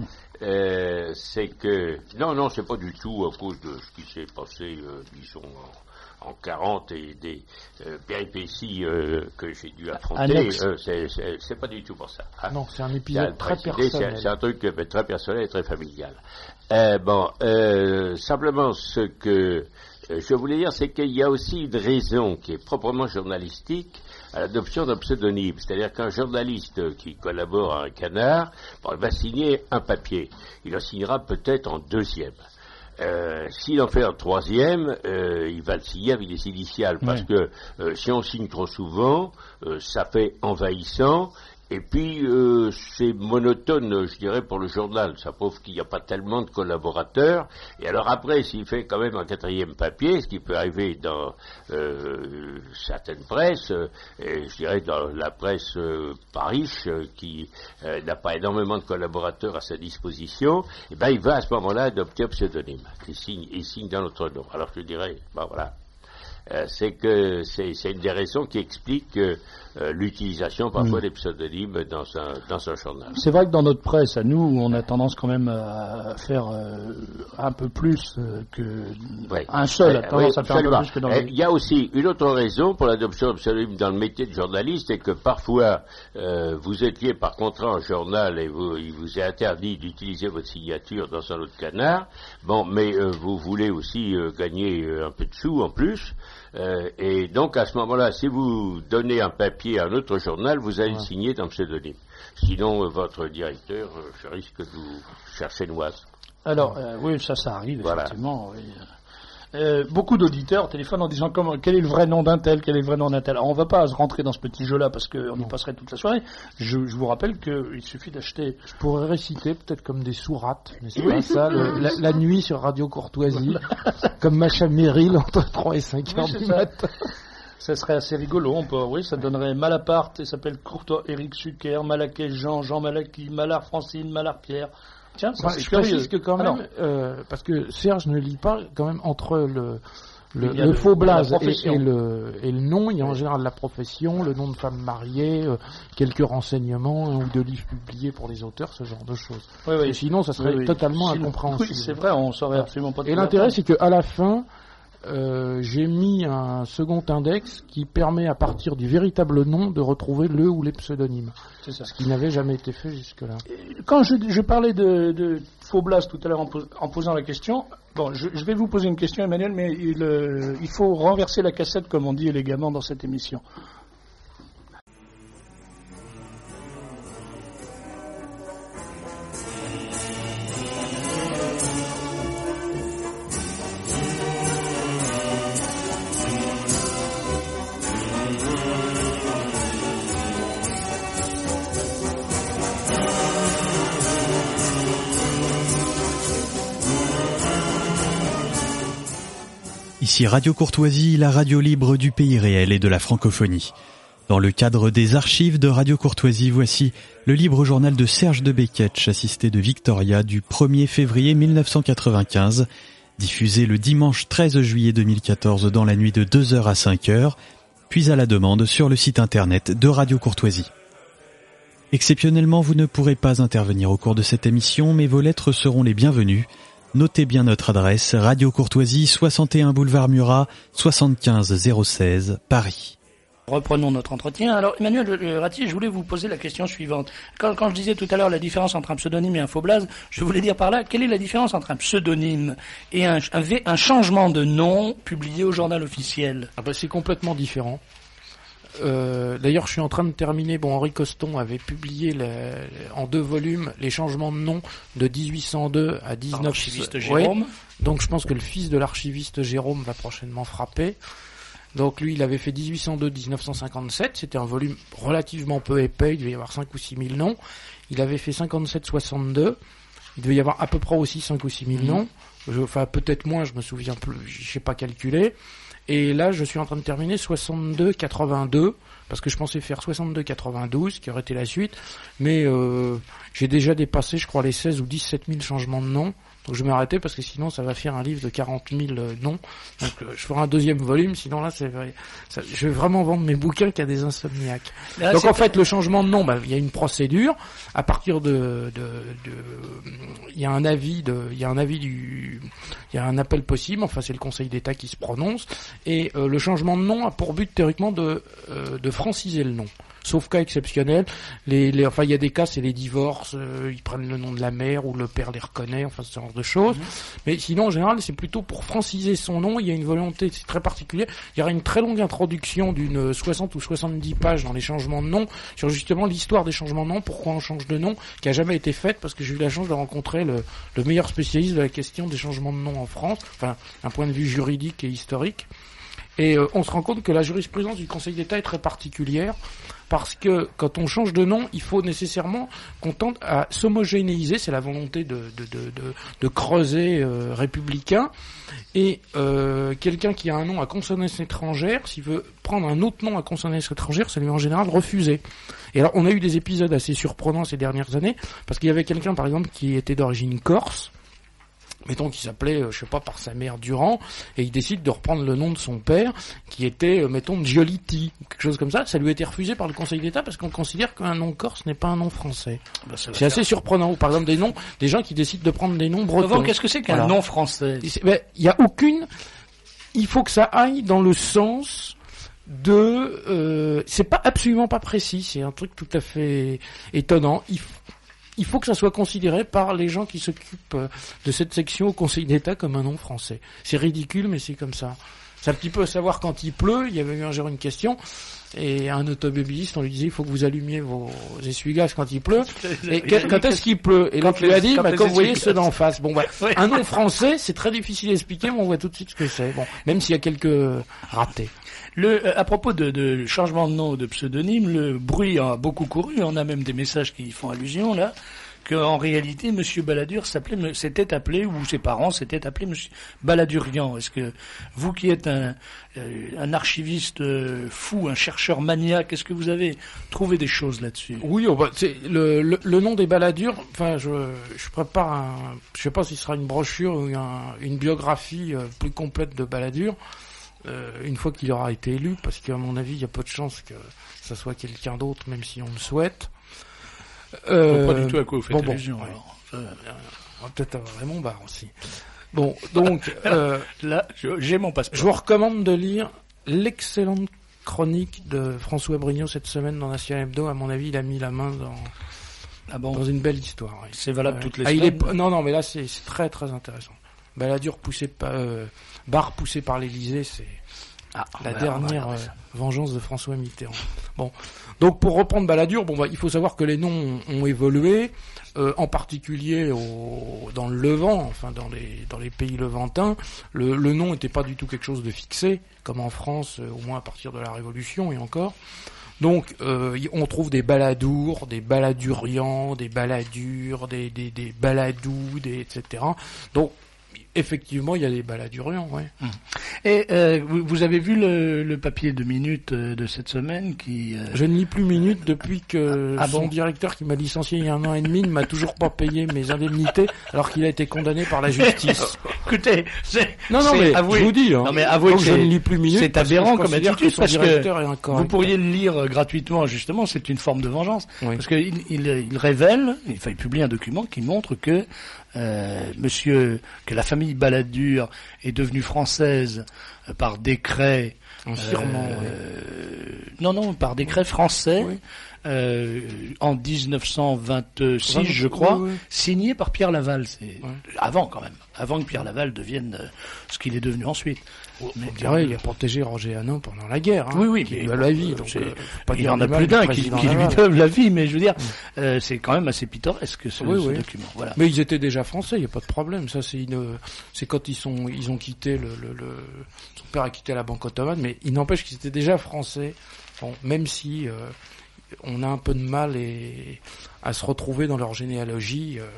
euh, c'est que non, non, c'est pas du tout à cause de ce qui s'est passé, euh, disons. En quarante et des euh, péripéties euh, que j'ai dû affronter, euh, c'est, c'est, c'est pas du tout pour ça. Hein. Non, c'est un épisode très personnel. C'est, c'est un truc euh, très personnel et très familial. Euh, bon, euh, simplement ce que euh, je voulais dire, c'est qu'il y a aussi une raison qui est proprement journalistique à l'adoption d'un pseudonyme. C'est-à-dire qu'un journaliste qui collabore à un canard, bon, il va signer un papier. Il en signera peut-être en deuxième. Euh, s'il en fait un troisième, euh, il va le signer avec des initiales, parce ouais. que euh, si on signe trop souvent, euh, ça fait envahissant, et puis euh, c'est monotone, je dirais, pour le journal. Ça prouve qu'il n'y a pas tellement de collaborateurs. Et alors après, s'il fait quand même un quatrième papier, ce qui peut arriver dans euh, certaines presses, euh, et je dirais dans la presse euh, pas riche, euh, qui euh, n'a pas énormément de collaborateurs à sa disposition, et ben il va à ce moment-là adopter un pseudonyme. Il signe, il signe dans notre nom. Alors je dirais, ben voilà. Euh, c'est que c'est, c'est une des raisons qui explique euh, euh, l'utilisation parfois mmh. des pseudonymes dans un, dans un journal. C'est vrai que dans notre presse, à nous, on a tendance quand même à faire euh, un peu plus euh, que oui. un seul a tendance oui, à faire absolument. un peu plus que dans les... Il y a aussi une autre raison pour l'adoption de pseudonymes dans le métier de journaliste, c'est que parfois euh, vous étiez par contrat en journal et vous, il vous est interdit d'utiliser votre signature dans un autre canard. Bon, mais euh, vous voulez aussi euh, gagner euh, un peu de sous en plus. Euh, et donc à ce moment-là, si vous donnez un papier à un autre journal, vous allez ouais. le signer dans le pseudonyme. Sinon, euh, votre directeur, euh, je risque de vous chercher noise. Alors, euh, oui, ça, ça arrive, voilà. effectivement. Oui. Euh, beaucoup d'auditeurs téléphonent en disant comment, quel est le vrai nom d'un tel, quel est le vrai nom d'un tel. Alors, on ne va pas rentrer dans ce petit jeu-là parce qu'on y passerait toute la soirée. Je, je vous rappelle qu'il suffit d'acheter... Je pourrais réciter peut-être comme des sourates, mais c'est pas ça, le, la, la nuit sur Radio Courtoisie, comme Macha Merrill entre trois et cinq heures oui, du matin. Ça serait assez rigolo, on peut, oui, ça donnerait Malaparte, il s'appelle Courtois, Éric Sucker, Malaquais Jean, Jean Malaquis, Malard Francine, Malard Pierre... Tiens, ça, bah, je précise que quand même, euh, parce que Serge ne lit pas, quand même, entre le, le, le, le faux blaze et, et, le, et le nom, il y a en général la profession, le nom de femme mariée, euh, quelques renseignements, un ou deux livres publiés pour les auteurs, ce genre de choses. Oui, oui. Et sinon, ça serait oui, oui. totalement sinon, incompréhensible. Oui, c'est vrai, on saurait absolument pas. Et l'intérêt, c'est qu'à la fin, Euh, j'ai mis un second index qui permet à partir du véritable nom de retrouver le ou les pseudonymes. C'est ça. Ce qui n'avait jamais été fait jusque-là. Quand je, je parlais de, de faux blase tout à l'heure en, pos, en posant la question, bon, je, je vais vous poser une question, Emmanuel, mais il, euh, il faut renverser la cassette, comme on dit élégamment dans cette émission. Ici Radio Courtoisie, la radio libre du pays réel et de la francophonie. Dans le cadre des archives de Radio Courtoisie, voici le libre journal de Serge de Beketch, assisté de Victoria, du premier février mille neuf cent quatre-vingt-quinze, diffusé le dimanche treize juillet deux mille quatorze dans la nuit de deux heures à cinq heures, puis à la demande sur le site internet de Radio Courtoisie. Exceptionnellement, vous ne pourrez pas intervenir au cours de cette émission, mais vos lettres seront les bienvenues. Notez bien notre adresse, Radio Courtoisie, soixante et un boulevard Murat, soixante-quinze zéro seize, Paris. Reprenons notre entretien. Alors, Emmanuel Ratti, je voulais vous poser la question suivante. Quand, quand je disais tout à l'heure la différence entre un pseudonyme et un faux blaze, je voulais dire par là, quelle est la différence entre un pseudonyme et un, un, un changement de nom publié au journal officiel? Ah ben, c'est complètement différent. Euh, d'ailleurs, je suis en train de terminer. Bon, Henri Coston avait publié le, en deux volumes les changements de nom de dix-huit cent deux à dix-neuf. L'archiviste Jérôme. Ouais. Donc, je pense que le fils de l'archiviste Jérôme va prochainement frapper. Donc, lui, il avait fait dix-huit cent deux à dix-neuf cent cinquante-sept. C'était un volume relativement peu épais. Il devait y avoir cinq ou six mille noms. Il avait fait cinquante-sept soixante-deux. Il devait y avoir à peu près aussi cinq ou six mille mmh. noms. Je, enfin, peut-être moins. Je me souviens plus. Je sais pas calculer. Et là, je suis en train de terminer soixante-deux quatre-vingt-deux, parce que je pensais faire soixante-deux quatre-vingt-douze, qui aurait été la suite, mais euh, j'ai déjà dépassé, je crois, les seize ou dix-sept mille changements de nom, Donc je vais m'arrêter parce que sinon ça va faire un livre de quarante mille euh, noms. Donc euh, je ferai un deuxième volume, sinon là c'est vrai. Ça, je vais vraiment vendre mes bouquins qu'à des insomniaques. Là, donc en fait le changement de nom, bah, il y a une procédure. À partir de, de, de, il y a un avis de, il y a un avis du, il y a un appel possible. Enfin c'est le Conseil d'État qui se prononce. Et euh, le changement de nom a pour but théoriquement de, euh, de franciser le nom. Sauf cas exceptionnel, les, les, enfin il y a des cas, c'est les divorces, euh, ils prennent le nom de la mère ou le père les reconnaît, enfin ce genre de choses. Mmh. Mais sinon en général c'est plutôt pour franciser son nom. Il y a une volonté, c'est très particulier. Il y aura une très longue introduction d'une soixante ou soixante-dix pages dans les changements de nom sur justement l'histoire des changements de nom, pourquoi on change de nom, qui a jamais été faite parce que j'ai eu la chance de rencontrer le, le meilleur spécialiste de la question des changements de nom en France, enfin d'un point de vue juridique et historique. Et euh, on se rend compte que la jurisprudence du Conseil d'État est très particulière parce que quand on change de nom, il faut nécessairement qu'on tente à s'homogénéiser, c'est la volonté de, de, de, de, de creuset euh, républicain. Et euh, quelqu'un qui a un nom à consonance étrangère, s'il veut prendre un autre nom à consonance étrangère, ça lui est en général refusé. Et alors on a eu des épisodes assez surprenants ces dernières années, parce qu'il y avait quelqu'un par exemple qui était d'origine corse, mettons qu'il s'appelait, euh, je sais pas, par sa mère Durand, et il décide de reprendre le nom de son père, qui était, euh, mettons, Giolitti, ou quelque chose comme ça. Ça lui a été refusé par le Conseil d'État parce qu'on considère qu'un nom corse n'est pas un nom français. Bah, c'est assez surprenant. Ou par exemple des noms, des gens qui décident de prendre des noms bretons. Avant, qu'est-ce que c'est qu'un voilà. nom français? Il ben, y a aucune. Il faut que ça aille dans le sens de. Euh, c'est pas absolument pas précis. C'est un truc tout à fait étonnant. Il faut Il faut que ça soit considéré par les gens qui s'occupent de cette section au Conseil d'État comme un nom français. C'est ridicule, mais c'est comme ça. C'est un petit peu à savoir quand il pleut. Il y avait eu un jour une question, et un automobiliste, on lui disait, il faut que vous allumiez vos essuie-glaces quand il pleut. Et quand est-ce qu'il pleut? Et l'autre lui a dit, bah, comme vous voyez ceux d'en face. Bon, bah, ouais. Un nom français, c'est très difficile à expliquer, mais on voit tout de suite ce que c'est. Bon, même s'il y a quelques ratés. Le, euh, à propos de, de changement de nom ou de pseudonyme, le bruit a beaucoup couru. On a même des messages qui y font allusion là, qu'en réalité, Monsieur Balladur s'appelait, s'était appelé, ou ses parents s'étaient appelés Monsieur Balladurian. Est-ce que vous, qui êtes un, euh, un archiviste euh, fou, un chercheur maniaque, est-ce que vous avez trouvé des choses là-dessus? Oui, oh bah, c'est le, le, le nom des Balladurs. Enfin, je, je prépare un, je sais pas si ce sera une brochure ou un, une biographie euh, plus complète de Balladur. Euh, une fois qu'il aura été élu, parce qu'à mon avis, il y a peu de chances que ça soit quelqu'un d'autre, même si on le souhaite. Euh, pas du tout à quoi vous faites bon, allusion. Bon, ouais. Alors. Ça, on va peut-être avoir Raymond Barre aussi. Bon, donc euh, là, j'ai mon passeport. Je vous recommande de lire l'excellente chronique de François Brignot cette semaine dans National Hebdo. À mon avis, il a mis la main dans ah bon dans une belle histoire. Oui. C'est valable euh, toutes les ah, semaines. Il est, non, non, mais là, c'est, c'est très, très intéressant. Balladur poussé par euh, Barre poussé par l'Élysée, c'est ah, la dernière euh, vengeance de François Mitterrand. Bon, donc pour reprendre Balladur, bon bah il faut savoir que les noms ont, ont évolué, euh, en particulier au, dans le Levant, enfin dans les dans les pays levantins, le, le nom n'était pas du tout quelque chose de fixé, comme en France, euh, au moins à partir de la Révolution et encore. Donc euh, on trouve des Balladours, des Balladurians, des Balladures, des des, des Balladous, des et cetera. Donc effectivement, il y a des Balladurians, ouais. Et euh, vous, vous avez vu le, le papier de Minute euh, de cette semaine qui... Euh... Je ne lis plus Minute depuis que ah, son bon directeur qui m'a licencié il y a un an et demi ne m'a toujours pas payé mes indemnités alors qu'il a été condamné par la justice. Écoutez, c'est... Non, non, c'est, mais avouez, je vous dis, hein. Non, mais avouez que je ne lis plus Minute. C'est aberrant comme attitude parce que vous pourriez le lire gratuitement, justement, c'est une forme de vengeance. Oui. Parce qu'il il, il révèle, enfin, il publie un document qui montre que Euh, monsieur, que la famille Balladur est devenue française euh, par décret, en firmant, euh, oui. non non, par décret français, oui. euh, en dix-neuf cent vingt-six, vingt, je crois, oui, oui. signé par Pierre Laval. C'est oui. avant quand même, avant que Pierre Laval devienne euh, ce qu'il est devenu ensuite. Mais on dirait il a protégé Roger Hanin pendant la guerre. Hein, oui, oui, qui lui a la vie. Donc, euh, pas il y en a plus d'un qui, qui lui doivent la vie, mais je veux dire, mm. euh, c'est quand même assez pittoresque ce, oui, ce oui. document. Voilà. Mais ils étaient déjà français, il y a pas de problème. Ça, c'est une, c'est quand ils sont, ils ont quitté le, le, le, son père a quitté la Banque ottomane, mais il n'empêche qu'ils étaient déjà français. Bon, même si euh, on a un peu de mal et, à se retrouver dans leur généalogie. Euh,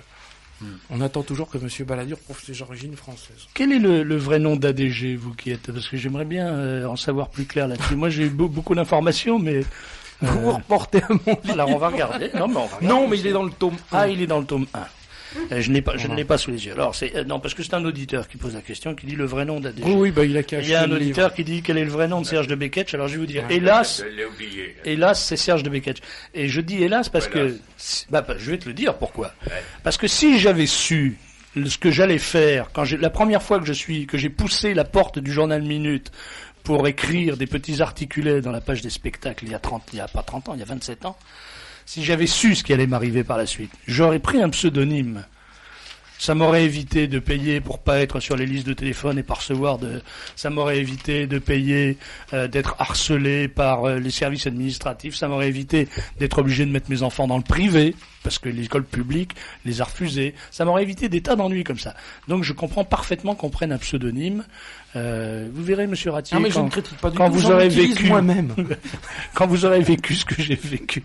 On attend toujours que Monsieur Balladur prouve ses origines françaises. Quel est le, le vrai nom d'A D G, vous qui êtes, parce que j'aimerais bien euh, en savoir plus clair là-dessus. Moi, j'ai eu be- beaucoup d'informations, mais euh... vous vous reportez à mon livre. Alors, on va regarder. Non, mais, on va regarder. Non, mais il est dans le tome un. Ah, il est dans le tome un. Euh, je n'ai pas, je ne l'ai pas sous les yeux. Alors c'est euh, non parce que c'est un auditeur qui pose la question, qui dit le vrai nom d'A D G. Oui, oui, bah il a caché. Il y a un le auditeur livre. qui dit quel est le vrai nom de Serge de Beketch. Alors je vais vous dire, Ouais. hélas, Je l'ai oublié. hélas, c'est Serge de Beketch. Et je dis hélas parce Voilà. que, bah, bah, je vais te le dire pourquoi. Ouais. Parce que si j'avais su ce que j'allais faire quand j'ai la première fois que je suis, que j'ai poussé la porte du journal Minute pour écrire des petits articulets dans la page des spectacles il y a trente, il y a pas trente ans, il y a vingt-sept ans. Si j'avais su ce qui allait m'arriver par la suite, j'aurais pris un pseudonyme. Ça m'aurait évité de payer pour pas être sur les listes de téléphone et pas recevoir de. Ça m'aurait évité de payer, euh, d'être harcelé par euh, les services administratifs. Ça m'aurait évité d'être obligé de mettre mes enfants dans le privé parce que l'école publique les a refusés. Ça m'aurait évité des tas d'ennuis comme ça. Donc je comprends parfaitement qu'on prenne un pseudonyme. Euh, vous verrez, Monsieur Ratier, Non, mais je quand, ne critique pas du quand tout, vous j'en aurez utilise vécu moi-même. quand vous aurez vécu ce que j'ai vécu.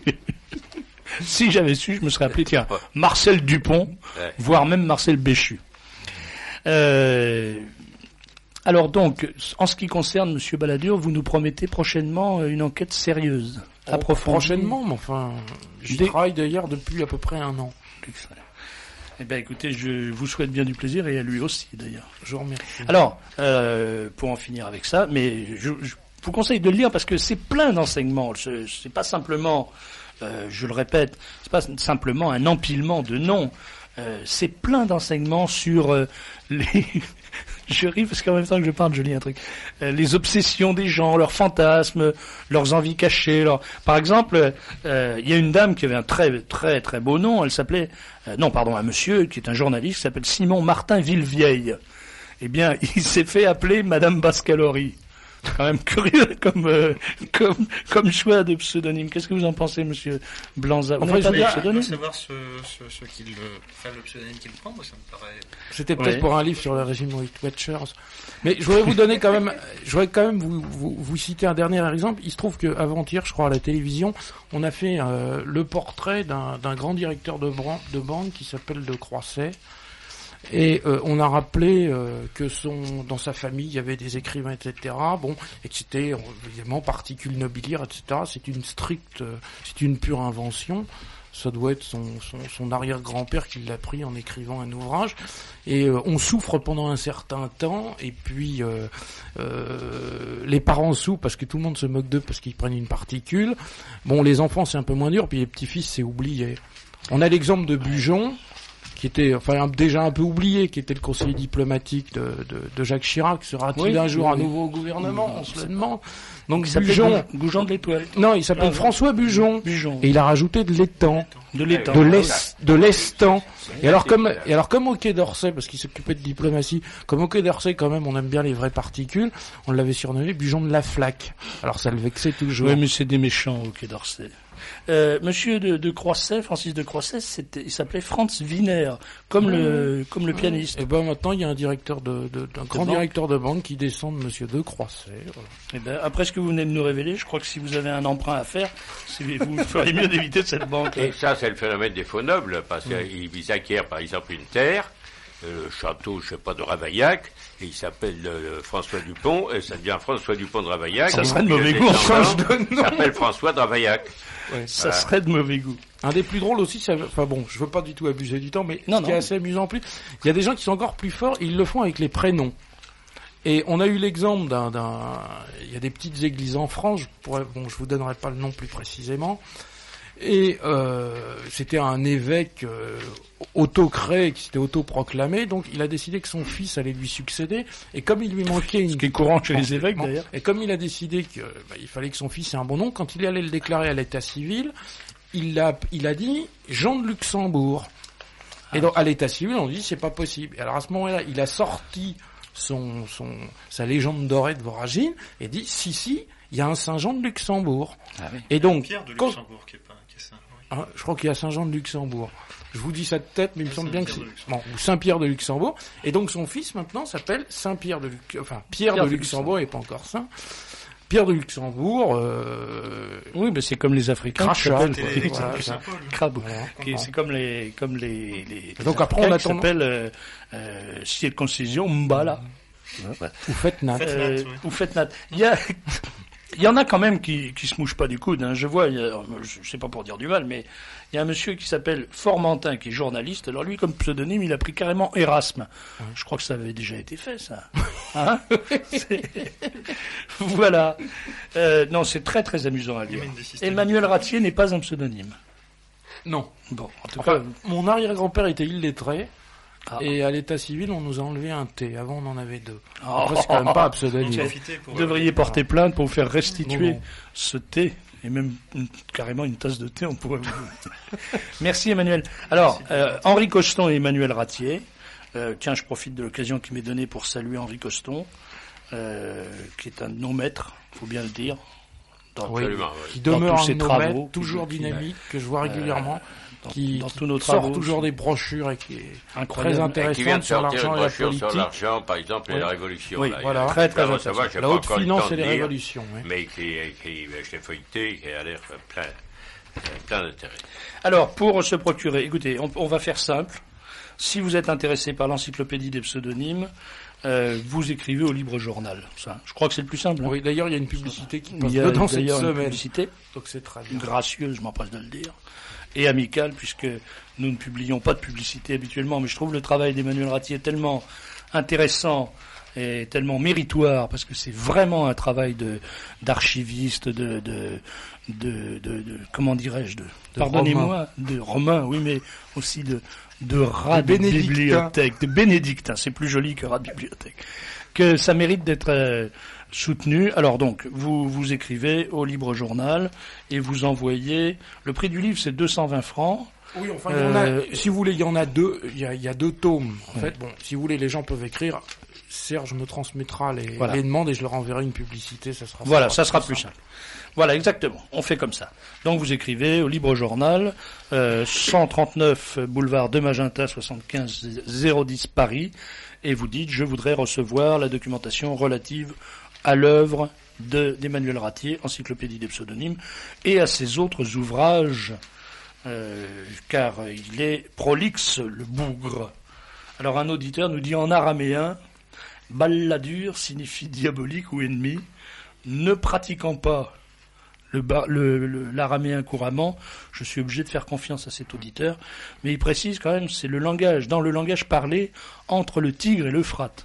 Si j'avais su, je me serais appelé, tiens, Marcel Dupont, Ouais. voire même Marcel Béchu. Euh, alors donc, en ce qui concerne Monsieur Balladur, vous nous promettez prochainement une enquête sérieuse, Oh, approfondie. prochainement, mais enfin, j'y Des- travaille d'ailleurs depuis à peu près un an. Eh bien, écoutez, je vous souhaite bien du plaisir et à lui aussi, d'ailleurs. Je vous remercie. Alors, euh, pour en finir avec ça, mais je, je vous conseille de le lire parce que c'est plein d'enseignements. C'est, c'est pas simplement, euh, je le répète, c'est pas simplement un empilement de noms. Euh, c'est plein d'enseignements sur euh, les. Je ris parce qu'en même temps que je parle, je lis un truc. Euh, les obsessions des gens, leurs fantasmes, leurs envies cachées. Leurs... Par exemple, euh, il y a une dame qui avait un très très très beau nom. Elle s'appelait, euh, non pardon, un monsieur qui est un journaliste qui s'appelle Simon Martin Villevieille. Eh bien, il s'est fait appeler Madame Bascalori. C'est quand même curieux comme euh, comme comme choix de pseudonyme. Qu'est-ce que vous en pensez, Monsieur Blanza? Vous Enfin, n'avez je pas veux de dire, pseudonyme? savoir ce, ce, ce qu'il, enfin, le pseudonyme qu'il prend, moi, ça me paraît. C'était peut-être Ouais. pour un livre sur le régime Weight Watchers. Mais je voudrais vous donner quand même, je voudrais quand même vous, vous, vous citer un dernier exemple. Il se trouve que avant-hier, je crois, à la télévision, on a fait euh, le portrait d'un, d'un grand directeur de, bran- de banque qui s'appelle De Croisset. Et euh, on a rappelé euh, que son, dans sa famille, il y avait des écrivains, et cetera. Bon, et que c'était euh, évidemment particules nobiliaires, et cetera. C'est une stricte, euh, c'est une pure invention. Ça doit être son, son, son arrière-grand-père qui l'a pris en écrivant un ouvrage. Et euh, on souffre pendant un certain temps, et puis euh, euh, les parents souffrent parce que tout le monde se moque d'eux parce qu'ils prennent une particule. Bon, les enfants c'est un peu moins dur, puis les petits-fils c'est oublié. On a l'exemple de Bujon, qui était enfin un- déjà un peu oublié, qui était le conseiller diplomatique de, de, de Jacques Chirac. Sera-t-il Oui, un jour oui, à oui. nouveau au gouvernement? On se le demande. Donc Il s'appelait Bujon, Gou- Goujon de l'Étoile. non, il s'appelle Ah, François Bujon. Bujon. Et il a rajouté de l'étang, De l'étang. de l'est, de l'estan. Et alors comme, et alors comme au Quai d'Orsay, parce qu'il s'occupait de diplomatie, comme au Quai d'Orsay quand même, on aime bien les vraies particules, on l'avait surnommé Bujon de la Flaque. Alors ça le vexait toujours. Oui, mais c'est des méchants au Quai d'Orsay. Euh, Monsieur de, de Croisset, Francis de Croisset, c'était, il s'appelait Franz Wiener, comme le, comme le pianiste. Et ben maintenant il y a un directeur de, de- d'un grand banque. directeur de banque qui descend de Monsieur de Croisset. Voilà. Eh ben, après ce que vous venez de nous révéler, je crois que si vous avez un emprunt à faire, c'est- vous feriez mieux d'éviter cette banque. Et ça, c'est le phénomène des faux nobles, parce qu'ils acquièrent, par exemple, une terre, euh, le château, je sais pas, de Ravaillac, et il s'appelle euh, François Dupont, et ça devient François Dupont de Ravaillac. Ça serait de Et le mauvais goût, descendant enfin, je donne nom. s'appelle François de Ravaillac. Ça Voilà. serait de mauvais goût. Un des plus drôles aussi, ça, enfin bon, je veux pas du tout abuser du temps, mais Non, ce qui est non. assez amusant en plus, il y a des gens qui sont encore plus forts, ils le font avec les prénoms. Et on a eu l'exemple d'un, d'un, il y a des petites églises en France, je pourrais, bon, je vous donnerai pas le nom plus précisément, et euh, c'était un évêque euh, auto-créé, qui s'était auto-proclamé, donc il a décidé que son fils allait lui succéder, et comme il lui manquait une... Ce qui est courant chez les évêques, Bon, d'ailleurs. Et comme il a décidé que bah, il fallait que son fils ait un bon nom, quand il allait le déclarer à l'état civil, il a, il a dit Jean de Luxembourg. Et donc à l'état civil, on dit c'est pas possible. Et alors à ce moment-là, il a sorti son, son, sa légende dorée de Voragine et dit si si, il y a un Saint Jean de Luxembourg. Ah oui. Et donc, Pierre de quand- Luxembourg qui est pas, qui est ça. Oui. hein, je crois qu'il y a Saint Jean de Luxembourg. Je vous dis ça de tête, mais il me semble bien que c'est Saint-Pierre de Luxembourg. bon, ou Saint-Pierre de Luxembourg. Et donc son fils maintenant s'appelle Saint-Pierre de Luxembourg, enfin Pierre, Pierre de de Luxembourg, et pas encore saint. Pierre de Luxembourg, euh, Oui, mais c'est comme les Africains. qui Crachat, s'appellent- Et- et- Voilà, et- ça. Saint-Paul. Crabe. Voilà. Qui- C'est comme les, comme les, les, les Donc après, on Africains attend- qui s'appellent, euh, euh, circoncision Mbala. ou Fête Nat. Euh, Nat, oui. ou Fête Nat. Il y a, Il y en a quand même qui qui se mouchent pas du coude. Hein. Je vois, il y a, je sais pas pour dire du mal, mais il y a un monsieur qui s'appelle Formentin, qui est journaliste. Alors lui, comme pseudonyme, il a pris carrément Erasme. Ouais. Je crois que ça avait déjà été fait, ça. Hein voilà. Euh, non, c'est très très amusant à lire. Emmanuel Ratier n'est pas un pseudonyme. Non. Bon, en tout enfin, cas, mon arrière-grand-père était illettré. Ah. Et à l'état civil, on nous a enlevé un T. Avant, on en avait deux. Oh, Après, c'est quand même pas un pseudonyme. Vous devriez porter plainte pour vous faire restituer non, non. ce thé. Et même une, carrément une tasse de thé, on pourrait vous... Merci Emmanuel. Alors, euh, Henri Coston et Emmanuel Ratier. Euh, tiens, je profite de l'occasion qui m'est donnée pour saluer Henri Coston, euh, qui est un de nos maîtres, faut bien le dire. Dans, oui, dans qui demeure un de nos maîtres, toujours dynamique, que je vois régulièrement. Euh, Dans, qui, dans qui tous nos sort travaux, toujours des brochures et qui est incroyable. Très intéressante sur l'argent et la politique. Sur l'argent, par exemple, oui. et la révolution. Oui, là, voilà, il y a très très intéressant. La haute finance et les révolutions. Oui. Mais qui, qui, je l'ai feuilleté, qui a l'air plein, plein d'intérêt. Alors, pour se procurer, écoutez, on, on va faire simple. Si vous êtes intéressé par l'encyclopédie des pseudonymes, euh, vous écrivez au Libre Journal. Ça, je crois que c'est le plus simple. Hein. Oui, d'ailleurs, il y a une publicité qui passe dedans cette semaine. Une publicité, donc c'est très bien. Gracieuse, je m'empresse de le dire. Et amical, puisque nous ne publions pas de publicité habituellement, mais je trouve le travail d'Emmanuel Ratier tellement intéressant et tellement méritoire, parce que c'est vraiment un travail de d'archiviste, de de de, de, de comment dirais-je, de, de pardonnez-moi, de romain, oui, mais aussi de de rat de, de bibliothèque, de bénédictin, c'est plus joli que rat de bibliothèque, que ça mérite d'être euh, soutenu. Alors donc, vous vous écrivez au Libre Journal et vous envoyez. Le prix du livre, c'est deux cent vingt francs. Oui, enfin, il y en a, si vous voulez, il y en a deux. Il y a, il y a deux tomes. En oui. fait, bon, si vous voulez, les gens peuvent écrire. Serge me transmettra les, voilà. les demandes et je leur enverrai une publicité. Ça sera. Voilà, ça sera plus simple. simple. Voilà, exactement. On fait comme ça. Donc, vous écrivez au Libre Journal, euh, cent trente-neuf boulevard de Magenta, soixante-quinze zéro dix Paris, et vous dites: je voudrais recevoir la documentation relative à l'œuvre de, d'Emmanuel Ratier, Encyclopédie des pseudonymes, et à ses autres ouvrages, euh, car il est prolixe, le bougre. Alors un auditeur nous dit en araméen, Balladur signifie diabolique ou ennemi, ne pratiquant pas le, le, le, l'araméen couramment, je suis obligé de faire confiance à cet auditeur, mais il précise quand même, c'est le langage, dans le langage parlé entre le Tigre et l'Euphrate.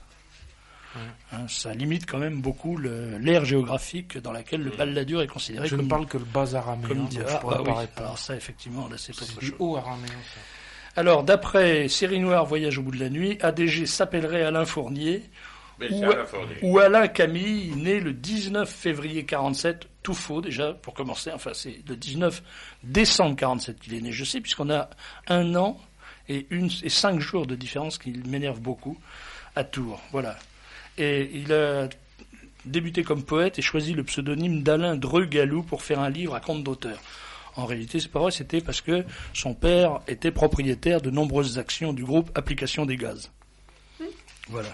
Hein, ça limite quand même beaucoup le, l'ère géographique dans laquelle le Balladur est considéré je comme... Je ne parle que le bas araméen, comme donc ah, je pourrais ah, pas oui. répondre. Alors ça, effectivement, là, c'est, c'est autre du chose. haut araméen, ça. Alors, d'après Série Noire, Voyage au bout de la nuit, A D G s'appellerait Alain Fournier, ou, Alain Fournier. ou Alain Camille, né le dix-neuf février quarante-sept, tout faux déjà, pour commencer, enfin c'est le dix-neuf décembre quarante-sept qu'il est né, je sais, puisqu'on a un an et, une, et cinq jours de différence qui m'énerve beaucoup à Tours, voilà. Et il a débuté comme poète et choisi le pseudonyme d'Alain Dreux-Gallou pour faire un livre à compte d'auteur. En réalité, c'est pas vrai, c'était parce que son père était propriétaire de nombreuses actions du groupe Application des Gaz. Voilà.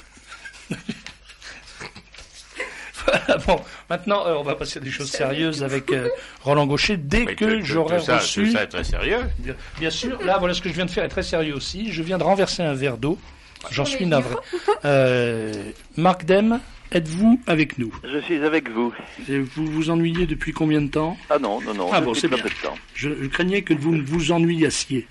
Voilà, bon, maintenant, euh, on va passer à des choses sérieuses avec euh, Roland Gaucher. Dès Mais que tout, j'aurai tout ça, reçu... Tout ça est très sérieux. Bien sûr, là, voilà ce que je viens de faire est très sérieux aussi. Je viens de renverser un verre d'eau. J'en suis navré. Euh, Marc Dem, êtes-vous avec nous? Je suis avec vous. Et vous vous ennuyez depuis combien de temps? Ah non, non, non. Ah bon, c'est bien. De temps. Je, je craignais que vous ne vous ennuyassiez.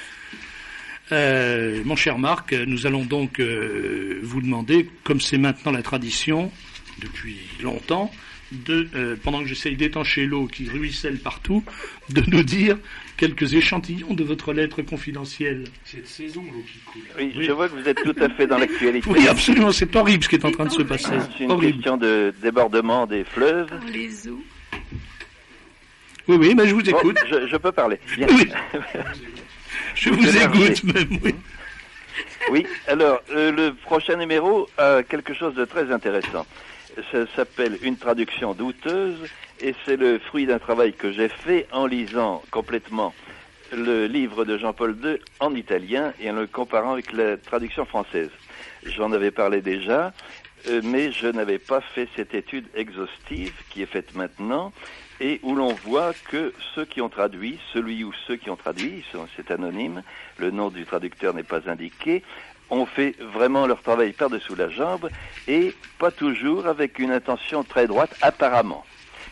Euh, mon cher Marc, nous allons donc euh, vous demander, comme c'est maintenant la tradition, depuis longtemps, de, euh, pendant que j'essaye d'étancher l'eau qui ruisselle partout, de nous dire quelques échantillons de votre lettre confidentielle. Cette saison, l'eau qui coule. Oui, oui, je vois que vous êtes tout à fait dans l'actualité. Oui, absolument, c'est horrible ce qui est en train de se passer. C'est une horrible. question de débordement des fleuves. Dans les eaux. Oui, oui, mais je vous écoute. Bon, je, je peux parler. Bien. Oui. Je vous, vous écoute même, oui. Oui, alors, euh, le prochain numéro a quelque chose de très intéressant. Ça s'appelle Une traduction douteuse, et c'est le fruit d'un travail que j'ai fait en lisant complètement le livre de Jean-Paul deux en italien et en le comparant avec la traduction française. J'en avais parlé déjà, euh, mais je n'avais pas fait cette étude exhaustive qui est faite maintenant, et où l'on voit que ceux qui ont traduit, celui ou ceux qui ont traduit, c'est anonyme, le nom du traducteur n'est pas indiqué, ont fait vraiment leur travail par-dessous la jambe, et pas toujours avec une intention très droite, apparemment.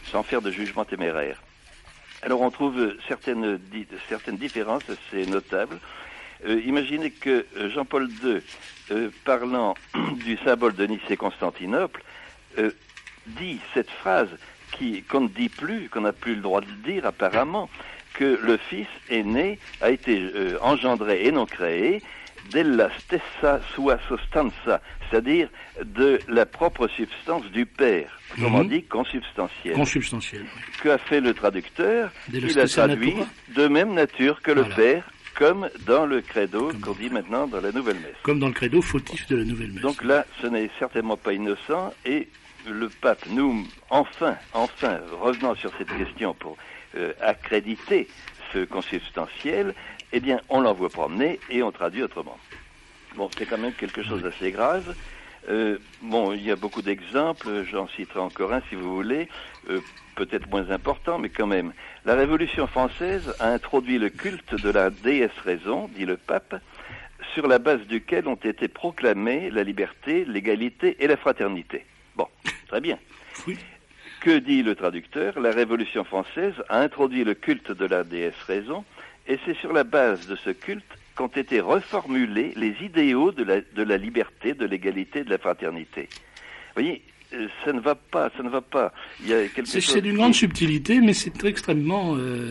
sans faire de jugement téméraire. Alors on trouve certaines, certaines différences assez notables. Euh, imaginez que Jean-Paul deux, euh, parlant du symbole de Nicée-Constantinople, euh, dit cette phrase qui, qu'on ne dit plus, qu'on n'a plus le droit de le dire apparemment, que le Fils est né, a été euh, engendré et non créé, della stessa sua sostanza, c'est-à-dire de la propre substance du Père, autrement mmh. dit consubstantielle. Consubstantielle. Que a fait le traducteur? Il a traduit natura. De même nature que le voilà. Père, comme dans le credo comme qu'on dit maintenant dans la Nouvelle Messe. Comme dans le credo fautif de la Nouvelle Messe. Donc là, ce n'est certainement pas innocent, et le pape, nous, enfin, enfin, revenant sur cette question pour euh, accréditer ce consubstantiel, eh bien, on l'envoie promener et on traduit autrement. Bon, c'est quand même quelque chose d'assez grave. Euh, bon, il y a beaucoup d'exemples, j'en citerai encore un si vous voulez, euh, peut-être moins important, mais quand même. La Révolution française a introduit le culte de la déesse raison, dit le pape, sur la base duquel ont été proclamées la liberté, l'égalité et la fraternité. Bon, très bien. Oui. Que dit le traducteur? La Révolution française a introduit le culte de la déesse raison, et c'est sur la base de ce culte qu'ont été reformulés les idéaux de la, de la liberté, de l'égalité, de la fraternité. Vous voyez, euh, ça ne va pas, ça ne va pas. Il y a quelque c'est, chose c'est d'une qui... grande subtilité, mais c'est extrêmement euh,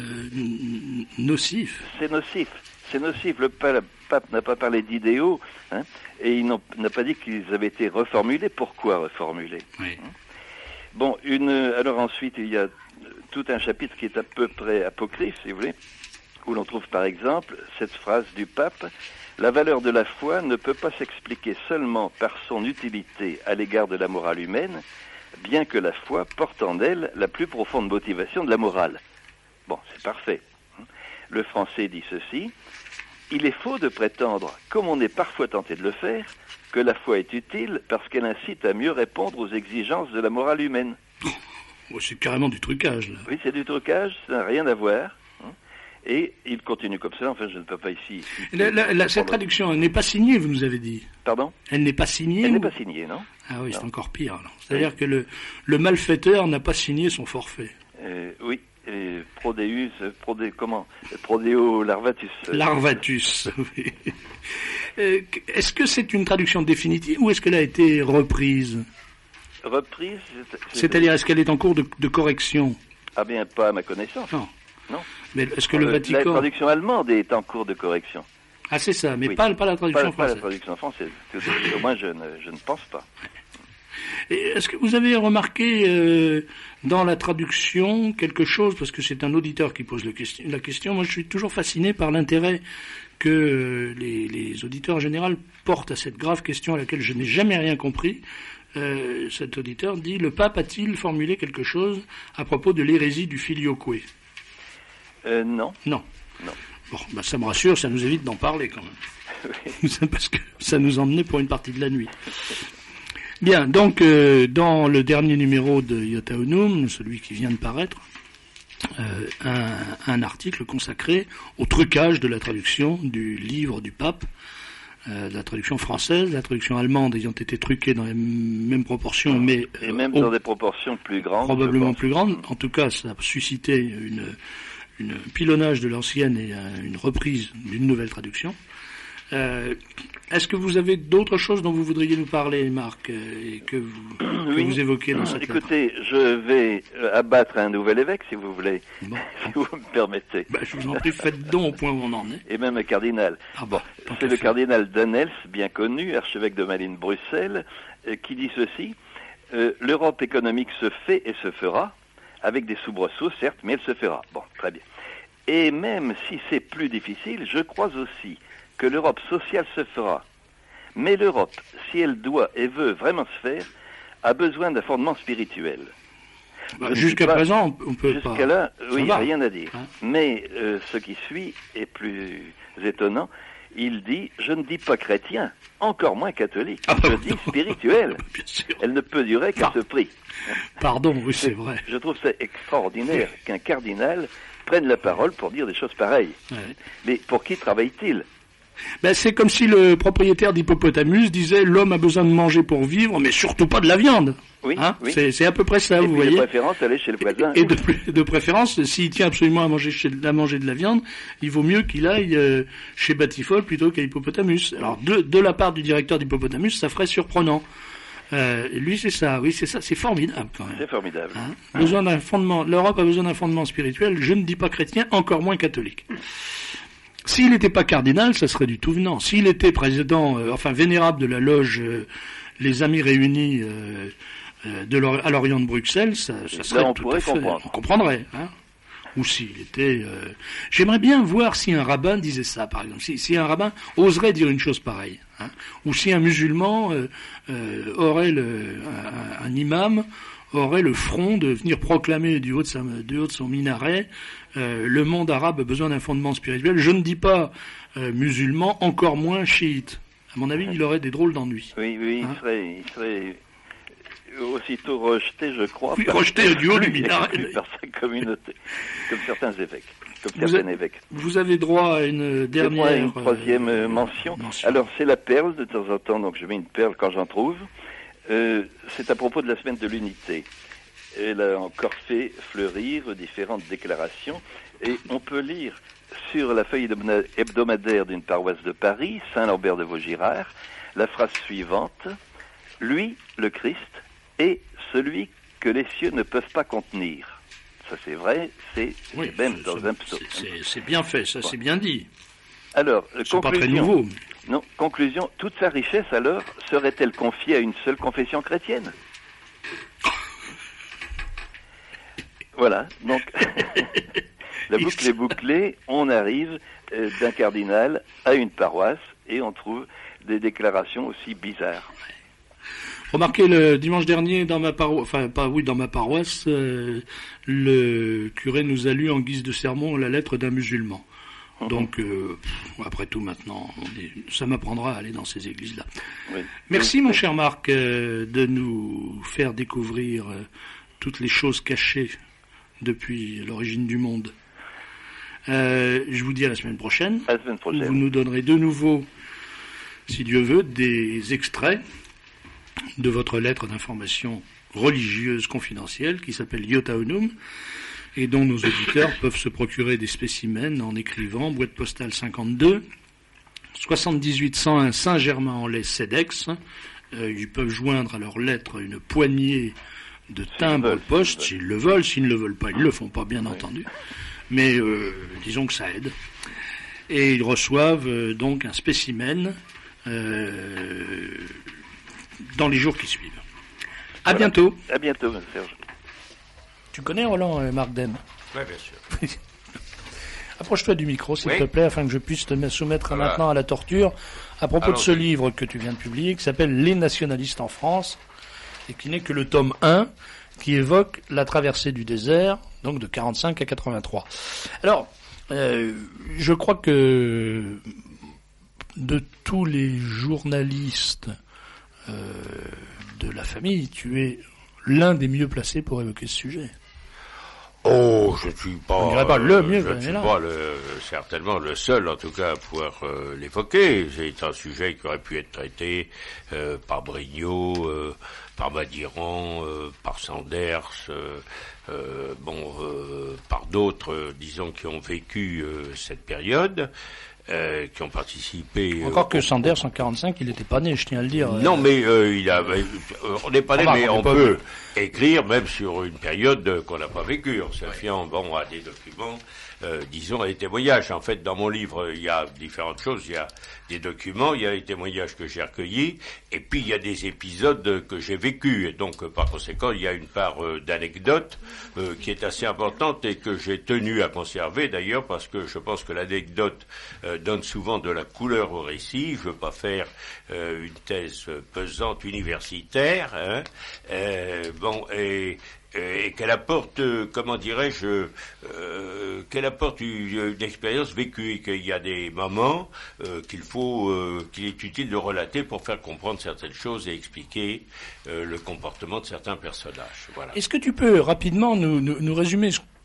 nocif. C'est nocif, c'est nocif. Le pape n'a pas parlé d'idéaux, hein, et il n'a pas dit qu'ils avaient été reformulés. Pourquoi reformulés? Oui. Hein? Bon, une, alors ensuite, il y a tout un chapitre qui est à peu près apocryphe, si vous voulez, où l'on trouve par exemple cette phrase du pape: « La valeur de la foi ne peut pas s'expliquer seulement par son utilité à l'égard de la morale humaine, bien que la foi porte en elle la plus profonde motivation de la morale. » Bon, c'est parfait. Le français dit ceci: « Il est faux de prétendre, comme on est parfois tenté de le faire, que la foi est utile parce qu'elle incite à mieux répondre aux exigences de la morale humaine. » Oh, c'est carrément du trucage, là. Oui, c'est du trucage, ça n'a rien à voir. Et il continue comme ça, enfin je ne peux pas ici... ici la, la, la, cette traduction, elle n'est pas signée, vous nous avez dit. Pardon? Elle n'est pas signée? Elle ou... n'est pas signée, non. Ah oui, non. C'est encore pire. Alors. C'est-à-dire oui. que le, le malfaiteur n'a pas signé son forfait. Euh, oui, et Prodeus, Prodé, comment Prodeo Larvatus. Larvatus, oui. Euh, est-ce que c'est une traduction définitive ou est-ce qu'elle a été reprise? Reprise c'est, c'est C'est-à-dire, est-ce qu'elle est en cours de, de correction? Ah bien, pas à ma connaissance. Non. Non. Mais est-ce que le euh, Vatican... La traduction allemande est en cours de correction. Ah, c'est ça, mais oui. pas, pas la traduction pas, française. Pas la traduction française. Au moins, je ne, je ne pense pas. Et est-ce que vous avez remarqué euh, dans la traduction quelque chose, parce que c'est un auditeur qui pose le question, la question, moi je suis toujours fasciné par l'intérêt que euh, les, les auditeurs en général portent à cette grave question à laquelle je n'ai jamais rien compris. Euh, cet auditeur dit: le pape a-t-il formulé quelque chose à propos de l'hérésie du filioque? Euh, non. Non. Non. Bon, bah ça me rassure, ça nous évite d'en parler quand même. Oui. Parce que ça nous emmenait pour une partie de la nuit. Bien, donc euh, dans le dernier numéro de Iota Unum, celui qui vient de paraître, euh, un, un article consacré au trucage de la traduction du livre du pape, euh, de la traduction française, la traduction allemande ayant été truquée dans les mêmes proportions, mais et euh, même dans au, des proportions plus grandes. Probablement plus grandes. En tout cas, ça a suscité une une pilonnage de l'ancienne et une reprise d'une nouvelle traduction. Euh, est-ce que vous avez d'autres choses dont vous voudriez nous parler, Marc, et que vous, que oui. vous évoquez dans cette Écoutez, lettre? Je vais abattre un nouvel évêque, si vous voulez, bon. si vous me permettez. Bah, je vous en prie, faites donc au point où on en est. Et même un cardinal. Ah bon, c'est le cardinal Danels, bien connu, archevêque de Malines-Bruxelles, euh, qui dit ceci: euh, l'Europe économique se fait et se fera, avec des soubresauts, certes, mais elle se fera. Bon, très bien. Et même si c'est plus difficile, je crois aussi que l'Europe sociale se fera. Mais l'Europe, si elle doit et veut vraiment se faire, a besoin d'un fondement spirituel. Bah, jusqu'à pas, présent, on peut jusqu'à pas... Jusqu'à là, oui, va. Rien à dire. Hein? Mais euh, ce qui suit est plus étonnant. Il dit: je ne dis pas chrétien, encore moins catholique. Ah, je non. dis spirituel. Elle ne peut durer qu'à ah. ce prix. Pardon, oui, c'est, c'est vrai. Je trouve ça extraordinaire qu'un cardinal prenne la parole pour dire des choses pareilles. Ouais. Mais pour qui travaille-t-il? Ben, c'est comme si le propriétaire d'Hippopotamus disait l'homme a besoin de manger pour vivre, mais surtout pas de la viande. Oui, hein oui. C'est, c'est à peu près ça, et vous puis voyez. De préférence, aller chez le voisin. Et de, de préférence, s'il tient absolument à manger, chez, à manger de la viande, il vaut mieux qu'il aille euh, chez Batifol plutôt qu'à Hippopotamus. Alors, de, de la part du directeur d'Hippopotamus, ça ferait surprenant. Euh, lui, c'est ça, oui, c'est ça, c'est formidable quand même. C'est formidable. Hein besoin d'un fondement. L'Europe a besoin d'un fondement spirituel. Je ne dis pas chrétien, encore moins catholique. S'il n'était pas cardinal, ça serait du tout venant. S'il était président, euh, enfin vénérable de la loge euh, Les Amis Réunis euh, euh, de l'Or- à l'Orient de Bruxelles, ça, ça serait là, on tout pourrait à fait, comprendre. on comprendrait. Hein Ou s'il était... Euh... J'aimerais bien voir si un rabbin disait ça, par exemple. Si, si un rabbin oserait dire une chose pareille. Hein ou si un musulman euh, euh, aurait le, un, un imam aurait le front de venir proclamer du haut de, sa, du haut de son minaret euh, le monde arabe a besoin d'un fondement spirituel. Je ne dis pas euh, musulman, encore moins chiite. À mon avis, il aurait des drôles d'ennuis. Oui, oui, hein il serait... Il serait... aussitôt rejeté, je crois. Oui, rejeté du haut du minaret. Par sa communauté, comme certains évêques, comme vous certains a, évêques. Vous avez droit à une dernière... À une troisième euh, mention. mention. Alors, c'est la perle, de temps en temps, donc je mets une perle quand j'en trouve. Euh, c'est à propos de la semaine de l'unité. Elle a encore fait fleurir différentes déclarations, et on peut lire sur la feuille hebdomadaire d'une paroisse de Paris, Saint-Lambert de Vaugirard, la phrase suivante: « Lui, le Christ, est celui que les cieux ne peuvent pas contenir. » Ça c'est vrai, c'est oui, même c'est, dans un psaume. C'est, c'est, c'est bien fait, ça bon. C'est bien dit. Alors, c'est conclusion, pas très nouveau. Non, conclusion, toute sa richesse alors serait-elle confiée à une seule confession chrétienne? Voilà, donc la boucle est bouclée, on arrive euh, d'un cardinal à une paroisse et on trouve des déclarations aussi bizarres. Remarquez, le dimanche dernier, dans ma paroisse, enfin pas oui, dans ma paroisse, euh, le curé nous a lu en guise de sermon la lettre d'un musulman. Mmh. Donc, euh, après tout, maintenant, on est, ça m'apprendra à aller dans ces églises-là. Oui. Merci, oui. mon cher Marc, euh, de nous faire découvrir euh, toutes les choses cachées depuis l'origine du monde. Euh, je vous dis à la semaine prochaine. À la semaine prochaine. Vous nous donnerez de nouveau, si Dieu veut, des extraits de votre lettre d'information religieuse confidentielle qui s'appelle Iota Unum et dont nos auditeurs peuvent se procurer des spécimens en écrivant boîte postale cinquante-deux soixante-dix-huit cent un Saint-Germain-en-Laye, Cedex. Euh, ils peuvent joindre à leur lettre une poignée de timbres poste s'ils le veulent. S'ils ne le veulent pas, ils ne le font pas, bien oui. entendu. Mais euh, disons que ça aide. Et ils reçoivent euh, donc un spécimen euh, dans les jours qui suivent. À voilà. bientôt. À bientôt, Serge. Tu connais Roland euh, Marc Demme? Oui, bien sûr. Approche-toi du micro, s'il oui. te plaît, afin que je puisse te soumettre voilà. maintenant à la torture à propos Alors, de ce oui. livre que tu viens de publier, qui s'appelle Les nationalistes en France, et qui n'est que le tome un, qui évoque la traversée du désert, donc de quarante-cinq à quatre-vingt-trois. Alors, euh, je crois que de tous les journalistes euh, de la famille, tu es l'un des mieux placés pour évoquer ce sujet. Oh, je ne suis pas, On dirait pas le mieux, je ne suis pas le, certainement le seul, en tout cas, à pouvoir euh, l'évoquer. C'est un sujet qui aurait pu être traité euh, par Brignot, euh, par Madiran, euh, par Sanders, euh, euh, bon, euh, par d'autres, euh, disons, qui ont vécu euh, cette période. Euh, qui ont participé. Encore euh, que au, Sanders en quarante-cinq, il n'était pas né, je tiens à le dire. Non, euh... mais euh, il a. Euh, on n'est pas né, ah, mais on, on peut vu. écrire même sur une période qu'on n'a pas vécue, en se fiant bon à des documents, euh, disons à des témoignages. En fait, dans mon livre, il y a différentes choses. Il y a des documents, il y a les témoignages que j'ai recueillis, et puis il y a des épisodes que j'ai vécus. Et donc, par conséquent, il y a une part euh, d'anecdote euh, qui est assez importante et que j'ai tenu à conserver d'ailleurs parce que je pense que l'anecdote euh, donne souvent de la couleur au récit. Je veux pas faire euh, une thèse pesante universitaire, hein, euh, bon et et qu'elle apporte, euh, comment dirais-je, euh, qu'elle apporte une, une expérience vécue et qu'il y a des moments euh, qu'il faut, euh, qu'il est utile de relater pour faire comprendre certaines choses et expliquer euh, le comportement de certains personnages. Voilà. Est-ce que tu peux rapidement nous, nous, nous résumer ce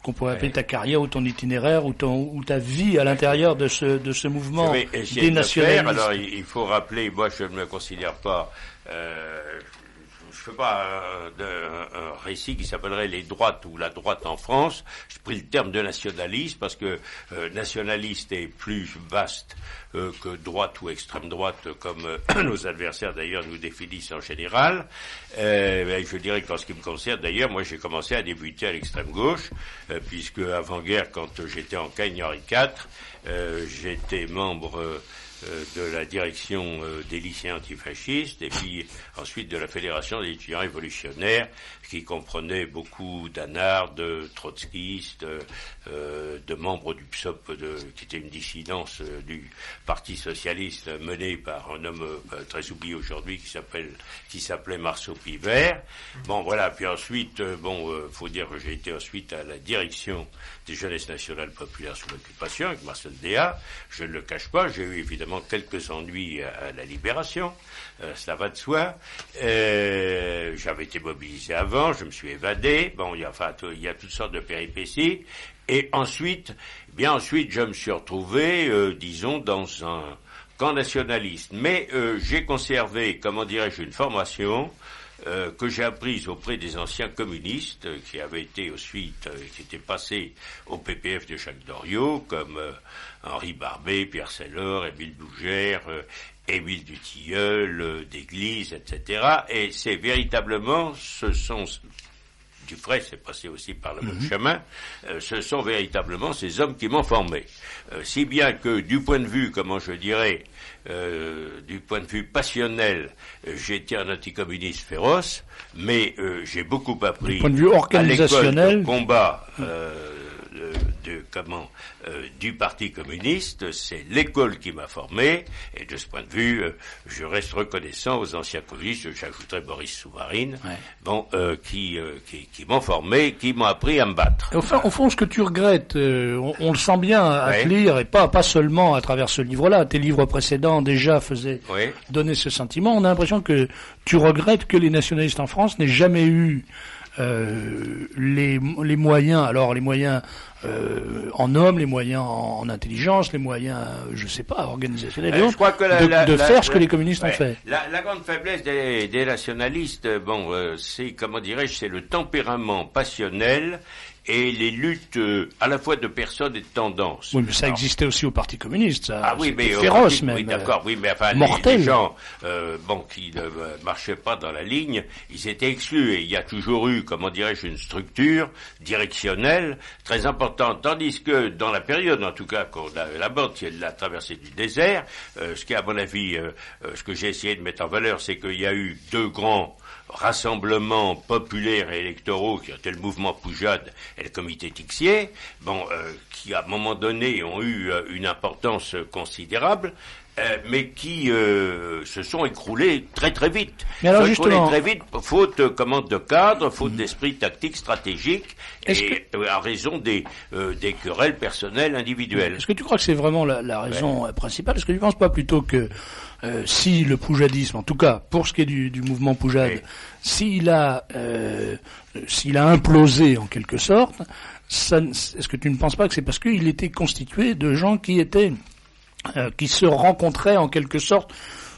qu'on pourrait appeler ouais. ta carrière ou ton itinéraire ou, ton, ou ta vie à l'intérieur de ce, de ce mouvement je vais essayer des de le nationalistes. faire. Alors il, il faut rappeler, moi je ne me considère pas... Euh, je ne fais pas un, un, un récit qui s'appellerait les droites ou la droite en France. J'ai pris le terme de nationaliste parce que euh, nationaliste est plus vaste euh, que droite ou extrême droite, comme euh, nos adversaires d'ailleurs nous définissent en général. Euh, je dirais qu'en ce qui me concerne d'ailleurs, moi j'ai commencé à débuter à l'extrême gauche, euh, puisque avant-guerre, quand j'étais en Cagne Henri quatre, euh, j'étais membre... Euh, de la direction des lycéens antifascistes et puis ensuite de la Fédération des étudiants révolutionnaires qui comprenait beaucoup d'anards, de trotskistes, euh, de membres du P S O P, de, qui était une dissidence euh, du Parti socialiste menée par un homme euh, très oublié aujourd'hui qui s'appelle qui s'appelait Marceau Pivert. Bon voilà, puis ensuite, euh, bon, euh, faut dire que j'ai été ensuite à la direction des Jeunesses nationales populaires sous l'occupation avec Marcel Déat. Je ne le cache pas, j'ai eu évidemment quelques ennuis à, à la Libération, euh, cela va de soi. Euh, j'avais été mobilisé avant, je me suis évadé. Bon, il y a, enfin, il y a toutes sortes de péripéties. Et ensuite, bien ensuite, je me suis retrouvé, euh, disons, dans un camp nationaliste. Mais euh, j'ai conservé, comment dirais-je, une formation euh, que j'ai apprise auprès des anciens communistes euh, qui avaient été ensuite, euh, qui étaient passés au P P F de Jacques Doriot, comme euh, Henri Barbet, Pierre Sellor, Émile Bougère, euh, Émile Dutilleul, euh, d'Église, et cetera. Et c'est véritablement, ce sont... Dufray s'est passé aussi par le même mmh. chemin, euh, ce sont véritablement ces hommes qui m'ont formé. Euh, si bien que du point de vue, comment je dirais, euh, du point de vue passionnel, euh, j'étais un anticommuniste féroce, mais euh, j'ai beaucoup appris du point de vue organisationnel, à l'école de combat euh, de, de comment euh, du Parti communiste. C'est l'école qui m'a formé, et de ce point de vue, euh, je reste reconnaissant aux anciens communistes, j'ajouterai Boris Souvarine, ouais. bon, euh, qui, euh, qui qui m'ont formé, qui m'ont appris à me battre. Et au, fond, au fond, ce que tu regrettes, euh, on, on le sent bien à ouais. te lire, et pas pas seulement à travers ce livre-là. Tes livres précédents déjà faisaient ouais. donner ce sentiment. On a l'impression que tu regrettes que les nationalistes en France n'aient jamais eu Euh, les, les moyens, alors les moyens euh, en hommes, les moyens en, en intelligence, les moyens, je sais pas, organisationnels, euh, je crois que la, de, la, de la, faire la, ce que les communistes ouais, ont fait. La, la grande faiblesse des, des nationalistes, bon, euh, c'est, comment dirais-je, c'est le tempérament passionnel et les luttes euh, à la fois de personnes et de tendances. Oui, mais ça Alors, existait aussi au Parti communiste, ça. Ah oui, mais féroce parti, même. Oui, d'accord, oui, mais enfin, mortel. Les, les gens, euh, bon, qui ne euh, marchaient pas dans la ligne, ils étaient exclus. Et il y a toujours eu, comment dirais-je, une structure directionnelle très importante. Tandis que dans la période, en tout cas, qu'on aborde, qui est la traversée du désert, euh, ce qui, à mon avis, euh, euh, ce que j'ai essayé de mettre en valeur, c'est qu'il y a eu deux grands rassemblements populaires et électoraux qui étaient le mouvement Poujade et le comité Tixier, bon, euh, qui à un moment donné ont eu euh, une importance considérable, euh, mais qui euh, se sont écroulés très très vite. Mais alors se sont justement, écroulés très vite, faute euh, commande de cadre, faute mmh. d'esprit tactique stratégique, Est-ce et que... euh, à raison des euh, des querelles personnelles individuelles. Est-ce que tu crois que c'est vraiment la, la raison ouais. principale? Est-ce que tu ne penses pas plutôt que Euh, si le poujadisme, en tout cas pour ce qui est du, du mouvement Poujade, oui. s'il a euh, s'il a implosé en quelque sorte, ça, est-ce que tu ne penses pas que c'est parce qu'il était constitué de gens qui étaient euh, qui se rencontraient en quelque sorte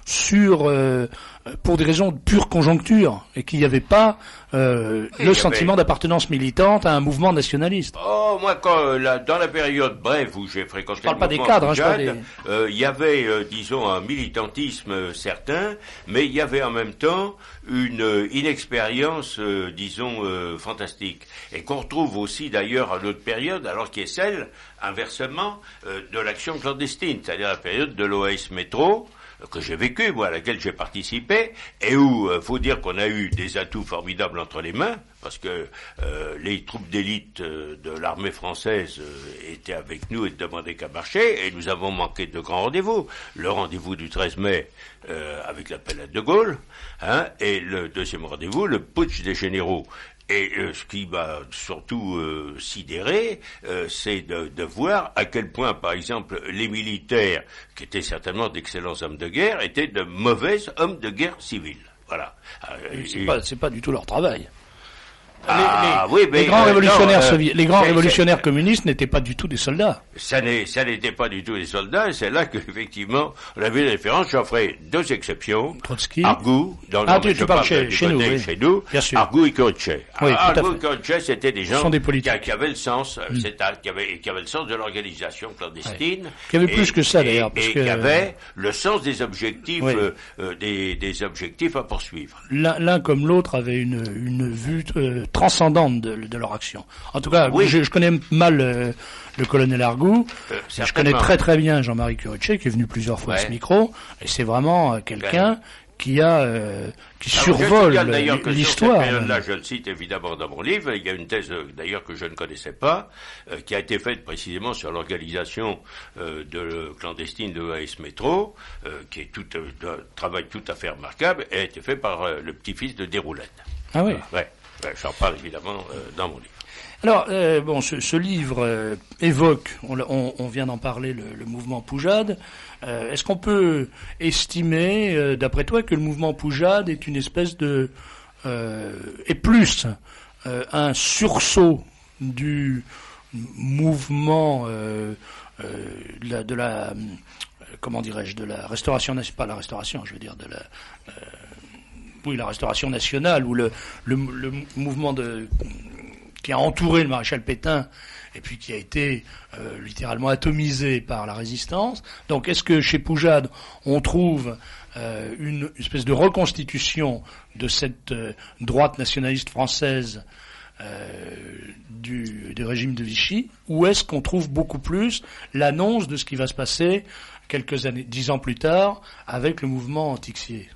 sur euh, pour des raisons de pure conjoncture et qu'il n'y avait pas euh, oui, le sentiment avait... d'appartenance militante à un mouvement nationaliste. Oh, moi, quand la, dans la période brève où j'ai fréquenté je parle le pas des cadres, Poujade, hein, je des... euh, il y avait, euh, disons, un militantisme euh, certain, mais il y avait en même temps une euh, inexpérience, euh, disons, euh, fantastique, et qu'on retrouve aussi d'ailleurs à l'autre période, alors qui est celle, inversement, euh, de l'action clandestine, c'est-à-dire la période de l'O A S Métro, que j'ai vécu, moi, à laquelle j'ai participé, et où, euh, faut dire qu'on a eu des atouts formidables entre les mains, parce que euh, les troupes d'élite euh, de l'armée française euh, étaient avec nous et ne demandaient qu'à marcher, et nous avons manqué de grands rendez-vous. Le rendez-vous du treize mai euh, avec l'appel à De Gaulle, hein, et le deuxième rendez-vous, le putsch des généraux. Et euh, ce qui m'a surtout euh, sidéré, euh, c'est de, de voir à quel point, par exemple, les militaires, qui étaient certainement d'excellents hommes de guerre, étaient de mauvais hommes de guerre civils. Voilà. Euh, c'est, et... pas, c'est pas du tout leur travail. Ah, les, oui, mais, les grands euh, révolutionnaires, non, euh, sovi- les grands c'est- révolutionnaires c'est- communistes n'étaient pas du tout des soldats. Ça n'est, ça n'était pas du tout des soldats, et c'est là qu'effectivement, on avait une référence, j'en ferai deux exceptions. Trotsky. Argou, dans Ah, le tu- tu parles chez- du chez nous, côté oui. chez nous. Bien sûr. Argou et Corichet. Oui, tout à Argou fait. et Corichet, c'était des gens sont des qui, politiques. qui avaient le sens, euh, Mm. c'est-à- qui avaient, qui avaient le sens de l'organisation clandestine. Ouais. Qui avaient et- plus que ça, et- d'ailleurs, parce et que- qui avaient le sens des objectifs, Oui. euh, euh, des, des objectifs à poursuivre. L'un, l'un comme l'autre avait une, une vue euh, transcendante de, de leur action. En tout cas, Oui. je, je connais mal euh, le colonel Argou. Euh, je certainement. connais très très bien Jean-Marie Curichet, qui est venu plusieurs fois à Ouais. ce micro, et c'est vraiment euh, quelqu'un Ben. qui a euh, qui Alors, je survole signale d'ailleurs que l'histoire. sur cette période-là, je le cite évidemment dans mon livre, il y a une thèse euh, d'ailleurs que je ne connaissais pas, euh, qui a été faite précisément sur l'organisation euh, de clandestine de A S Métro, euh, qui est tout euh, un travail tout à fait remarquable, et a été fait par euh, le petit-fils de Desroulettes. Ah oui. Ouais, ouais, j'en parle évidemment euh, dans mon livre. Alors, euh, bon, ce, ce livre euh, évoque, on, l'a- on, on vient d'en parler, le, le mouvement Poujade. Euh, est-ce qu'on peut estimer, euh, d'après toi, que le mouvement Poujade est une espèce de... Euh, est plus euh, un sursaut du mouvement euh, euh, de la... De la euh, comment dirais-je, de la restauration nationale, pas la restauration, je veux dire, de la... Euh, oui, la restauration nationale, ou le, le, le mouvement de... qui a entouré le maréchal Pétain et puis qui a été euh, littéralement atomisé par la résistance. Donc est-ce que chez Poujade on trouve euh, une espèce de reconstitution de cette euh, droite nationaliste française euh, du, du régime de Vichy, ou est-ce qu'on trouve beaucoup plus l'annonce de ce qui va se passer quelques années, dix ans plus tard, avec le mouvement Tixier?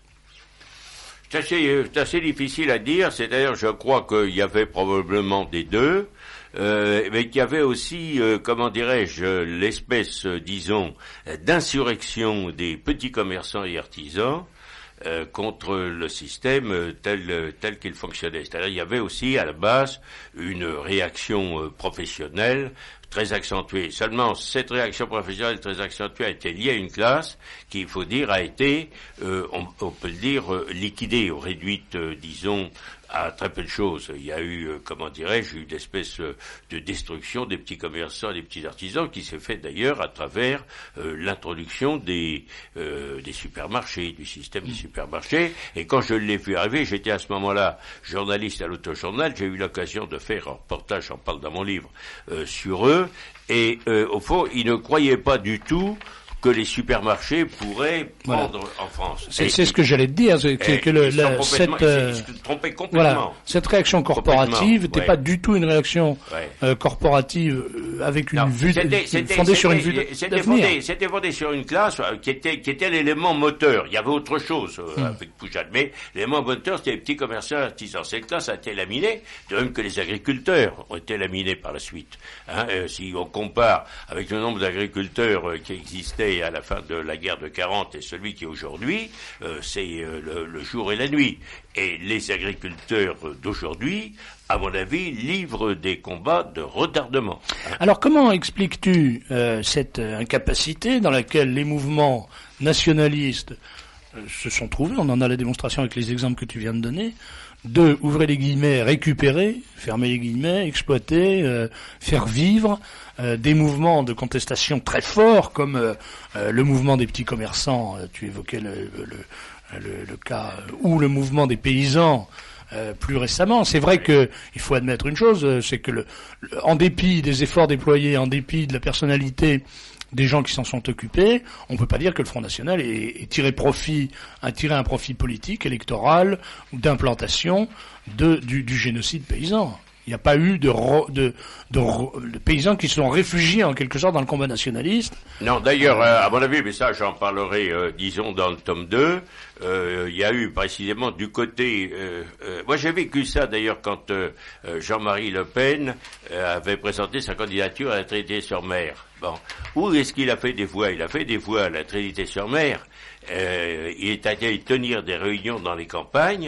C'est assez, c'est assez difficile à dire, c'est-à-dire je crois qu'il y avait probablement des deux, euh, mais qu'il y avait aussi, euh, comment dirais-je, l'espèce, euh, disons, d'insurrection des petits commerçants et artisans euh, contre le système euh, tel, euh, tel qu'il fonctionnait. C'est-à-dire il y avait aussi à la base une réaction euh, professionnelle très accentuée. Seulement, cette réaction professionnelle très accentuée a été liée à une classe qui, il faut dire, a été, euh, on, on peut le dire, euh, liquidée ou réduite, euh, disons, à très peu de choses. Il y a eu, euh, comment dirais-je, une espèce euh, de destruction des petits commerçants et des petits artisans qui s'est fait d'ailleurs à travers euh, l'introduction des, euh, des supermarchés, du système des supermarchés. Et quand je l'ai vu arriver, j'étais à ce moment-là journaliste à l'Autojournal, j'ai eu l'occasion de faire un reportage, j'en parle dans mon livre, euh, sur eux. Et euh, au fond, ils ne croyaient pas du tout que les supermarchés pourraient prendre voilà. en France. C'est, c'est ce que j'allais te dire, c'est que, que le, la, cette, euh, voilà, cette réaction corporative n'était ouais. pas du tout une réaction ouais. euh, corporative avec une non, vue c'était, c'était, fondée c'était, sur une vue c'était d'avenir. Fondé, c'était fondé sur une classe qui était, qui était l'élément moteur. Il y avait autre chose euh, hum. avec Poujade, mais l'élément moteur, c'était les petits commerçants et artisans. Cette classe a été laminée, de même que les agriculteurs ont été laminés par la suite. Hein, euh, si on compare avec le nombre d'agriculteurs euh, qui existaient à la fin de la guerre de quarante et celui qui est aujourd'hui, euh, c'est euh, le, le jour et la nuit. Et les agriculteurs d'aujourd'hui, à mon avis, livrent des combats de retardement. Hein. Alors comment expliques-tu euh, cette incapacité dans laquelle les mouvements nationalistes euh, se sont trouvés, on en a la démonstration avec les exemples que tu viens de donner, de, ouvrez les guillemets, récupérer, fermer les guillemets, exploiter, euh, faire vivre euh, des mouvements de contestation très forts comme euh, euh, le mouvement des petits commerçants, euh, tu évoquais le, le, le, le cas, euh, ou le mouvement des paysans euh, plus récemment. C'est vrai que il faut admettre une chose, euh, c'est que le, le, en dépit des efforts déployés, en dépit de la personnalité des gens qui s'en sont occupés, on peut pas dire que le Front National ait, ait tiré profit, a tiré un profit politique, électoral ou d'implantation de, du, du génocide paysan. Il n'y a pas eu de, ro, de, de, de paysans qui se sont réfugiés en quelque sorte dans le combat nationaliste. Non, d'ailleurs, euh, à mon avis, mais ça j'en parlerai, euh, disons, dans le tome deux, euh, il y a eu précisément du côté... Euh, euh, moi j'ai vécu ça d'ailleurs quand euh, Jean-Marie Le Pen euh, avait présenté sa candidature à la Trinité-sur-Mer. Bon, où est-ce qu'il a fait des voix? Il a fait des voix à la Trinité-sur-Mer. Euh, il est allé tenir des réunions dans les campagnes.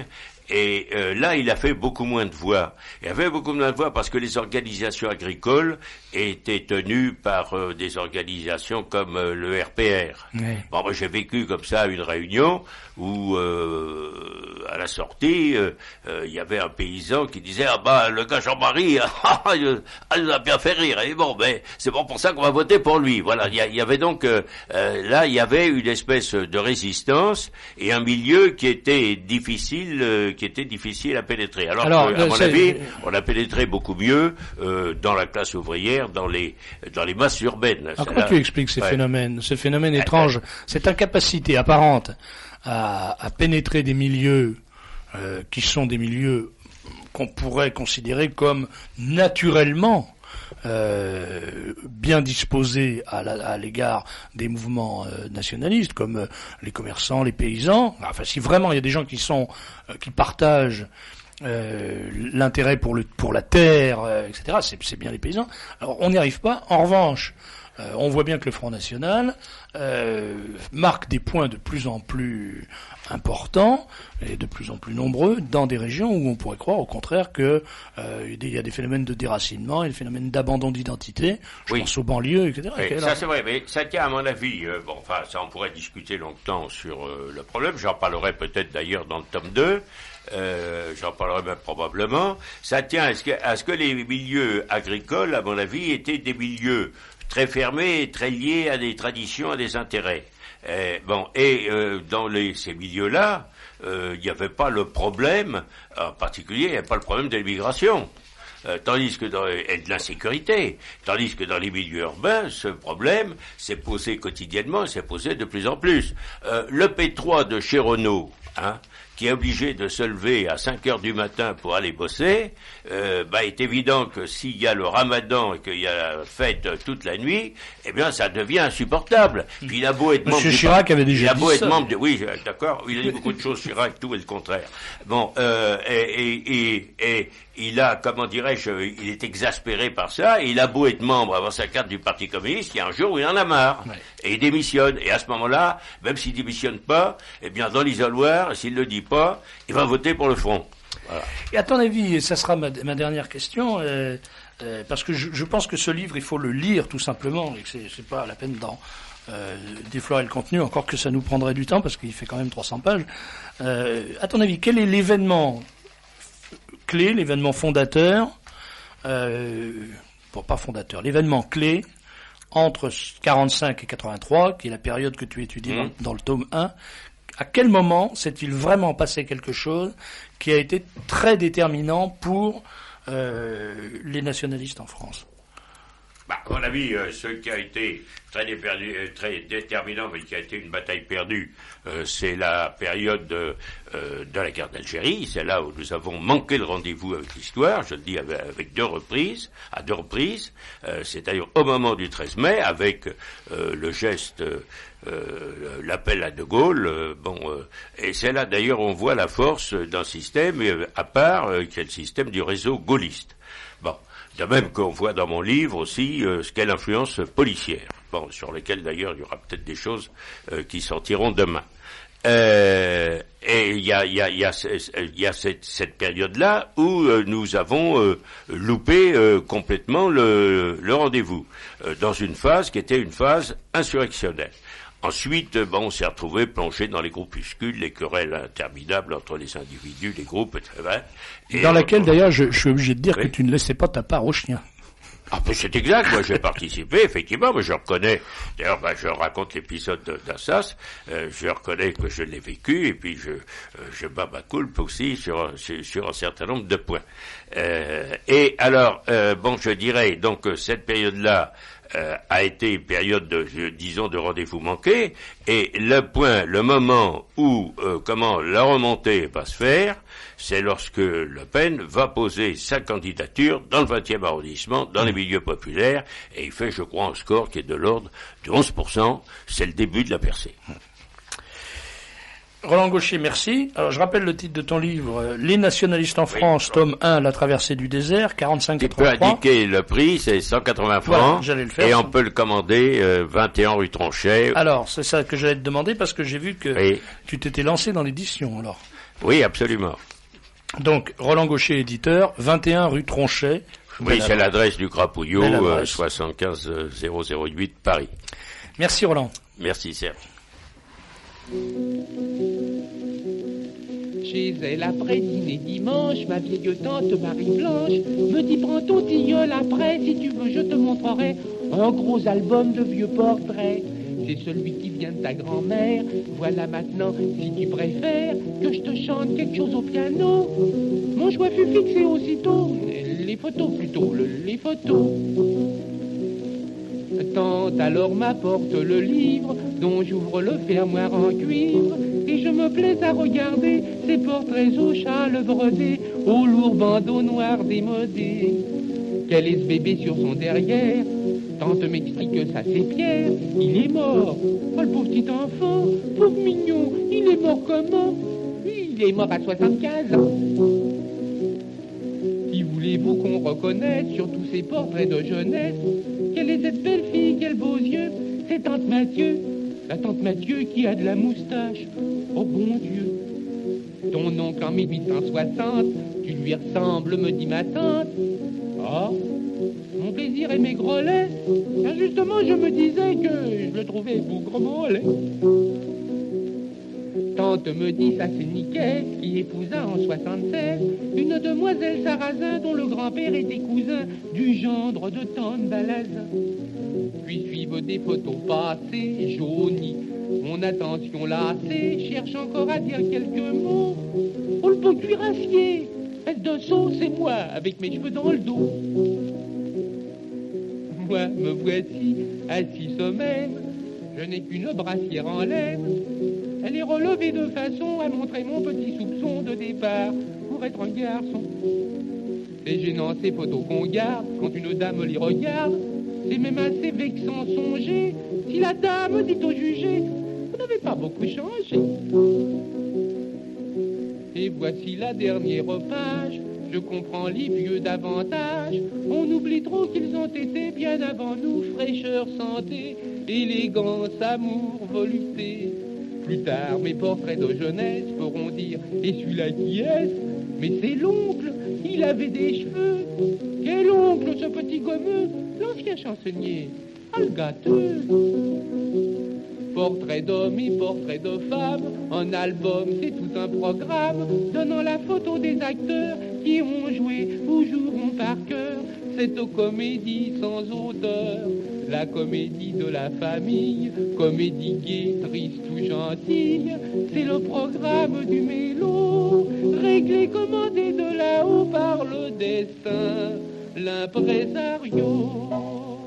Et euh, là, il a fait beaucoup moins de voix. Il a fait beaucoup moins de voix parce que les organisations agricoles étaient tenues par euh, des organisations comme euh, le R P R. Oui. Bon, moi, j'ai vécu comme ça une réunion où, euh, à la sortie, il euh, euh, y avait un paysan qui disait « Ah bah, le gars Jean-Marie, il nous a bien fait rire. Et bon, ben, c'est bon pour ça qu'on va voter pour lui. » Voilà, il y, y avait donc, euh, euh, là, il y avait une espèce de résistance et un milieu qui était difficile, euh, qui était difficile à pénétrer. Alors, Alors que, à mon avis, on a pénétré beaucoup mieux euh, dans la classe ouvrière, dans les dans les masses urbaines. Alors, comment là, tu expliques ces ouais. phénomènes, ce phénomène étrange, cette incapacité apparente à, à pénétrer des milieux euh, qui sont des milieux qu'on pourrait considérer comme naturellement Euh, bien disposés à, la, à l'égard des mouvements euh, nationalistes, comme euh, les commerçants, les paysans. Enfin, si vraiment il y a des gens qui sont euh, qui partagent euh, l'intérêt pour le pour la terre, euh, et cetera, c'est, c'est bien les paysans. Alors, on n'y arrive pas. En revanche, euh, on voit bien que le Front National euh, marque des points de plus en plus importants et de plus en plus nombreux dans des régions où on pourrait croire au contraire que euh, il y a des phénomènes de déracinement et des phénomènes d'abandon d'identité. Je oui. pense aux banlieues, et cetera. Oui, ça c'est vrai, mais ça tient à mon avis. Euh, bon, enfin, ça on pourrait discuter longtemps sur euh, le problème. J'en parlerai peut-être d'ailleurs dans le tome deux. Euh, j'en parlerai même probablement. Ça tient à ce que, à ce que les milieux agricoles, à mon avis, étaient des milieux très fermés et très liés à des traditions, à des intérêts. Euh, bon, et euh, dans les, ces milieux-là, il euh, n'y avait pas le problème, en particulier, il n'y avait pas le problème de l'immigration. Euh, tandis que dans, et de l'insécurité, tandis que dans les milieux urbains, ce problème s'est posé quotidiennement, s'est posé de plus en plus. Euh, le P trois de chez Renault, hein, qui est obligé de se lever à cinq heures du matin pour aller bosser, euh, bah, est évident que s'il y a le ramadan et qu'il y a la fête toute la nuit, eh bien, ça devient insupportable. Puis il a beau être membre Monsieur Chirac avait déjà il a dit beau être ça. membre de, oui, d'accord, il a dit beaucoup de choses, Chirac, tout et le contraire. Bon, euh, et, et, et, et, il a, comment dirais-je, il est exaspéré par ça, et il a beau être membre, avoir sa carte du Parti communiste, il y a un jour où il en a marre. Ouais. Et il démissionne. Et à ce moment-là, même s'il démissionne pas, eh bien, dans l'isoloir, s'il le dit pas, il va voter pour le Front. Voilà. Et à ton avis, ça sera ma, ma dernière question, euh, euh, parce que je, je pense que ce livre, il faut le lire tout simplement, et que c'est, c'est pas la peine d'en euh, déflorer le contenu, encore que ça nous prendrait du temps, parce qu'il fait quand même trois cents pages. Euh, à ton avis, quel est l'événement clé, l'événement fondateur, euh, bon, pas fondateur, l'événement clé entre quarante-cinq et quatre-vingt-trois, qui est la période que tu étudies mmh. dans, dans le tome un, à quel moment s'est-il vraiment passé quelque chose qui a été très déterminant pour euh, les nationalistes en France? Bah, à mon avis, euh, ce qui a été très, déperdu, euh, très déterminant, mais qui a été une bataille perdue, euh, c'est la période de, euh, de la guerre d'Algérie. C'est là où nous avons manqué le rendez-vous avec l'histoire, je le dis avec, avec deux reprises, à deux reprises. Euh, c'est d'ailleurs au moment du treize mai, avec euh, le geste, euh, l'appel à De Gaulle. Euh, bon, euh, et c'est là d'ailleurs où on voit la force d'un système euh, à part, euh, qui est le système du réseau gaulliste. Bon. De même qu'on voit dans mon livre aussi euh, ce qu'est l'influence policière, bon, sur lesquelles d'ailleurs il y aura peut-être des choses euh, qui sortiront demain. Euh, et il y a, y a, y a, y a cette, cette période-là où euh, nous avons euh, loupé euh, complètement le, le rendez-vous, euh, dans une phase qui était une phase insurrectionnelle. Ensuite, bon, on s'est retrouvé plongé dans les groupuscules, les querelles interminables entre les individus, les groupes, et cetera. Et dans laquelle, on... d'ailleurs, je, je suis obligé de dire oui. que tu ne laissais pas ta part aux chiens. Ah, ben c'est exact, moi j'ai participé, effectivement, mais je reconnais, d'ailleurs, ben, je raconte l'épisode d'Assas, euh, je reconnais que je l'ai vécu, et puis je, euh, je bats ma coulpe aussi sur, sur, sur un certain nombre de points. Euh, et alors, euh, bon, je dirais, donc, cette période-là, Euh, a été une période de, je, disons, de rendez-vous manqué, et le point, le moment où, euh, comment la remontée va se faire, c'est lorsque Le Pen va poser sa candidature dans le vingtième arrondissement, dans les milieux populaires, et il fait, je crois, un score qui est de l'ordre de onze pour cent, c'est le début de la percée. Roland Gaucher, merci. Alors, je rappelle le titre de ton livre, Les nationalistes en France, oui, tome un, La traversée du désert, quarante-cinq quatre-vingt-trois. Tu peux indiquer le prix, c'est cent quatre-vingts francs. Voilà, j'allais le faire. Et on peut le commander, euh, vingt et un rue Tronchet. Alors, c'est ça que j'allais te demander, parce que j'ai vu que oui. tu t'étais lancé dans l'édition, alors. Oui, absolument. Donc, Roland Gaucher, éditeur, vingt et un rue Tronchet. Oui, c'est l'adresse du Crapouillot, euh, adresse. soixante-quinze zéro zéro huit, Paris. Merci Roland. Merci Serge. Chez elle, après dîner dimanche, ma vieille tante Marie-Blanche me dit prends ton tilleul après, si tu veux je te montrerai un gros album de vieux portraits. C'est celui qui vient de ta grand-mère. Voilà maintenant, si tu préfères, que je te chante quelque chose au piano. Mon choix fut fixé aussitôt. Les photos plutôt, le, les photos. Tante alors m'apporte le livre dont j'ouvre le fermoir en cuivre et je me plais à regarder ces portraits au châle brodé, au lourd bandeau noir démodé. Quel est ce bébé sur son derrière? Tante m'explique que ça c'est Pierre, il est mort. Oh le pauvre petit enfant, pauvre mignon, il est mort comment? Il est mort à soixante-quinze ans. Qui voulez-vous qu'on reconnaisse sur tous ces portraits de jeunesse? Quelle est cette belle fille, quels beaux yeux? C'est tante Mathieu, la tante Mathieu qui a de la moustache. Oh bon Dieu, ton oncle en mille huit cent soixante, tu lui ressembles, me dit ma tante. Oh, mon plaisir est maigrelet, car justement je me disais que je le trouvais bougre-mollet. Tante me dit ça c'est Niquet qui épousa en soixante-seize une demoiselle Sarrazin dont le grand-père était cousin du gendre de tante Balazin. Puis suivent des photos passées, jaunies, mon attention lassée, cherche encore à dire quelques mots. Oh le beau cuirassier, espèce de sot, c'est moi avec mes cheveux dans le dos. Moi me voici assis sommaire, je n'ai qu'une brassière en laine. Elle est relevée de façon à montrer mon petit soupçon de départ pour être un garçon. C'est gênant ces photos qu'on garde quand une dame les regarde. C'est même assez vexant songer si la dame dit au jugé vous n'avez pas beaucoup changé. Et voici la dernière page. Je comprends les vieux davantage. On oublie trop qu'ils ont été bien avant nous. Fraîcheur, santé, élégance, amour, volupté. Plus tard, mes portraits de jeunesse feront dire et celui-là qui est-ce? Mais c'est l'oncle, il avait des cheveux. Quel oncle, ce petit gommeux? L'ancien chansonnier, ah le gâteux. Portrait d'homme et portrait de femme, un album c'est tout un programme, donnant la photo des acteurs qui ont joué ou joueront par cœur cette comédie sans auteur. La comédie de la famille, comédie gaie, triste ou gentille, c'est le programme du mélo, réglé, commandé de là-haut par le destin, l'impresario.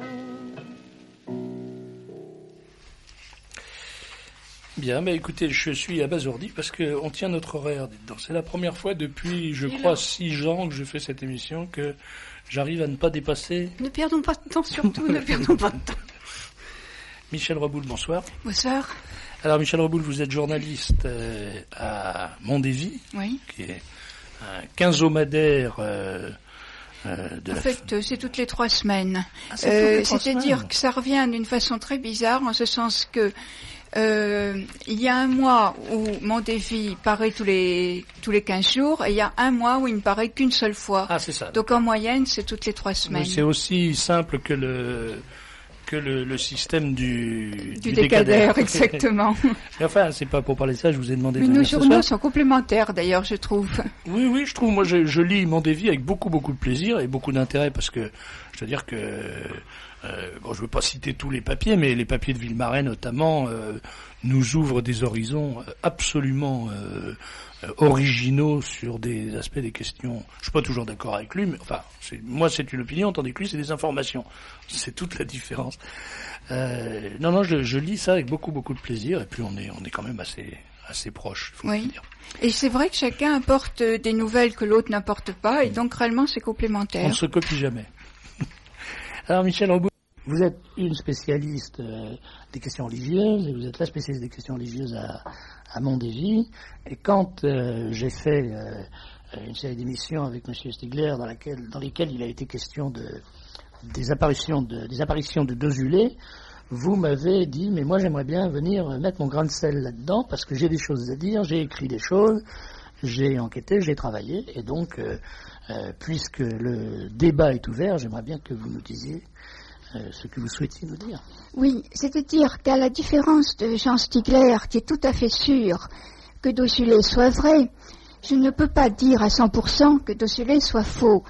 Bien, bah écoutez, je suis abasourdi parce qu'on tient notre horaire dedans. C'est la première fois depuis, je crois, six ans que je fais cette émission que j'arrive à ne pas dépasser. Ne perdons pas de temps, surtout, ne perdons pas de temps. Michel Reboul, bonsoir. Bonsoir. Alors, Michel Reboul, vous êtes journaliste euh, à Mondévy, oui. Qui est un quinzomadaire euh, euh, de en la... fait, euh, c'est toutes les trois semaines. Ah, c'est euh, toutes les trois c'est-à-dire semaines. que ça revient d'une façon très bizarre, en ce sens que Euh, il y a un mois où Mondévy paraît tous les tous les quinze jours et il y a un mois où il ne paraît qu'une seule fois. Ah, c'est ça. Donc en moyenne, c'est toutes les trois semaines. C'est aussi simple que le que le, le système du du, du décadaire, exactement. Mais enfin, c'est pas pour parler de ça, je vous ai demandé. Mais de nos venir ce journaux soir. sont complémentaires, d'ailleurs, je trouve. Oui, oui, je trouve. Moi, je, je lis Mondévy avec beaucoup, beaucoup de plaisir et beaucoup d'intérêt parce que je veux dire que euh, bon, je veux pas citer tous les papiers, mais les papiers de Villemarais notamment euh, nous ouvrent des horizons absolument euh, originaux sur des aspects des questions. Je suis pas toujours d'accord avec lui, mais enfin, c'est, moi c'est une opinion, tandis que lui c'est des informations. C'est toute la différence. Euh, non, non, je, je lis ça avec beaucoup, beaucoup de plaisir, et puis on est, on est quand même assez, assez proches. Faut Oui. le dire. Et c'est vrai que chacun apporte des nouvelles que l'autre n'apporte pas, et donc réellement c'est complémentaire. On ne se copie jamais. Alors Michel Reboul. Vous êtes une spécialiste euh, des questions religieuses, et vous êtes la spécialiste des questions religieuses à, à Mondévy. Et quand euh, j'ai fait euh, une série d'émissions avec M. Stigler, dans, laquelle, dans lesquelles il a été question de, des, apparitions de, des apparitions de Dozulé, vous m'avez dit, mais moi j'aimerais bien venir mettre mon grain de sel là-dedans, parce que j'ai des choses à dire, j'ai écrit des choses, j'ai enquêté, j'ai travaillé, et donc, euh, euh, puisque le débat est ouvert, j'aimerais bien que vous nous disiez euh, ce que vous souhaitiez nous dire. Oui, c'est-à-dire qu'à la différence de Jean Stigler, qui est tout à fait sûr que Dossulet soit vrai, je ne peux pas dire à cent pour cent que Dossulet soit faux.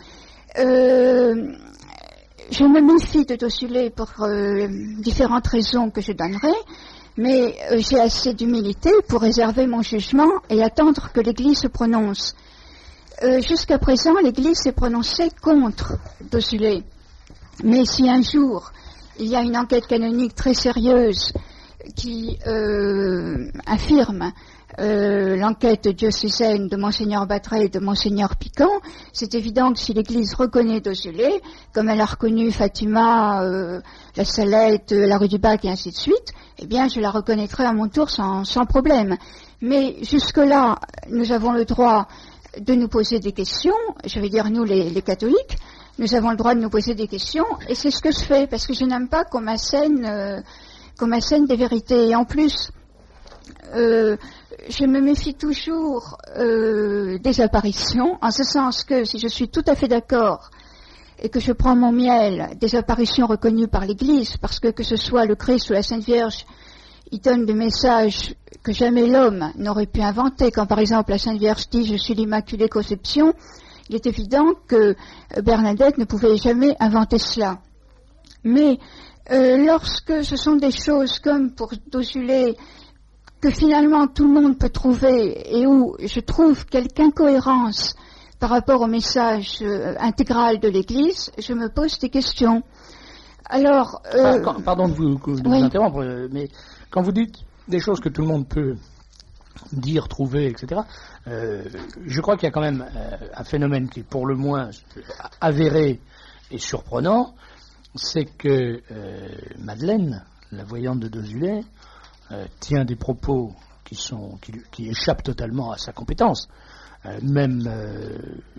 Euh, je me méfie de Dossulet pour euh, différentes raisons que je donnerai, mais euh, j'ai assez d'humilité pour réserver mon jugement et attendre que l'Église se prononce. Euh, jusqu'à présent, l'Église s'est prononcée contre Dossulet. Mais si un jour, il y a une enquête canonique très sérieuse qui euh, affirme euh, l'enquête diocésaine de Monseigneur Batret et de Monseigneur Piquant, c'est évident que si l'Église reconnaît Dossulet, comme elle a reconnu Fatima, euh, la Salette, la rue du Bac et ainsi de suite, eh bien je la reconnaîtrai à mon tour sans, sans problème. Mais jusque-là, nous avons le droit de nous poser des questions, je vais dire nous les, les catholiques, nous avons le droit de nous poser des questions, et c'est ce que je fais, parce que je n'aime pas qu'on m'assène, euh, qu'on m'assène des vérités. Et en plus, euh, je me méfie toujours euh, des apparitions, en ce sens que si je suis tout à fait d'accord et que je prends mon miel des apparitions reconnues par l'Église, parce que que ce soit le Christ ou la Sainte Vierge, ils donnent des messages que jamais l'homme n'aurait pu inventer. Quand par exemple la Sainte Vierge dit « Je suis l'Immaculée Conception », il est évident que Bernadette ne pouvait jamais inventer cela. Mais euh, lorsque ce sont des choses comme pour Dossulet, que finalement tout le monde peut trouver, et où je trouve quelque incohérence par rapport au message euh, intégral de l'Église, je me pose des questions. Alors, euh, ah, quand, pardon de vous, de vous oui. interrompre, mais quand vous dites des choses que tout le monde peut dire, trouver, et cetera, euh, je crois qu'il y a quand même euh, un phénomène qui est pour le moins avéré et surprenant, c'est que euh, Madeleine, la voyante de Dossulet, euh, tient des propos qui, sont, qui, qui échappent totalement à sa compétence. Euh, même euh,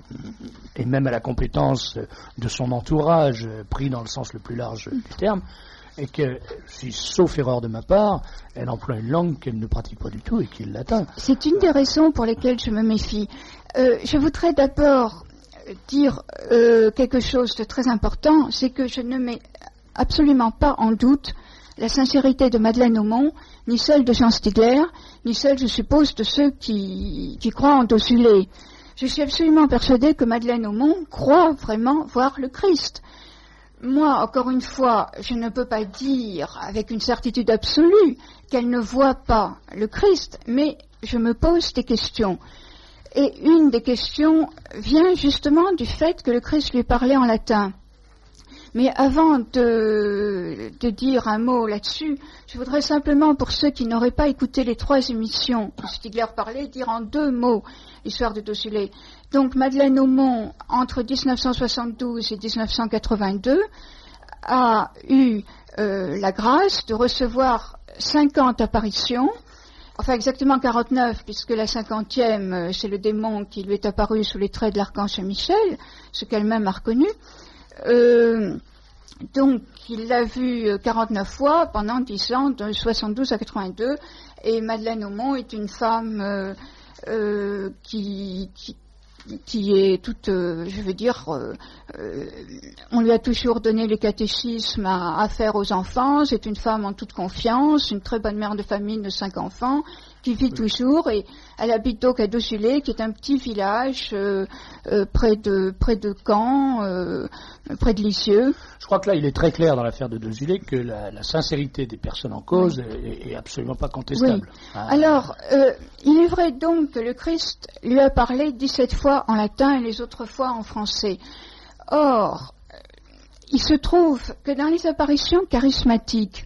et même à la compétence de son entourage, euh, pris dans le sens le plus large du terme, et que, si, sauf erreur de ma part, elle emploie une langue qu'elle ne pratique pas du tout et qui l'atteint. C'est une des raisons pour lesquelles je me méfie. Euh, je voudrais d'abord dire euh, quelque chose de très important, c'est que je ne mets absolument pas en doute la sincérité de Madeleine Aumont, ni celle de Jean Stigler, ni celle, je suppose, de ceux qui, qui croient en Dossulet. Je suis absolument persuadée que Madeleine Aumont croit vraiment voir le Christ. Moi, encore une fois, je ne peux pas dire avec une certitude absolue qu'elle ne voit pas le Christ, mais je me pose des questions. Et une des questions vient justement du fait que le Christ lui parlait en latin. Mais avant de, de dire un mot là-dessus, je voudrais simplement, pour ceux qui n'auraient pas écouté les trois émissions où Stigler parlait, dire en deux mots l'histoire de Dossulet. Donc Madeleine Aumont, entre dix-neuf cent soixante-douze et dix-neuf cent quatre-vingt-deux, a eu euh, la grâce de recevoir cinquante apparitions, enfin exactement quarante-neuf, puisque la cinquantième, c'est le démon qui lui est apparu sous les traits de l'archange Michel, ce qu'elle-même a reconnu. Euh, donc, il l'a vu quarante-neuf fois pendant dix ans, de soixante-douze à quatre-vingt-deux, et Madeleine Aumont est une femme euh, euh, qui, qui, qui est toute, euh, je veux dire, euh, euh, on lui a toujours donné les catéchismes à, à faire aux enfants, c'est une femme en toute confiance, une très bonne mère de famille de cinq enfants, qui vit toujours, et elle habite donc à Dossulet, qui est un petit village euh, euh, près de près de Caen, euh, près de Lisieux. Je crois que là, il est très clair dans l'affaire de Dossulet que la, la sincérité des personnes en cause oui. est, est absolument pas contestable. Oui. Ah. Alors, euh, il est vrai donc que le Christ lui a parlé dix-sept fois en latin et les autres fois en français. Or, il se trouve que dans les apparitions charismatiques,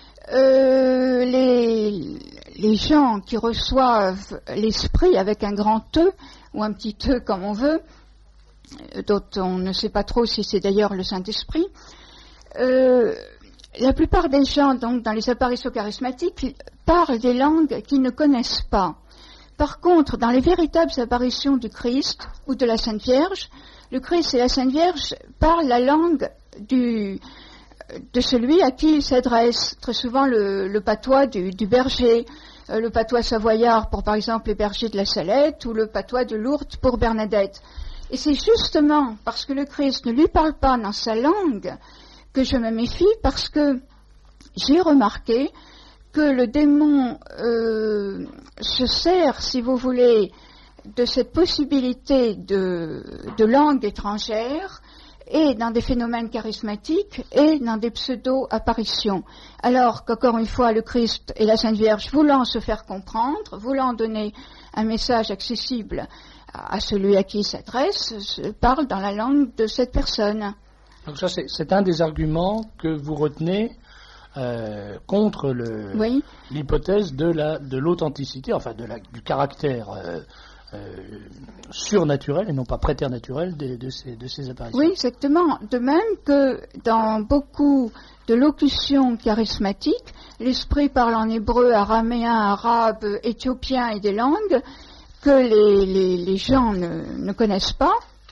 Euh, les, les gens qui reçoivent l'esprit avec un grand E, ou un petit E comme on veut, dont on ne sait pas trop si c'est d'ailleurs le Saint-Esprit, euh, la plupart des gens, donc, dans les apparitions charismatiques, parlent des langues qu'ils ne connaissent pas. Par contre, dans les véritables apparitions du Christ ou de la Sainte Vierge, le Christ et la Sainte Vierge parlent la langue du... de celui à qui il s'adresse, très souvent le, le patois du, du berger, euh, le patois savoyard pour, par exemple, les bergers de la Salette, ou le patois de Lourdes pour Bernadette. Et c'est justement parce que le Christ ne lui parle pas dans sa langue que je me méfie, parce que j'ai remarqué que le démon euh, se sert, si vous voulez, de cette possibilité de, de langue étrangère, et dans des phénomènes charismatiques, et dans des pseudo-apparitions. Alors qu'encore une fois, le Christ et la Sainte Vierge, voulant se faire comprendre, voulant donner un message accessible à celui à qui il s'adresse, parle dans la langue de cette personne. Donc ça, c'est, c'est un des arguments que vous retenez euh, contre le, oui. l'hypothèse de, la, de l'authenticité, enfin de la, du caractère euh, euh, surnaturel et non pas préternaturel de, de, ces, de ces apparitions. Oui, exactement. De même que dans beaucoup de locutions charismatiques, l'esprit parle en hébreu, araméen, arabe, éthiopien et des langues que les, les, les gens ne, ne connaissent pas.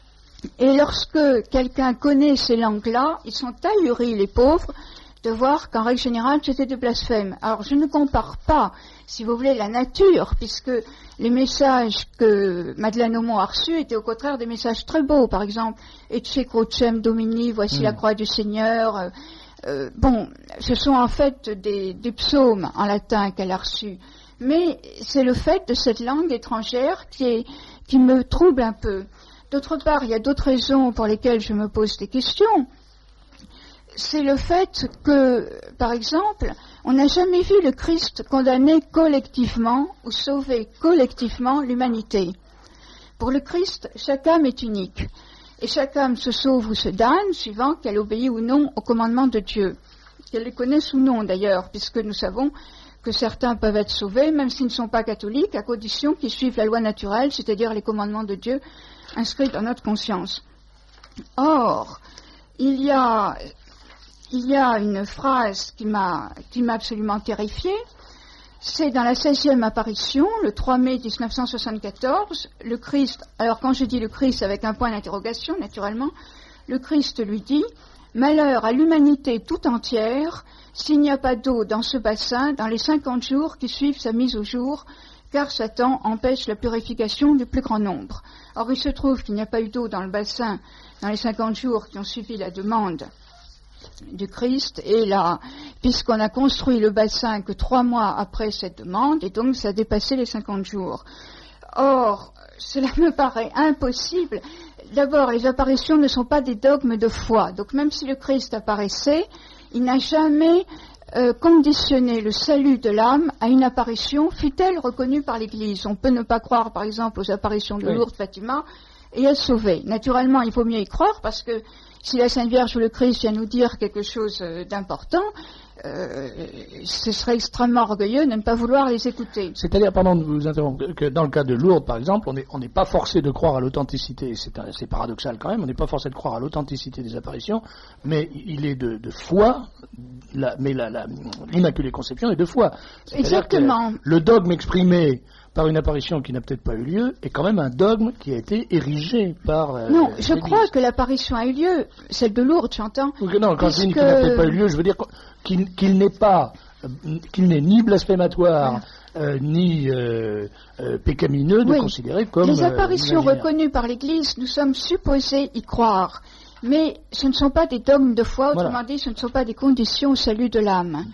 Et lorsque quelqu'un connaît ces langues-là, ils sont ahuris, les pauvres, de voir qu'en règle générale, c'était des blasphèmes. Alors, je ne compare pas, si vous voulez, la nature, puisque les messages que Madeleine Aumont a reçus étaient au contraire des messages très beaux. Par exemple, Ecce Crucem Domini, voici mmh. la croix du Seigneur. Euh, euh, bon, ce sont en fait des, des psaumes en latin qu'elle a reçus. Mais c'est le fait de cette langue étrangère qui, est, qui me trouble un peu. D'autre part, il y a d'autres raisons pour lesquelles je me pose des questions. C'est le fait que, par exemple, on n'a jamais vu le Christ condamner collectivement ou sauver collectivement l'humanité. Pour le Christ, chaque âme est unique. Et chaque âme se sauve ou se damne suivant qu'elle obéit ou non au commandement de Dieu. Qu'elle les connaisse ou non d'ailleurs, puisque nous savons que certains peuvent être sauvés, même s'ils ne sont pas catholiques, à condition qu'ils suivent la loi naturelle, c'est-à-dire les commandements de Dieu inscrits dans notre conscience. Or, il y a, il y a une phrase qui m'a, qui m'a absolument terrifiée. C'est dans la seizième apparition, le trois mai dix-neuf cent soixante-quatorze, le Christ, alors quand je dis le Christ avec un point d'interrogation, naturellement, le Christ lui dit « Malheur à l'humanité tout entière, s'il n'y a pas d'eau dans ce bassin dans les cinquante jours qui suivent sa mise au jour, car Satan empêche la purification du plus grand nombre. » Or, il se trouve qu'il n'y a pas eu d'eau dans le bassin dans les cinquante jours qui ont suivi la demande du Christ, et là, puisqu'on a construit le bassin que trois mois après cette demande, et donc ça a dépassé les cinquante jours. Or, cela me paraît impossible. D'abord, les apparitions ne sont pas des dogmes de foi, donc même si le Christ apparaissait, il n'a jamais euh, conditionné le salut de l'âme à une apparition, fût-elle reconnue par l'Église. On peut ne pas croire, par exemple, aux apparitions de oui. Lourdes, Fatima, et être sauvé. Naturellement, il faut mieux y croire, parce que si la Sainte Vierge ou le Christ vient nous dire quelque chose d'important, euh, ce serait extrêmement orgueilleux de ne pas vouloir les écouter. C'est-à-dire, pardon de vous interrompre, que dans le cas de Lourdes, par exemple, on n'est on n'est pas forcé de croire à l'authenticité, c'est, un, c'est paradoxal quand même, on n'est pas forcé de croire à l'authenticité des apparitions, mais il est de, de foi, la, mais la, la, l'Immaculée Conception est de foi. C'est-à-dire exactement. Que le dogme exprimé par une apparition qui n'a peut-être pas eu lieu, est quand même un dogme qui a été érigé par... Euh, non, je crois que l'apparition a eu lieu, celle de Lourdes, j'entends. Non, quand je dis qu'il n'a peut-être pas eu lieu, je veux dire qu'il, qu'il n'est pas, qu'il n'est ni blasphématoire, voilà. euh, ni euh, euh, pécamineux de oui. considérer comme... Les apparitions euh, reconnues par l'Église, nous sommes supposés y croire. Mais ce ne sont pas des dogmes de foi, autrement voilà. dit, ce ne sont pas des conditions au salut de l'âme.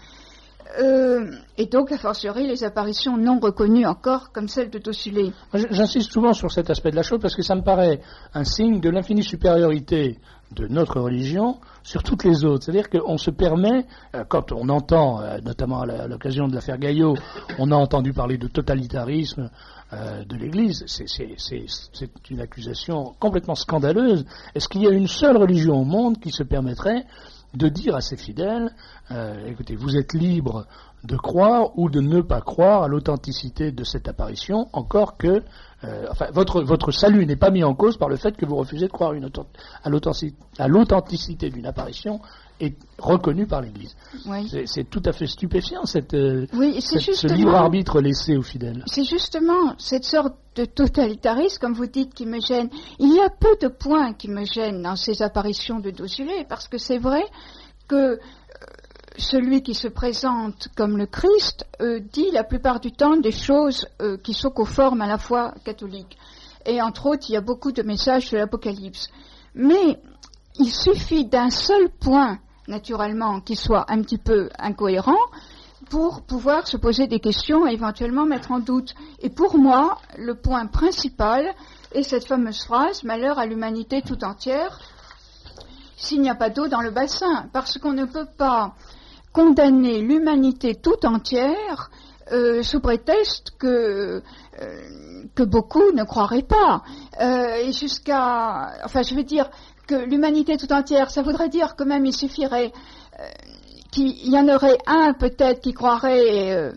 Euh, et donc, a fortiori, les apparitions non reconnues encore, comme celle de Dossulet. J'insiste souvent sur cet aspect de la chose parce que ça me paraît un signe de l'infinie supériorité de notre religion sur toutes les autres. C'est-à-dire qu'on se permet, quand on entend, notamment à l'occasion de l'affaire Gaillot, on a entendu parler de totalitarisme euh, de l'Église. C'est, c'est, c'est, c'est une accusation complètement scandaleuse. Est-ce qu'il y a une seule religion au monde qui se permettrait de dire à ses fidèles, euh, écoutez, vous êtes libres de croire ou de ne pas croire à l'authenticité de cette apparition, encore que, euh, enfin, votre, votre salut n'est pas mis en cause par le fait que vous refusez de croire une authent- à, l'authenticité, à l'authenticité d'une apparition est reconnue par l'Église. Oui. C'est, c'est tout à fait stupéfiant, cette, euh, oui, c'est cette, ce libre arbitre laissé aux fidèles. C'est justement cette sorte de totalitarisme, comme vous dites, qui me gêne. Il y a peu de points qui me gênent dans ces apparitions de Dossulet, parce que c'est vrai que euh, celui qui se présente comme le Christ euh, dit la plupart du temps des choses euh, qui sont conformes à la foi catholique. Et entre autres, il y a beaucoup de messages de l'Apocalypse. Mais il suffit d'un seul point, naturellement, qui soit un petit peu incohérent, pour pouvoir se poser des questions et éventuellement mettre en doute. Et pour moi, le point principal est cette fameuse phrase « Malheur à l'humanité tout entière s'il n'y a pas d'eau dans le bassin », parce qu'on ne peut pas condamner l'humanité tout entière euh, sous prétexte que euh, que beaucoup ne croiraient pas. Euh, et jusqu'à... Enfin, je veux dire que l'humanité tout entière, ça voudrait dire que même il suffirait... Euh, qu'il y en aurait un peut-être qui croirait, euh,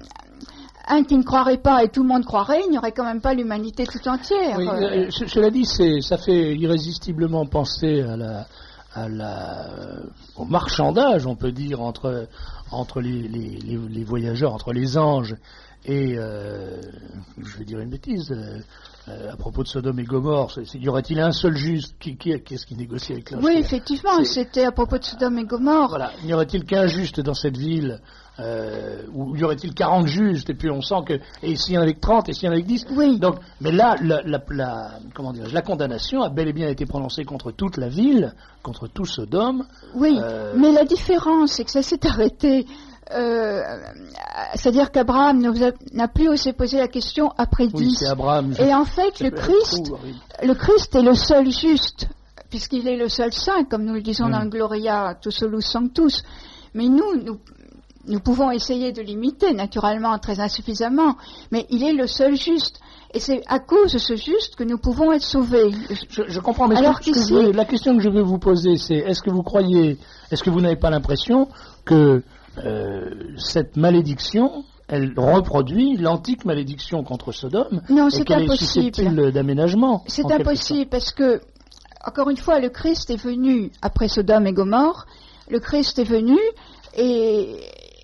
un qui ne croirait pas et tout le monde croirait, il n'y aurait quand même pas l'humanité tout entière. Oui, euh, cela dit, c'est, ça fait irrésistiblement penser à la, à la, au marchandage, on peut dire, entre, entre les, les, les, les voyageurs, entre les anges et, euh, je vais dire une bêtise, euh, euh, à propos de Sodome et Gomorrhe, y aurait-il un seul juste qui, qui, qu'est-ce qui négocie avec l'ange? Oui, effectivement, c'est... c'était à propos de Sodome et Gomorrhe. Voilà, n'y aurait-il qu'un juste dans cette ville, euh, ou y aurait-il quarante justes, et puis on sent que, et s'il y en avait que trente, et s'il y en avait que dix? Oui. Donc, mais là, la, la, la, comment dire, la condamnation a bel et bien été prononcée contre toute la ville, contre tout Sodome. Oui, euh... mais la différence, c'est que ça s'est arrêté. Euh, c'est-à-dire qu'Abraham n'a plus osé poser la question après dix. Oui, c'est Abraham. Et en fait, le Christ, fou, oui. le Christ est le seul juste, puisqu'il est le seul saint, comme nous le disons mmh. dans le Gloria, tous solus sanctus. Mais nous, nous, nous pouvons essayer de l'imiter, naturellement, très insuffisamment, mais il est le seul juste. Et c'est à cause de ce juste que nous pouvons être sauvés. Je, je comprends, mais Alors ce que, ce que je, la question que je veux vous poser, c'est est-ce que vous croyez, est-ce que vous n'avez pas l'impression que Euh, cette malédiction, elle reproduit l'antique malédiction contre Sodome. Non, c'est et qu'elle impossible. est susceptible d'aménagement. C'est impossible parce que, encore une fois, le Christ est venu après Sodome et Gomorrhe. Le Christ est venu et,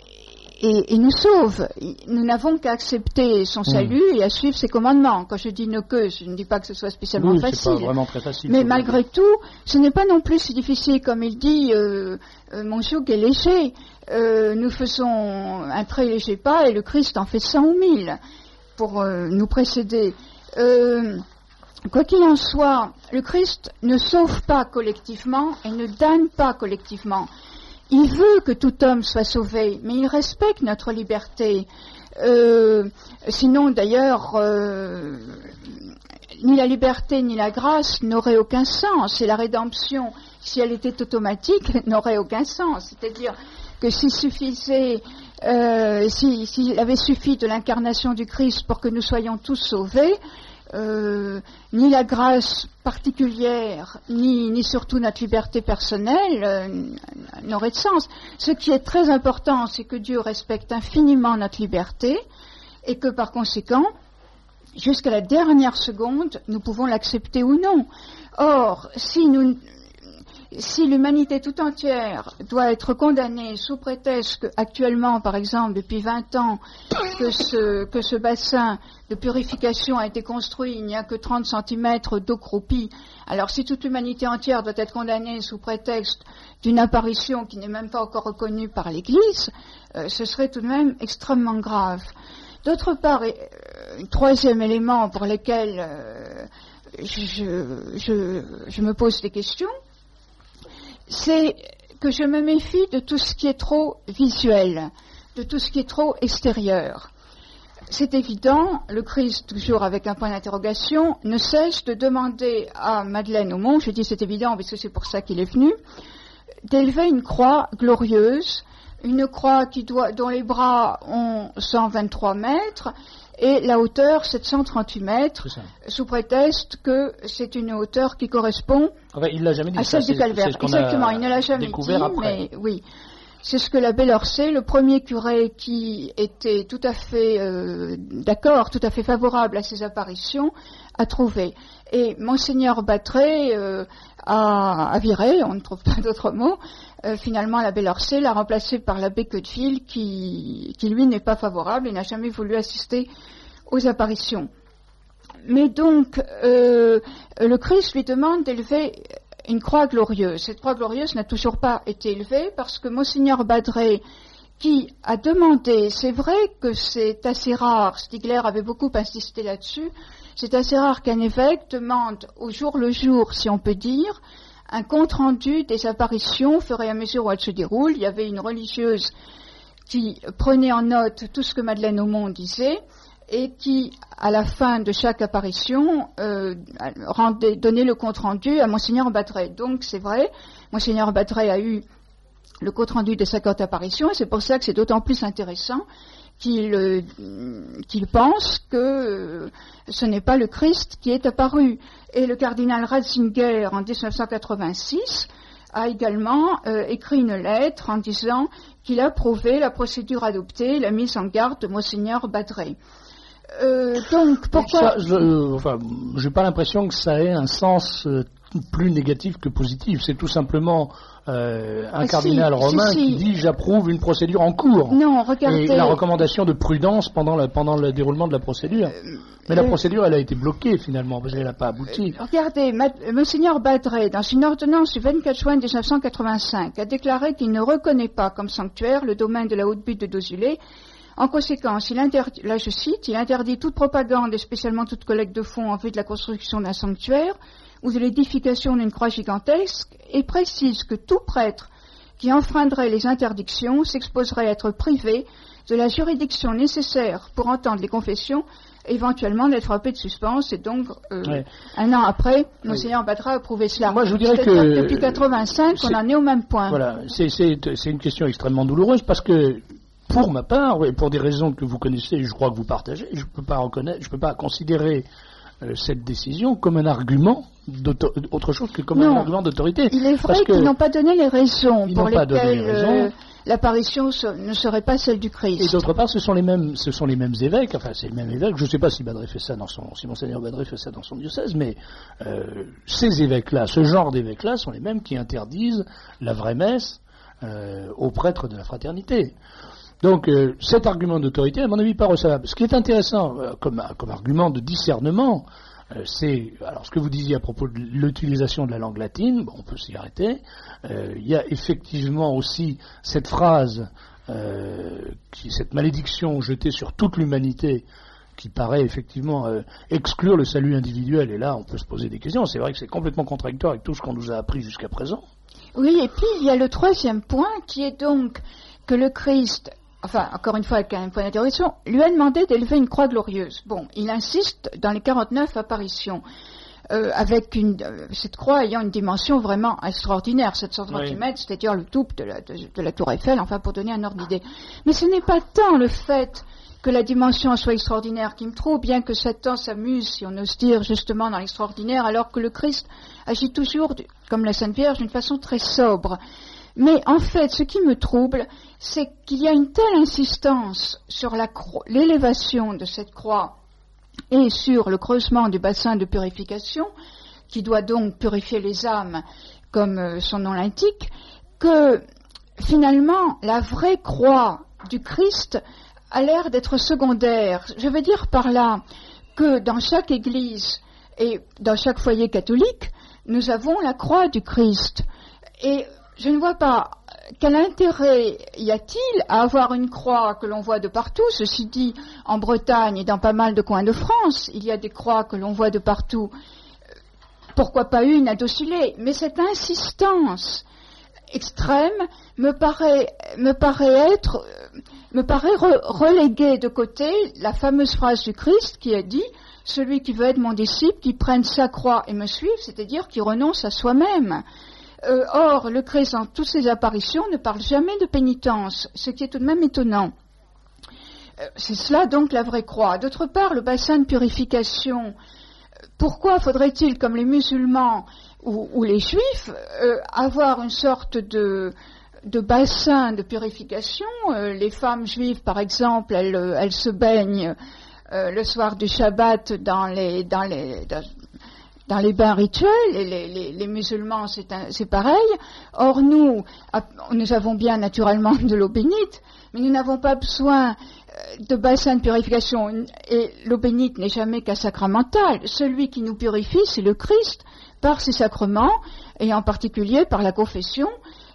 et, et nous sauve. Nous n'avons qu'à accepter son salut mmh. et à suivre ses commandements. Quand je dis ne que, je ne dis pas que ce soit spécialement oui, facile. C'est pas vraiment très facile. Mais malgré tout, ce n'est pas non plus si difficile comme il dit. Euh, euh, mon joug est léger. Euh, nous faisons un très léger pas et le Christ en fait cent ou mille pour euh, nous précéder. Euh, quoi qu'il en soit, le Christ ne sauve pas collectivement et ne damne pas collectivement. Il veut que tout homme soit sauvé, mais il respecte notre liberté. Euh, sinon, d'ailleurs, euh, ni la liberté ni la grâce n'auraient aucun sens. Et la rédemption, si elle était automatique, n'aurait aucun sens. C'est-à-dire que s'il suffisait, euh, s'il, s'il avait suffi de l'incarnation du Christ pour que nous soyons tous sauvés, euh, ni la grâce particulière, ni, ni surtout notre liberté personnelle euh, n'aurait de sens. Ce qui est très important, c'est que Dieu respecte infiniment notre liberté et que par conséquent, jusqu'à la dernière seconde, nous pouvons l'accepter ou non. Or, si nous... Si l'humanité tout entière doit être condamnée sous prétexte qu'actuellement, par exemple, depuis vingt ans, que ce, que ce bassin de purification a été construit, il n'y a que trente centimètres d'eau croupie, alors si toute l'humanité entière doit être condamnée sous prétexte d'une apparition qui n'est même pas encore reconnue par l'Église, euh, ce serait tout de même extrêmement grave. D'autre part, euh, un troisième élément pour lequel euh, je, je, je me pose des questions, c'est que je me méfie de tout ce qui est trop visuel, de tout ce qui est trop extérieur. C'est évident, le Christ, toujours avec un point d'interrogation, ne cesse de demander à Madeleine Aumont, je dis c'est évident parce que c'est pour ça qu'il est venu, d'élever une croix glorieuse, une croix qui doit, dont les bras ont cent vingt-trois mètres, et la hauteur sept cent trente-huit mètres, sous prétexte que c'est une hauteur qui correspond enfin, il l'a jamais dit à celle ça, du Calvaire. C'est, c'est Exactement, il ne l'a jamais dit, après. mais oui. C'est ce que l'abbé Lorcet, le premier curé qui était tout à fait euh, d'accord, tout à fait favorable à ces apparitions, a trouvé. Et Monseigneur Battré euh, a, a viré, on ne trouve pas d'autre mot, euh, finalement l'abbé Lorcet l'a remplacé par l'abbé Queudeville qui, qui lui n'est pas favorable et n'a jamais voulu assister aux apparitions. Mais donc, euh, le Christ lui demande d'élever une croix glorieuse. Cette croix glorieuse n'a toujours pas été élevée parce que Monseigneur Badré, qui a demandé, c'est vrai que c'est assez rare, Stigler avait beaucoup insisté là-dessus, c'est assez rare qu'un évêque demande au jour le jour, si on peut dire, un compte-rendu des apparitions au fur et à mesure où elles se déroulent. Il y avait une religieuse qui prenait en note tout ce que Madeleine Aumont disait et qui, à la fin de chaque apparition, euh, rendait, donnait le compte-rendu à Monseigneur Badré. Donc c'est vrai, Monseigneur Badré a eu le compte-rendu des cinquante apparitions, et c'est pour ça que c'est d'autant plus intéressant qu'il, euh, qu'il pense que euh, ce n'est pas le Christ qui est apparu. Et le cardinal Ratzinger, en dix-neuf cent quatre-vingt-six, a également euh, écrit une lettre en disant qu'il approuvait la procédure adoptée, la mise en garde de Monseigneur Badré. Euh, donc, pourquoi... Ça, je, euh, enfin, j'ai pas l'impression que ça ait un sens euh, plus négatif que positif. C'est tout simplement euh, un ah, cardinal si, romain si, si. qui dit j'approuve une procédure en cours. Non, regardez. Et la recommandation de prudence pendant, la, pendant le déroulement de la procédure. Euh, Mais la euh, procédure, elle a été bloquée finalement, parce qu'elle n'a pas abouti. Euh, regardez, Ma, Monseigneur Badré, dans une ordonnance du vingt-quatre juin mille neuf cent quatre-vingt-cinq, a déclaré qu'il ne reconnaît pas comme sanctuaire le domaine de la Haute-Butte de Dozulé. En conséquence, il interdit, là je cite, il interdit toute propagande et spécialement toute collecte de fonds en vue de la construction d'un sanctuaire ou de l'édification d'une croix gigantesque et précise que tout prêtre qui enfreindrait les interdictions s'exposerait à être privé de la juridiction nécessaire pour entendre les confessions et éventuellement d'être frappé de suspens. Et donc, euh, ouais. un an après, Monseigneur Badré a approuvé cela. Moi, je vous dirais que depuis quatre-vingt-cinq, on en est au même point. Voilà, c'est, c'est, c'est une question extrêmement douloureuse parce que pour ma part, et pour des raisons que vous connaissez, je crois que vous partagez, je ne peux pas reconnaître, je peux pas considérer euh, cette décision comme un argument autre chose que comme non. un argument d'autorité. Il est vrai qu'ils n'ont pas donné les raisons pour lesquelles euh, l'apparition ne serait pas celle du Christ. Et d'autre part, ce sont les mêmes, ce sont les mêmes évêques. Enfin, c'est le même évêque. Je ne sais pas si Badré fait ça dans son, si Monseigneur Badré fait ça dans son diocèse, mais euh, ces évêques-là, ce genre d'évêques-là, sont les mêmes qui interdisent la vraie messe euh, aux prêtres de la fraternité. Donc euh, cet argument d'autorité, à mon avis, pas recevable. Ce qui est intéressant euh, comme, comme argument de discernement, euh, c'est, alors ce que vous disiez à propos de l'utilisation de la langue latine, bon, on peut s'y arrêter. Euh, il y a effectivement aussi cette phrase, euh, qui, cette malédiction jetée sur toute l'humanité, qui paraît effectivement euh, exclure le salut individuel. Et là, on peut se poser des questions. C'est vrai que c'est complètement contradictoire avec tout ce qu'on nous a appris jusqu'à présent. Oui, et puis il y a le troisième point, qui est donc que le Christ, enfin, encore une fois, avec un point d'interrogation, lui a demandé d'élever une croix glorieuse. Bon, il insiste dans les quarante-neuf apparitions, euh, avec une, euh, cette croix ayant une dimension vraiment extraordinaire, sept cents centimètres, oui. C'est-à-dire le double de la, de, de la tour Eiffel, enfin, pour donner un ordre d'idée. Mais ce n'est pas tant le fait que la dimension soit extraordinaire qui me trouve, bien que Satan s'amuse, si on ose dire, justement dans l'extraordinaire, alors que le Christ agit toujours, comme la Sainte Vierge, d'une façon très sobre. Mais en fait, ce qui me trouble, c'est qu'il y a une telle insistance sur la cro- l'élévation de cette croix et sur le creusement du bassin de purification, qui doit donc purifier les âmes, comme euh, son nom l'indique, que finalement, la vraie croix du Christ a l'air d'être secondaire. Je veux dire par là que dans chaque église et dans chaque foyer catholique, nous avons la croix du Christ. Et je ne vois pas quel intérêt y a-t-il à avoir une croix que l'on voit de partout. Ceci dit, en Bretagne et dans pas mal de coins de France, il y a des croix que l'on voit de partout. Pourquoi pas une à Dossulé? Mais cette insistance extrême me paraît, me paraît être, me paraît re- reléguer de côté la fameuse phrase du Christ qui a dit « Celui qui veut être mon disciple, qui prenne sa croix et me suive », c'est-à-dire qui renonce à soi-même. Euh, or, le Christ, dans toutes ses apparitions, ne parle jamais de pénitence, ce qui est tout de même étonnant. Euh, c'est cela donc la vraie croix. D'autre part, le bassin de purification. Pourquoi faudrait-il, comme les musulmans ou, ou les juifs, euh, avoir une sorte de, de bassin de purification? euh, Les femmes juives, par exemple, elles, elles se baignent euh, le soir du Shabbat dans les... Dans les dans, dans les bains rituels, et les, les, les musulmans c'est, un, c'est pareil. Or nous, nous avons bien naturellement de l'eau bénite, mais nous n'avons pas besoin de bassin de purification, et l'eau bénite n'est jamais qu'un sacramental. Celui qui nous purifie, c'est le Christ, par ses sacrements, et en particulier par la confession.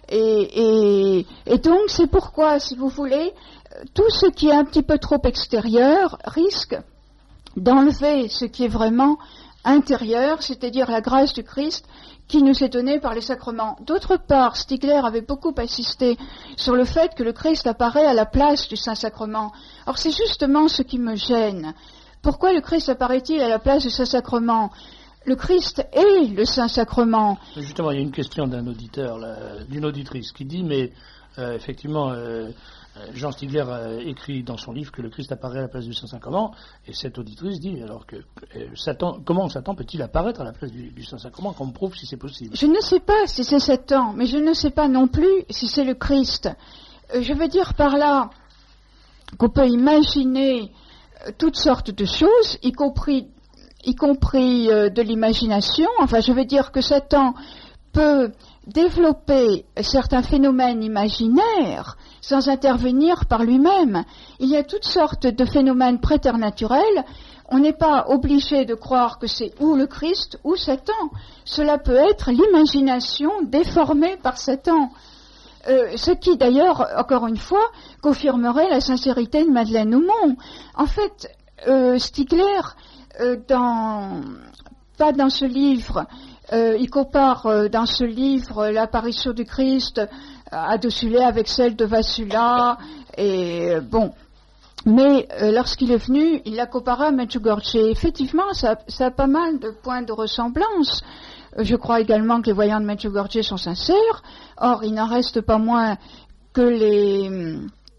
Et, et, et donc c'est pourquoi, si vous voulez, tout ce qui est un petit peu trop extérieur risque d'enlever ce qui est vraiment intérieur, c'est-à-dire la grâce du Christ qui nous est donnée par les sacrements. D'autre part, Stigler avait beaucoup insisté sur le fait que le Christ apparaît à la place du Saint-Sacrement. Or, c'est justement ce qui me gêne. Pourquoi le Christ apparaît-il à la place du Saint-Sacrement ? Le Christ est le Saint-Sacrement. Justement, il y a une question d'un auditeur, là, d'une auditrice, qui dit, mais euh, effectivement, euh, Jean Stigler a écrit dans son livre que le Christ apparaît à la place du Saint-Sacrement, et cette auditrice dit, alors que euh, Satan, comment Satan peut-il apparaître à la place du, du Saint-Sacrement, qu'on me prouve si c'est possible ? Je ne sais pas si c'est Satan, mais je ne sais pas non plus si c'est le Christ. Euh, je veux dire par là qu'on peut imaginer euh, toutes sortes de choses, y compris, y compris euh, de l'imagination. Enfin, je veux dire que Satan peut développer certains phénomènes imaginaires sans intervenir par lui-même. Il y a toutes sortes de phénomènes préternaturels. On n'est pas obligé de croire que c'est ou le Christ ou Satan. Cela peut être l'imagination déformée par Satan. Euh, ce qui d'ailleurs, encore une fois, confirmerait la sincérité de Madeleine Aumont. En fait, euh, Stigler, euh, dans, pas dans ce livre, Euh, il compare euh, dans ce livre l'apparition du Christ euh, à Dossulet avec celle de Vassula, et euh, bon. Mais euh, lorsqu'il est venu, il l'a comparé à Medjugorje. Effectivement, ça, ça a pas mal de points de ressemblance. Euh, je crois également que les voyants de Medjugorje sont sincères. Or, il n'en reste pas moins que les,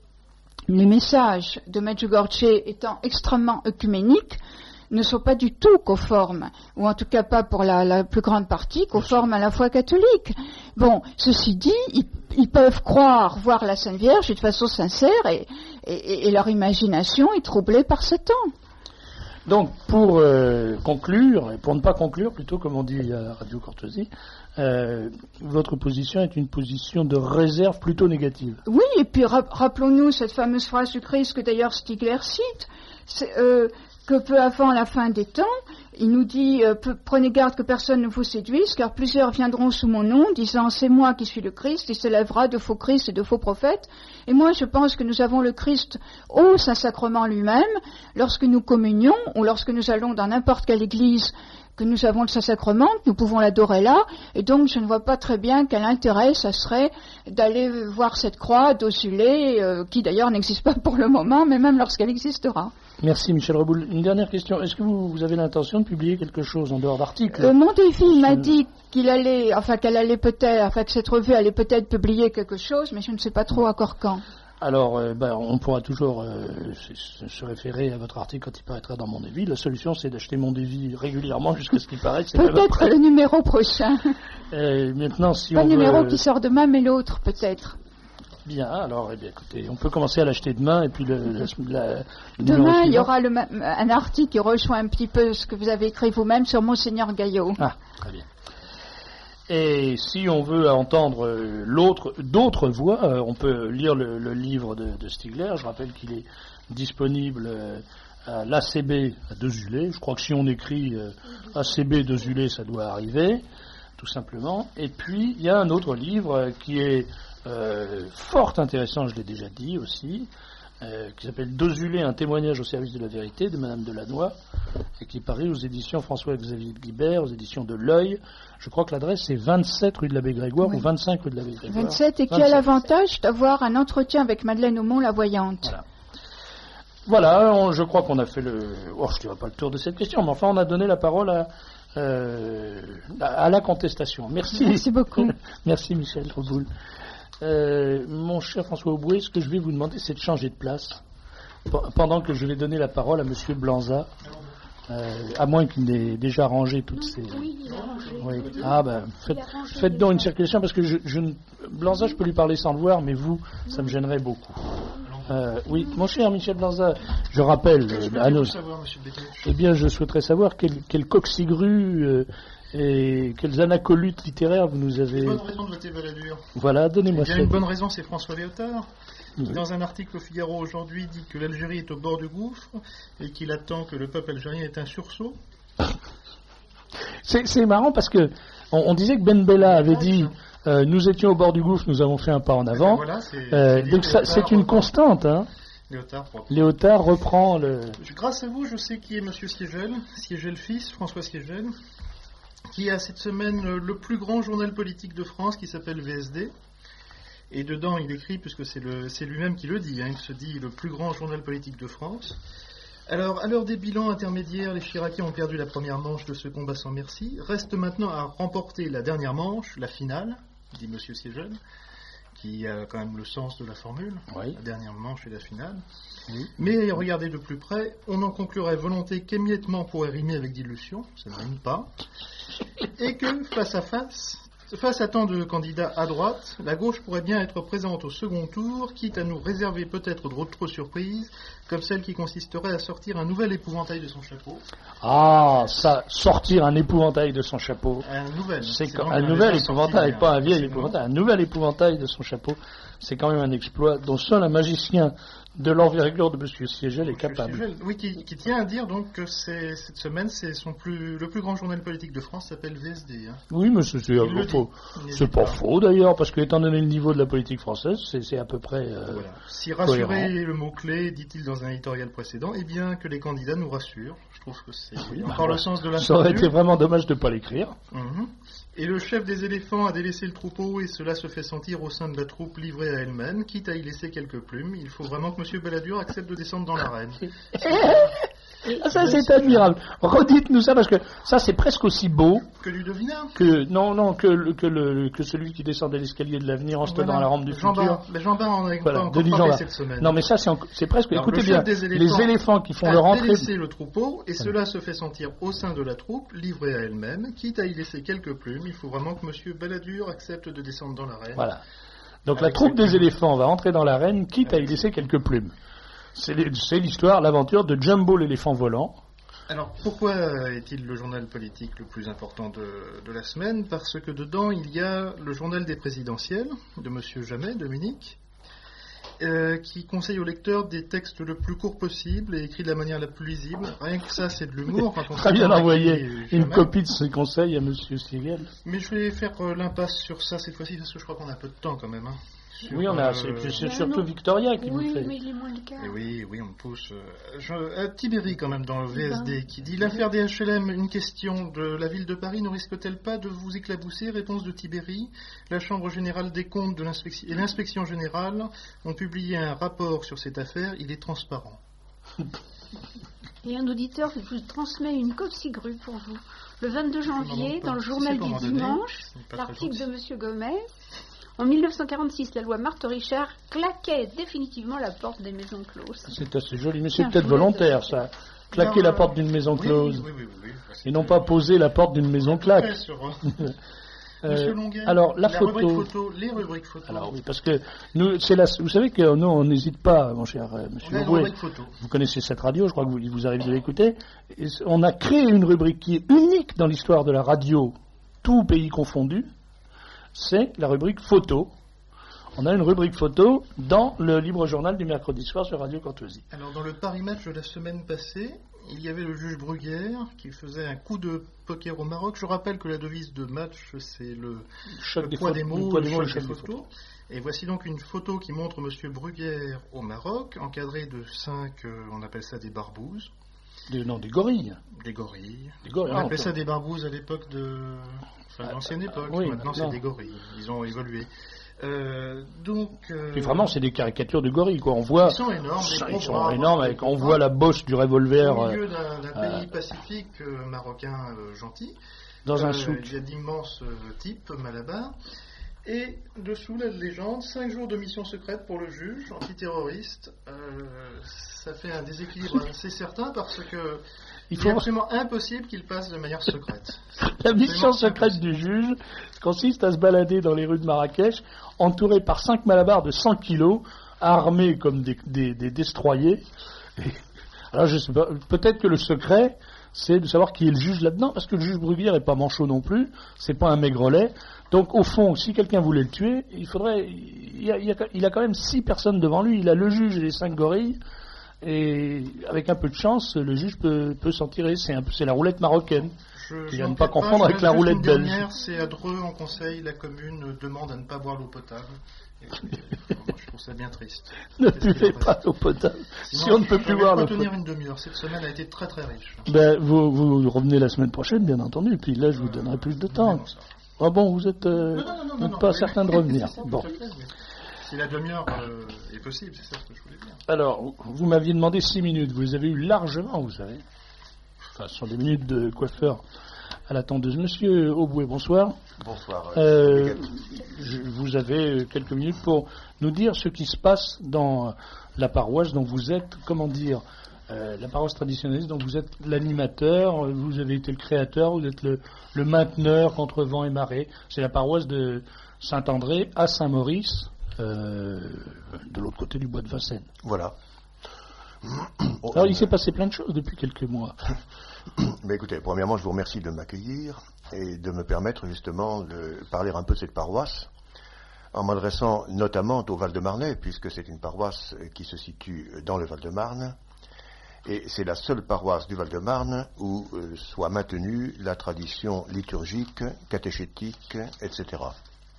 les messages de Medjugorje étant extrêmement œcuméniques, ne sont pas du tout conformes, ou en tout cas pas pour la, la plus grande partie, conformes à la foi catholique. Bon, ceci dit, ils, ils peuvent croire voir la Sainte Vierge de façon sincère, et, et, et leur imagination est troublée par Satan. Donc, pour euh, conclure, et pour ne pas conclure, plutôt comme on dit à Radio Courtoisie, euh, votre position est une position de réserve plutôt négative. Oui, et puis ra- rappelons-nous cette fameuse phrase du Christ que d'ailleurs Stigler cite, c'est, euh, que peu avant la fin des temps, il nous dit euh, « Prenez garde que personne ne vous séduise, car plusieurs viendront sous mon nom, disant « C'est moi qui suis le Christ », il se lèvera de faux Christ et de faux prophètes. » Et moi, je pense que nous avons le Christ au Saint-Sacrement lui-même, lorsque nous communions, ou lorsque nous allons dans n'importe quelle église, que nous avons le Saint-Sacrement, que nous pouvons l'adorer là, et donc je ne vois pas très bien quel intérêt ça serait d'aller voir cette croix d'Ossulet, euh, qui d'ailleurs n'existe pas pour le moment, mais même lorsqu'elle existera. Merci Michel Reboul. Une dernière question. Est-ce que vous, vous avez l'intention de publier quelque chose en dehors d'articles ? euh, Mon défi m'a dit qu'il allait, enfin qu'elle allait peut-être, enfin que cette revue allait peut-être publier quelque chose, mais je ne sais pas trop encore quand. Alors, euh, ben, on pourra toujours euh, se, se référer à votre article quand il paraîtra dans Mon Devis. La solution, c'est d'acheter Mon Devis régulièrement jusqu'à ce qu'il paraisse. Peut-être le numéro prochain. Euh, maintenant, si pas on le numéro veut... qui sort demain, mais l'autre, peut-être. Bien, alors, eh bien, écoutez, on peut commencer à l'acheter demain, et puis le, le, la, le demain, il y aura le, un article qui rejoint un petit peu ce que vous avez écrit vous-même sur Monseigneur Gaillot. Ah, très bien. Et si on veut entendre l'autre, d'autres voix, euh, on peut lire le, le livre de, de Stigler. Je rappelle qu'il est disponible euh, à l'A C B à Dossulet. Je crois que si on écrit euh, A C B Dossulet, ça doit arriver, tout simplement. Et puis, il y a un autre livre qui est euh, fort intéressant, je l'ai déjà dit aussi, euh, qui s'appelle Dossulet, un témoignage au service de la vérité, de Madame Delannoy, et qui est paru aux éditions François-Xavier de Guibert, aux éditions de L'Œil. Je crois que l'adresse c'est vingt-sept rue de l'Abbé Grégoire, oui. Ou vingt-cinq rue de l'Abbé Grégoire. vingt-sept, et qui vingt-sept. A l'avantage d'avoir un entretien avec Madeleine Aumont, la voyante. Voilà. Voilà, on, je crois qu'on a fait le... Oh, je ne dirai pas le tour de cette question, mais enfin on a donné la parole à, euh, à la contestation. Merci. Merci beaucoup. Merci Michel Reboul. Euh, mon cher François Auboué, ce que je vais vous demander, c'est de changer de place, pendant que je vais donner la parole à Monsieur Blanza, euh, à moins qu'il n'ait déjà rangé toutes ces... Oui, il a rangé. Oui. Ah ben, faites, faites donc une circulation, parce que je, je, Blanza, je peux lui parler sans le voir, mais vous, ça me gênerait beaucoup. Euh, oui, mon cher Michel Blanza, je rappelle euh, à nos... savoir, monsieur Bécquet. Eh bien, je souhaiterais savoir quel, quel coqsigru euh, et quels anacolutes littéraires vous nous avez... Bonne raison de voter Balladur. Voilà, donnez-moi Il y a ça. une bonne raison, c'est François Léotard, qui Oui. dans un article au Figaro aujourd'hui dit que l'Algérie est au bord du gouffre et qu'il attend que le peuple algérien ait un sursaut. C'est, c'est marrant parce que on, on disait que Ben Bella avait dit euh, nous étions au bord du gouffre, nous avons fait un pas en avant. Voilà, c'est- Euh, c'est dit, donc ça, Léotard c'est une reprend. constante. Hein. Léotard reprend. Léotard reprend le... Grâce à vous, je sais qui est monsieur Siegel, Siegel fils, François Siegel, qui a cette semaine euh, le plus grand journal politique de France qui s'appelle V S D. Et dedans, il écrit, puisque c'est, le, c'est lui-même qui le dit, hein, il se dit le plus grand journal politique de France. Alors, à l'heure des bilans intermédiaires, les Chiraciens ont perdu la première manche de ce combat sans merci. Reste maintenant à remporter la dernière manche, la finale, dit monsieur Siegel, qui a quand même le sens de la formule. Oui. La dernière manche et la finale. Oui. Mais regardez de plus près, on en conclurait volonté qu'émiettement pourrait rimer avec dilution, ça ne rime pas, et que face à face, face à tant de candidats à droite, la gauche pourrait bien être présente au second tour, quitte à nous réserver peut-être d'autres surprises, comme celle qui consisterait à sortir un nouvel épouvantail de son chapeau. Ah, ça, sortir un épouvantail de son chapeau. Un nouvel. C'est C'est quand- donc un un nouvel déjà épouvantail, sorti, pas un hein, vieil c'est épouvantail, un nouvel épouvantail de son chapeau. C'est quand même un exploit dont seul un magicien de l'envergure de M. Siegel est capable. Siegel, oui, qui, qui tient à dire donc que c'est, cette semaine, c'est son plus, le plus grand journal politique de France s'appelle V S D. Hein. Oui, mais c'est, c'est, Il le faux. dit. Il C'est pas faux d'ailleurs, parce que étant donné le niveau de la politique française, c'est, c'est à peu près euh, Voilà. Si rassurer cohérent. est le mot-clé, dit-il dans un éditorial précédent, eh bien que les candidats nous rassurent. Je trouve que c'est encore Bah, le sens de la ça aurait formule. été vraiment dommage de ne pas l'écrire. Mhm. Et le chef des éléphants a délaissé le troupeau et cela se fait sentir au sein de la troupe livrée à elle-même, quitte à y laisser quelques plumes. Il faut vraiment que M. Balladur accepte de descendre dans l'arène. Ah, ça c'est admirable. Redites-nous ça parce que ça c'est presque aussi beau Que du devinard. que non non que le, que le que celui qui descendait l'escalier de l'avenir en se tenant Voilà. à la rampe du Jean futur. Bar- mais Jean Bar en a Voilà, pas encore Denis parlé Jean cette semaine. Non mais ça c'est, en- c'est presque. Alors, écoutez le bien, chef des éléphants les éléphants qui font a leur entrée. délaissé le troupeau et cela se fait sentir au sein de la troupe, livrée à elle-même, quitte à y laisser quelques plumes. Il faut vraiment que M. Balladur accepte de descendre dans l'arène. Voilà. Donc Avec la troupe ses des éléphants va entrer dans l'arène, quitte à y laisser quelques plumes. C'est, les- c'est l'histoire, l'aventure de Jumbo l'éléphant volant. Alors, pourquoi est-il le journal politique le plus important de, de la semaine ? Parce que dedans, il y a le journal des présidentielles, de M. Jamet, Dominique, euh, qui conseille au lecteur des textes le plus courts possible et écrit de la manière la plus lisible. Rien que ça, c'est de l'humour. Quand on Très sait bien qu'on a envoyé écrit une Jamet. copie de ses conseils à M. Siegel. Mais je vais faire euh, l'impasse sur ça cette fois-ci, parce que je crois qu'on a un peu de temps quand même. Hein. Sur, Oui, on a, euh, c'est, c'est Ben surtout non. Victoria qui Oui, vous fait. mais il est moins le cas. Et oui, oui, on me pousse. euh, Je, euh, Tibéri, quand même, dans le V S D, Ben, qui dit « L'affaire des H L M, une question de la ville de Paris ne risque-t-elle pas de vous éclabousser ?» Réponse de Tibéri. La Chambre générale des comptes de l'inspection, et l'Inspection générale ont publié un rapport sur cette affaire. Il est transparent. Et un auditeur vous transmet une coxigru pour vous. Le vingt-deux janvier, pas. dans le Si journal c'est pour du m'en donner, dimanche, ce n'est pas très l'article de gentil. M. Gomez. En mille neuf cent quarante-six, la loi Marthe-Richard claquait définitivement la porte des maisons closes. C'est assez joli, mais c'est Tiens, peut-être je voulais volontaire, te- ça. Claquer Non, la euh, porte d'une maison oui, close. oui, oui, oui, oui. Et non pas poser la porte d'une maison claque. Après, sur, euh, Euh, Monsieur Longuet, alors, la, rubrique photo. photo, les rubriques photos. Alors oui, parce que nous, c'est la, vous savez que nous, on n'hésite pas, mon cher euh, On Monsieur a une Auboué. rubrique photo. Vous connaissez cette radio, je crois que vous, il vous arrive de l'écouter. Et c- on a créé une rubrique qui est unique dans l'histoire de la radio, tout pays confondu. C'est la rubrique photo. On a une rubrique photo dans le libre journal du mercredi soir sur Radio Courtoisie. Alors, dans le Paris Match de la semaine passée, il y avait le juge Bruguière qui faisait un coup de poker au Maroc. Je rappelle que la devise de match, c'est le, Choc le des poids photos- des le mots, poids le des mots, choc le des choc des photos. Et voici donc une photo qui montre M. Bruguière au Maroc, encadré de cinq, euh, on appelle ça des barbouzes. Des, non, des gorilles. Des gorilles. Des gorilles, On ah, appelait on ça peut- des barbouzes à l'époque de... Enfin, l'ancienne époque. oui, Maintenant, c'est non. des gorilles. Ils ont évolué. Euh, donc... euh, Puis vraiment, c'est des caricatures de gorilles, quoi. On voit. Ils sont énormes, des Ils gros sont bras, énormes, des avec, gros on bras. voit la bosse du revolver. Au euh, milieu d'un d'un euh, pays pacifique euh, marocain euh, gentil. Dans un Euh, souk. Il y a d'immenses euh, types, Malabar. Et dessous, la légende, cinq jours de mission secrète pour le juge, antiterroriste. Euh, ça fait un déséquilibre assez certain parce que Il il, faut- est absolument impossible qu'il passe de manière secrète. La mission Absolument secrète du juge consiste à se balader dans les rues de Marrakech, entouré par cinq malabars de cent kilos, armés comme des, des, des destroyers. Et, alors je sais pas, peut-être que le secret, c'est de savoir qui est le juge là-dedans, parce que le juge Bruguière n'est pas manchot non plus, c'est pas un maigrelet. Donc au fond, si quelqu'un voulait le tuer, il faudrait, il a, il a, il a quand même six personnes devant lui. Il a le juge et les cinq gorilles. Et avec un peu de chance, le juge peut, peut s'en tirer. C'est, un, c'est la roulette marocaine. Je, il je a ne pas confondre pas, avec la roulette belge. La dernière, c'est à Dreux, en conseil, la commune demande à ne pas boire l'eau potable. Et, et, moi, je trouve ça bien triste. Ne buvez pas l'eau potable. Sinon, si on ne peut plus boire l'eau potable. Je vais potable. tenir une demi-heure. Cette semaine a été très très riche. Ben, vous, vous revenez la semaine prochaine, bien entendu. Puis là, je vous donnerai plus de temps. Ah bon, vous êtes euh, non, non, non, non, non, pas non, certain oui, de revenir. ça, Bon. Si la demi-heure euh, est possible, c'est ça ce que je voulais dire. Alors, vous m'aviez demandé six minutes. Vous les avez eu largement, vous savez. Enfin, ce sont des minutes de coiffeur à la tondeuse. Monsieur Auboué, bonsoir. Bonsoir. Euh, je, vous avez quelques minutes pour nous dire ce qui se passe dans la paroisse dont vous êtes, comment dire, euh, la paroisse traditionnaliste dont vous êtes l'animateur, vous avez été le créateur, vous êtes le, le mainteneur contre vent et marée. C'est la paroisse de Saint-André à Saint-Maurice, euh, de l'autre côté du bois de Vincennes. Voilà. Alors il s'est passé plein de choses depuis quelques mois. Mais écoutez, premièrement, je vous remercie de m'accueillir et de me permettre justement de parler un peu de cette paroisse, en m'adressant notamment au Val-de-Marnais, puisque c'est une paroisse qui se situe dans le Val-de-Marne, et c'est la seule paroisse du Val-de-Marne où euh, soit maintenue la tradition liturgique, catéchétique, et cetera.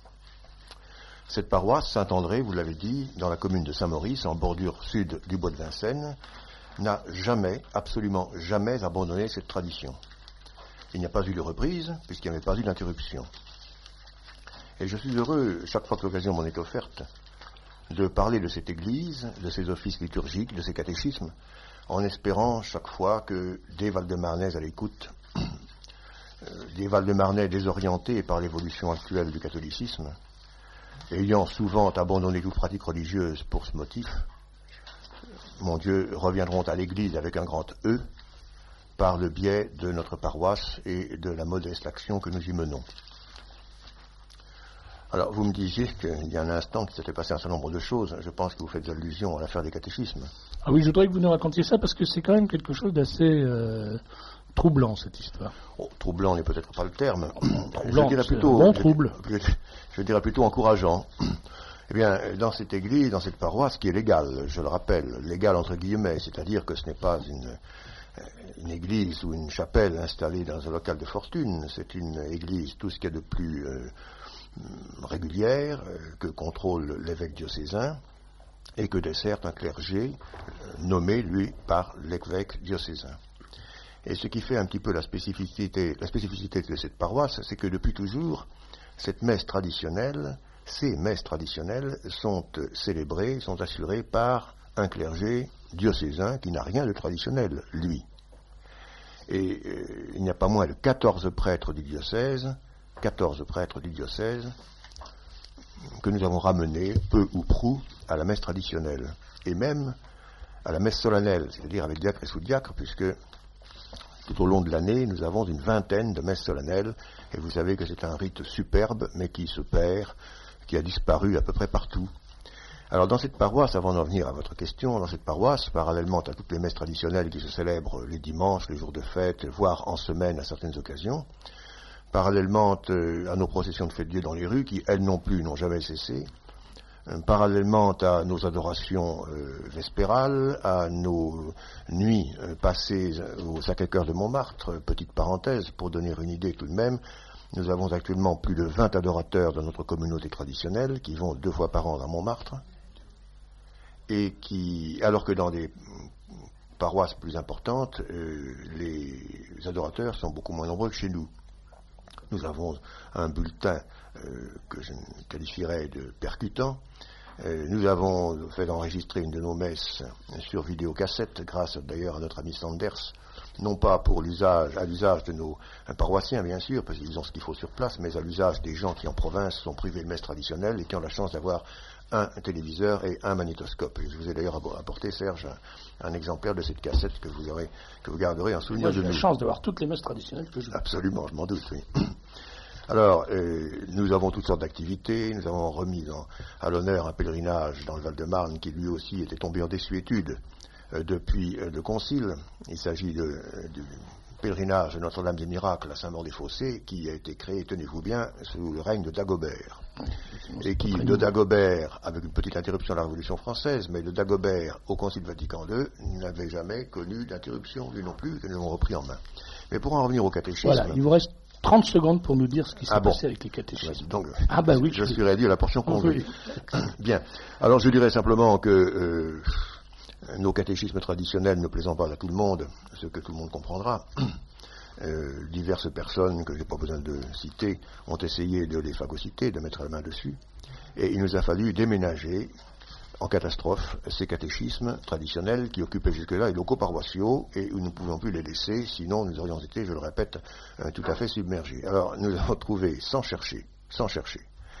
Cette paroisse, Saint-André, vous l'avez dit, dans la commune de Saint-Maurice, en bordure sud du bois de Vincennes, n'a jamais, absolument jamais abandonné cette tradition. Il n'y a pas eu de reprise, puisqu'il n'y avait pas eu d'interruption. Et je suis heureux, chaque fois que l'occasion m'en est offerte, de parler de cette église, de ses offices liturgiques, de ses catéchismes, en espérant chaque fois que des Val-de-Marnais à l'écoute, des Val-de-Marnais désorientés par l'évolution actuelle du catholicisme, ayant souvent abandonné toute pratique religieuse pour ce motif, mon Dieu, reviendront à l'Église avec un grand E, par le biais de notre paroisse et de la modeste action que nous y menons. Alors, vous me disiez qu'il y a un instant qu'il s'était passé un certain nombre de choses. Je pense que vous faites allusion à l'affaire des catéchismes. Ah oui, je voudrais que vous nous racontiez ça, parce que c'est quand même quelque chose d'assez euh, troublant, cette histoire. Oh, troublant n'est peut-être pas le terme. Troublant, je dirais plutôt, bon trouble. Je, je dirais plutôt encourageant. Eh bien, dans cette église, dans cette paroisse qui est légale, je le rappelle, légale entre guillemets, c'est-à-dire que ce n'est pas une, une église ou une chapelle installée dans un local de fortune, c'est une église, tout ce qu'il y a de plus euh, régulière, euh, que contrôle l'évêque diocésain, et que dessert un clergé euh, nommé, lui, par l'évêque diocésain. Et ce qui fait un petit peu la spécificité, la spécificité de cette paroisse, c'est que depuis toujours, cette messe traditionnelle, ces messes traditionnelles sont célébrées, sont assurées par un clergé diocésain qui n'a rien de traditionnel, lui. Et euh, il n'y a pas moins de quatorze prêtres du diocèse, quatorze prêtres du diocèse, que nous avons ramenés, peu ou prou, à la messe traditionnelle. Et même à la messe solennelle, c'est-à-dire avec diacre et sous-diacre, puisque tout au long de l'année, nous avons une vingtaine de messes solennelles, et vous savez que c'est un rite superbe, mais qui se perd, qui a disparu à peu près partout. Alors dans cette paroisse, avant d'en venir à votre question, dans cette paroisse, parallèlement à toutes les messes traditionnelles qui se célèbrent les dimanches, les jours de fête, voire en semaine à certaines occasions, parallèlement à nos processions de fête-Dieu dans les rues, qui elles non plus n'ont jamais cessé, parallèlement à nos adorations euh, vespérales, à nos nuits euh, passées au Sacré-Cœur de Montmartre, petite parenthèse pour donner une idée tout de même, nous avons actuellement plus de vingt adorateurs dans notre communauté traditionnelle qui vont deux fois par an à Montmartre, et qui, alors que dans des paroisses plus importantes, euh, les adorateurs sont beaucoup moins nombreux que chez nous. Nous avons un bulletin euh, que je qualifierais de percutant. Euh, nous avons fait enregistrer une de nos messes sur vidéocassette, grâce d'ailleurs à notre ami Sanders, non pas pour l'usage, à l'usage de nos paroissiens bien sûr, parce qu'ils ont ce qu'il faut sur place, mais à l'usage des gens qui en province sont privés de messes traditionnelles et qui ont la chance d'avoir un téléviseur et un magnétoscope. Et je vous ai d'ailleurs apporté, Serge, un, un exemplaire de cette cassette que vous aurez, que vous garderez en souvenir Moi, de nous. J'ai la chance d'avoir toutes les messes traditionnelles que je... Absolument, je m'en doute, oui. Alors, euh, nous avons toutes sortes d'activités. Nous avons remis en, à l'honneur un pèlerinage dans le Val-de-Marne qui lui aussi était tombé en désuétude euh, depuis euh, le Concile. Il s'agit de, euh, du pèlerinage de Notre-Dame des Miracles à Saint-Maur-des-Fossés qui a été créé, tenez-vous bien, sous le règne de Dagobert. Et qui, de Dagobert, avec une petite interruption de la Révolution française, mais de Dagobert au Concile Vatican deux, n'avait jamais connu d'interruption, lui non plus, que nous avons repris en main. Mais pour en revenir au catéchisme... Voilà, il vous reste trente secondes pour nous dire ce qui s'est ah bon. passé avec les catéchismes. Donc, ah bah oui, je suis réduit à la portion convenue. Oui. Bien. Alors je dirais simplement que euh, nos catéchismes traditionnels ne plaisant pas à tout le monde, ce que tout le monde comprendra, euh, diverses personnes que je n'ai pas besoin de citer ont essayé de les phagocyter, de mettre la main dessus, et il nous a fallu déménager en catastrophe ces catéchismes traditionnels qui occupaient jusque-là les locaux paroissiaux et où nous ne pouvions plus les laisser, sinon nous aurions été, je le répète, euh, tout à fait submergés. Alors nous avons trouvé, sans chercher, sans chercher,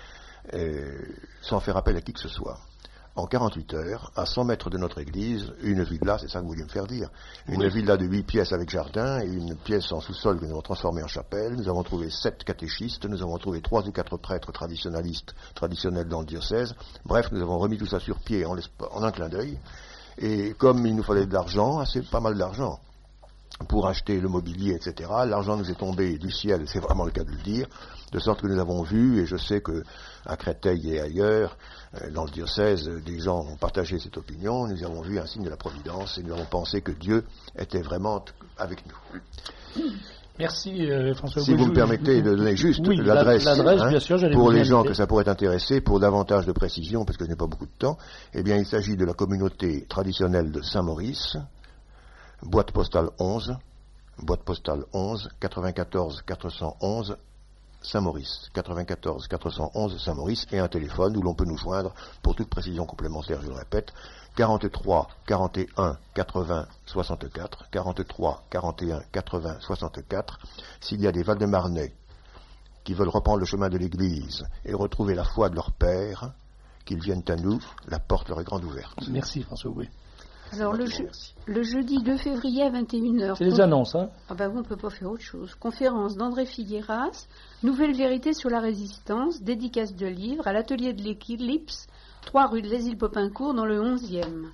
euh, sans faire appel à qui que ce soit, en quarante-huit heures, à cent mètres de notre église, une villa, c'est ça que vous vouliez me faire dire, une oui. villa de huit pièces avec jardin et une pièce en sous-sol que nous avons transformée en chapelle. Nous avons trouvé sept catéchistes, nous avons trouvé trois ou quatre prêtres traditionnalistes, traditionnels dans le diocèse. Bref, nous avons remis tout ça sur pied en, en un clin d'œil. Et comme il nous fallait de l'argent, assez pas mal d'argent, pour acheter le mobilier, et cetera, l'argent nous est tombé du ciel, c'est vraiment le cas de le dire, de sorte que nous avons vu, et je sais que à Créteil et ailleurs, dans le diocèse, des gens ont partagé cette opinion, nous avons vu un signe de la providence, et nous avons pensé que Dieu était vraiment avec nous. Merci euh, François. Si vous me permettez de donner juste oui, l'adresse, l'adresse hein, bien sûr, pour les gens inviter. que ça pourrait intéresser, pour davantage de précision, parce que je n'ai pas beaucoup de temps, eh bien il s'agit de la communauté traditionnelle de Saint-Maurice, boîte postale onze, boîte postale onze, quatre-vingt-quatorze quatre cent onze, Saint-Maurice, quatre-vingt-quatorze quatre cent onze Saint-Maurice, et un téléphone où l'on peut nous joindre pour toute précision complémentaire, je le répète, quarante-trois quarante et un quatre-vingts soixante-quatre, quarante-trois quarante et un quatre-vingts soixante-quatre. S'il y a des Val-de-Marnais qui veulent reprendre le chemin de l'Église et retrouver la foi de leur Père, qu'ils viennent à nous, la porte leur est grande ouverte. Merci François, oui. Alors le, je, le jeudi deux février à vingt et une heures. C'est les annonces, hein. Ah ben vous, on ne peut pas faire autre chose. Conférence d'André Figueras, Nouvelle vérité sur la résistance, dédicace de livres à l'atelier de l'Éclipse, trois rue de l'Asile-Popincourt dans le onzième.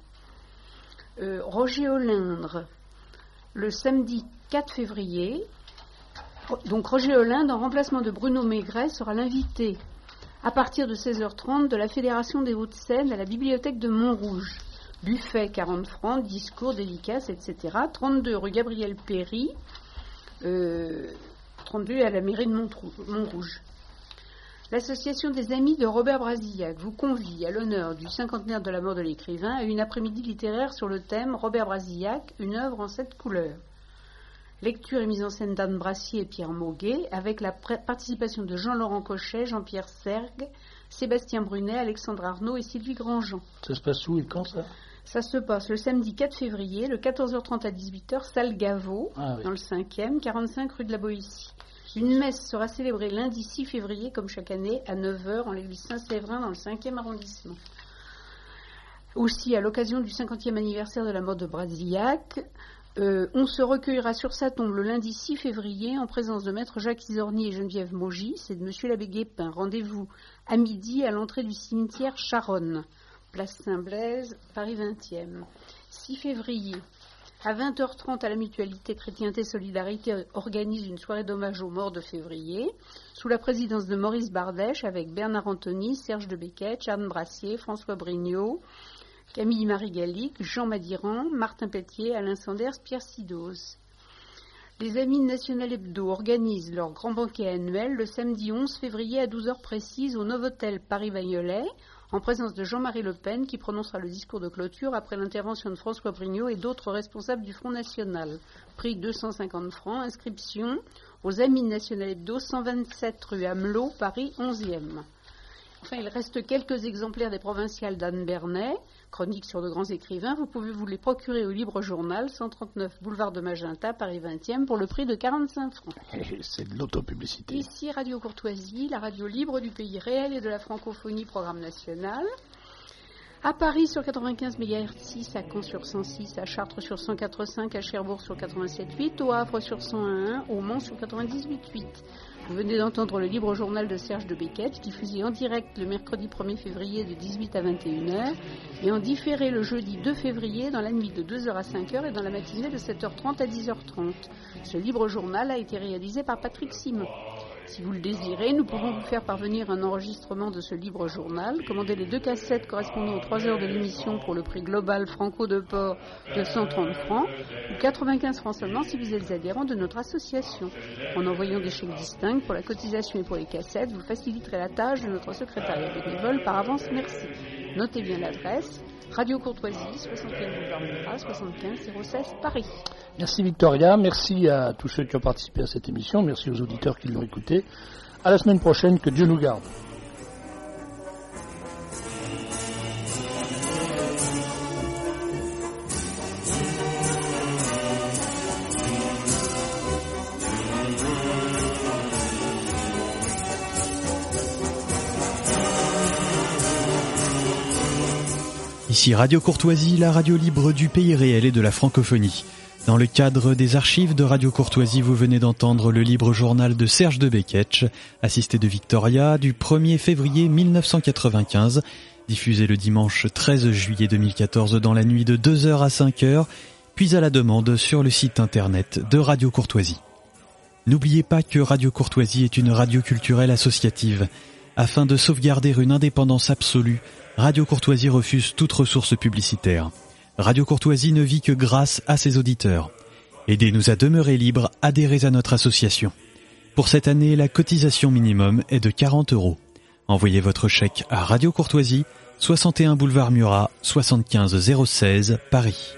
Euh, Roger Olindre, le samedi quatre février. Donc Roger Olindre, en remplacement de Bruno Maigret, sera l'invité à partir de seize heures trente de la Fédération des Hauts-de-Seine à la bibliothèque de Montrouge. Buffet, quarante francs, discours, dédicaces, et cetera. trente-deux rue Gabriel Péry, euh, trente-deux à la mairie de Montrouge. L'association des amis de Robert Brasillac vous convie à l'honneur du cinquantenaire de la mort de l'écrivain à une après-midi littéraire sur le thème Robert Brasillac, une œuvre en sept couleurs. Lecture et mise en scène d'Anne Brassier et Pierre Mauguet, avec la participation de Jean-Laurent Cochet, Jean-Pierre Sergue, Sébastien Brunet, Alexandre Arnaud et Sylvie Grandjean. Ça se passe où et quand ça ? Ça se passe le samedi quatre février, de quatorze heures trente à dix-huit heures, salle Gaveau, ah, oui. dans le cinquième, quarante-cinq rue de la Boétie. Une messe sera célébrée lundi six février, comme chaque année, à neuf heures, en l'église Saint-Séverin, dans le cinquième arrondissement. Aussi, à l'occasion du cinquantième anniversaire de la mort de Brasillac, euh, on se recueillera sur sa tombe le lundi six février, en présence de maître Jacques Isorni et Geneviève Maugis et de monsieur l'abbé Guépin. Rendez-vous à midi à l'entrée du cimetière Charonne. Place Saint-Blaise, Paris vingtième. six février, à vingt heures trente, à la Mutualité Chrétienté Solidarité organise une soirée d'hommage aux morts de février, sous la présidence de Maurice Bardèche, avec Bernard Anthony, Serge de Becquet, Anne Brassier, François Brignot, Camille Marie-Gallic, Jean Madiran, Martin Pétier, Alain Sanders, Pierre Sidoz. Les Amis de National Hebdo organisent leur grand banquet annuel le samedi onze février à douze heures précises au Novotel Paris-Bagnolet, en présence de Jean-Marie Le Pen, qui prononcera le discours de clôture après l'intervention de François Brignot et d'autres responsables du Front National. Prix deux cent cinquante francs, inscription aux Amis de National Hebdo, cent vingt-sept rue Amelot, Paris onzième. Enfin, il reste quelques exemplaires des provinciales d'Anne Bernet, chroniques sur de grands écrivains. Vous pouvez vous les procurer au Libre Journal, cent trente-neuf boulevard de Magenta, Paris vingtième, pour le prix de quarante-cinq francs. C'est de l'autopublicité. Ici, Radio Courtoisie, la radio libre du pays réel et de la francophonie, programme national. À Paris sur quatre-vingt-quinze mégahertz six, à Caen sur cent six, à Chartres sur cent quatre virgule cinq, à Cherbourg sur quatre-vingt-sept virgule huit, au Havre sur cent un virgule un, au Mans sur quatre-vingt-dix-huit virgule huit. Vous venez d'entendre le libre journal de Serge de Béketch, diffusé en direct le mercredi premier février de dix-huit à vingt et une heures et en différé le jeudi deux février dans la nuit de deux heures à cinq heures et dans la matinée de sept heures trente à dix heures trente. Ce libre journal a été réalisé par Patrick Simon. Si vous le désirez, nous pouvons vous faire parvenir un enregistrement de ce libre journal. Commandez les deux cassettes correspondant aux trois heures de l'émission pour le prix global Franco de Port de cent trente francs ou quatre-vingt-quinze francs seulement si vous êtes adhérent de notre association. En envoyant des chèques distincts pour la cotisation et pour les cassettes, vous faciliterez la tâche de notre secrétariat bénévole. Par avance, merci. Notez bien l'adresse. Radio Courtoisie, soixante et un boulevard Murat, soixante-quinze zéro seize Paris. Merci Victoria, merci à tous ceux qui ont participé à cette émission, merci aux auditeurs qui l'ont écouté. À la semaine prochaine, que Dieu nous garde. Ici Radio Courtoisie, la radio libre du pays réel et de la francophonie. Dans le cadre des archives de Radio Courtoisie, vous venez d'entendre le libre journal de Serge de Béketch, assisté de Victoria, du premier février mille neuf cent quatre-vingt-quinze, diffusé le dimanche treize juillet deux mille quatorze dans la nuit de deux heures à cinq heures, puis à la demande sur le site internet de Radio Courtoisie. N'oubliez pas que Radio Courtoisie est une radio culturelle associative. Afin de sauvegarder une indépendance absolue, Radio Courtoisie refuse toute ressource publicitaire. Radio Courtoisie ne vit que grâce à ses auditeurs. Aidez-nous à demeurer libres, adhérez à notre association. Pour cette année, la cotisation minimum est de quarante euros. Envoyez votre chèque à Radio Courtoisie, soixante et un boulevard Murat, soixante-quinze zéro seize, Paris.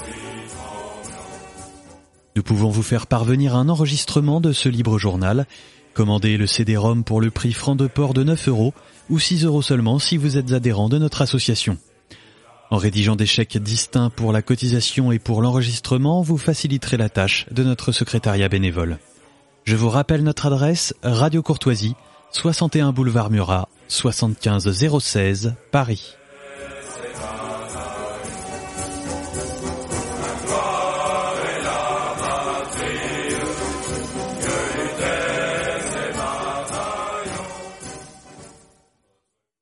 Nous pouvons vous faire parvenir un enregistrement de ce libre journal. Commandez le C D-ROM pour le prix franc de port de neuf euros ou six euros seulement si vous êtes adhérent de notre association. En rédigeant des chèques distincts pour la cotisation et pour l'enregistrement, vous faciliterez la tâche de notre secrétariat bénévole. Je vous rappelle notre adresse, Radio Courtoisie, soixante et un boulevard Murat, soixante-quinze zéro seize, Paris.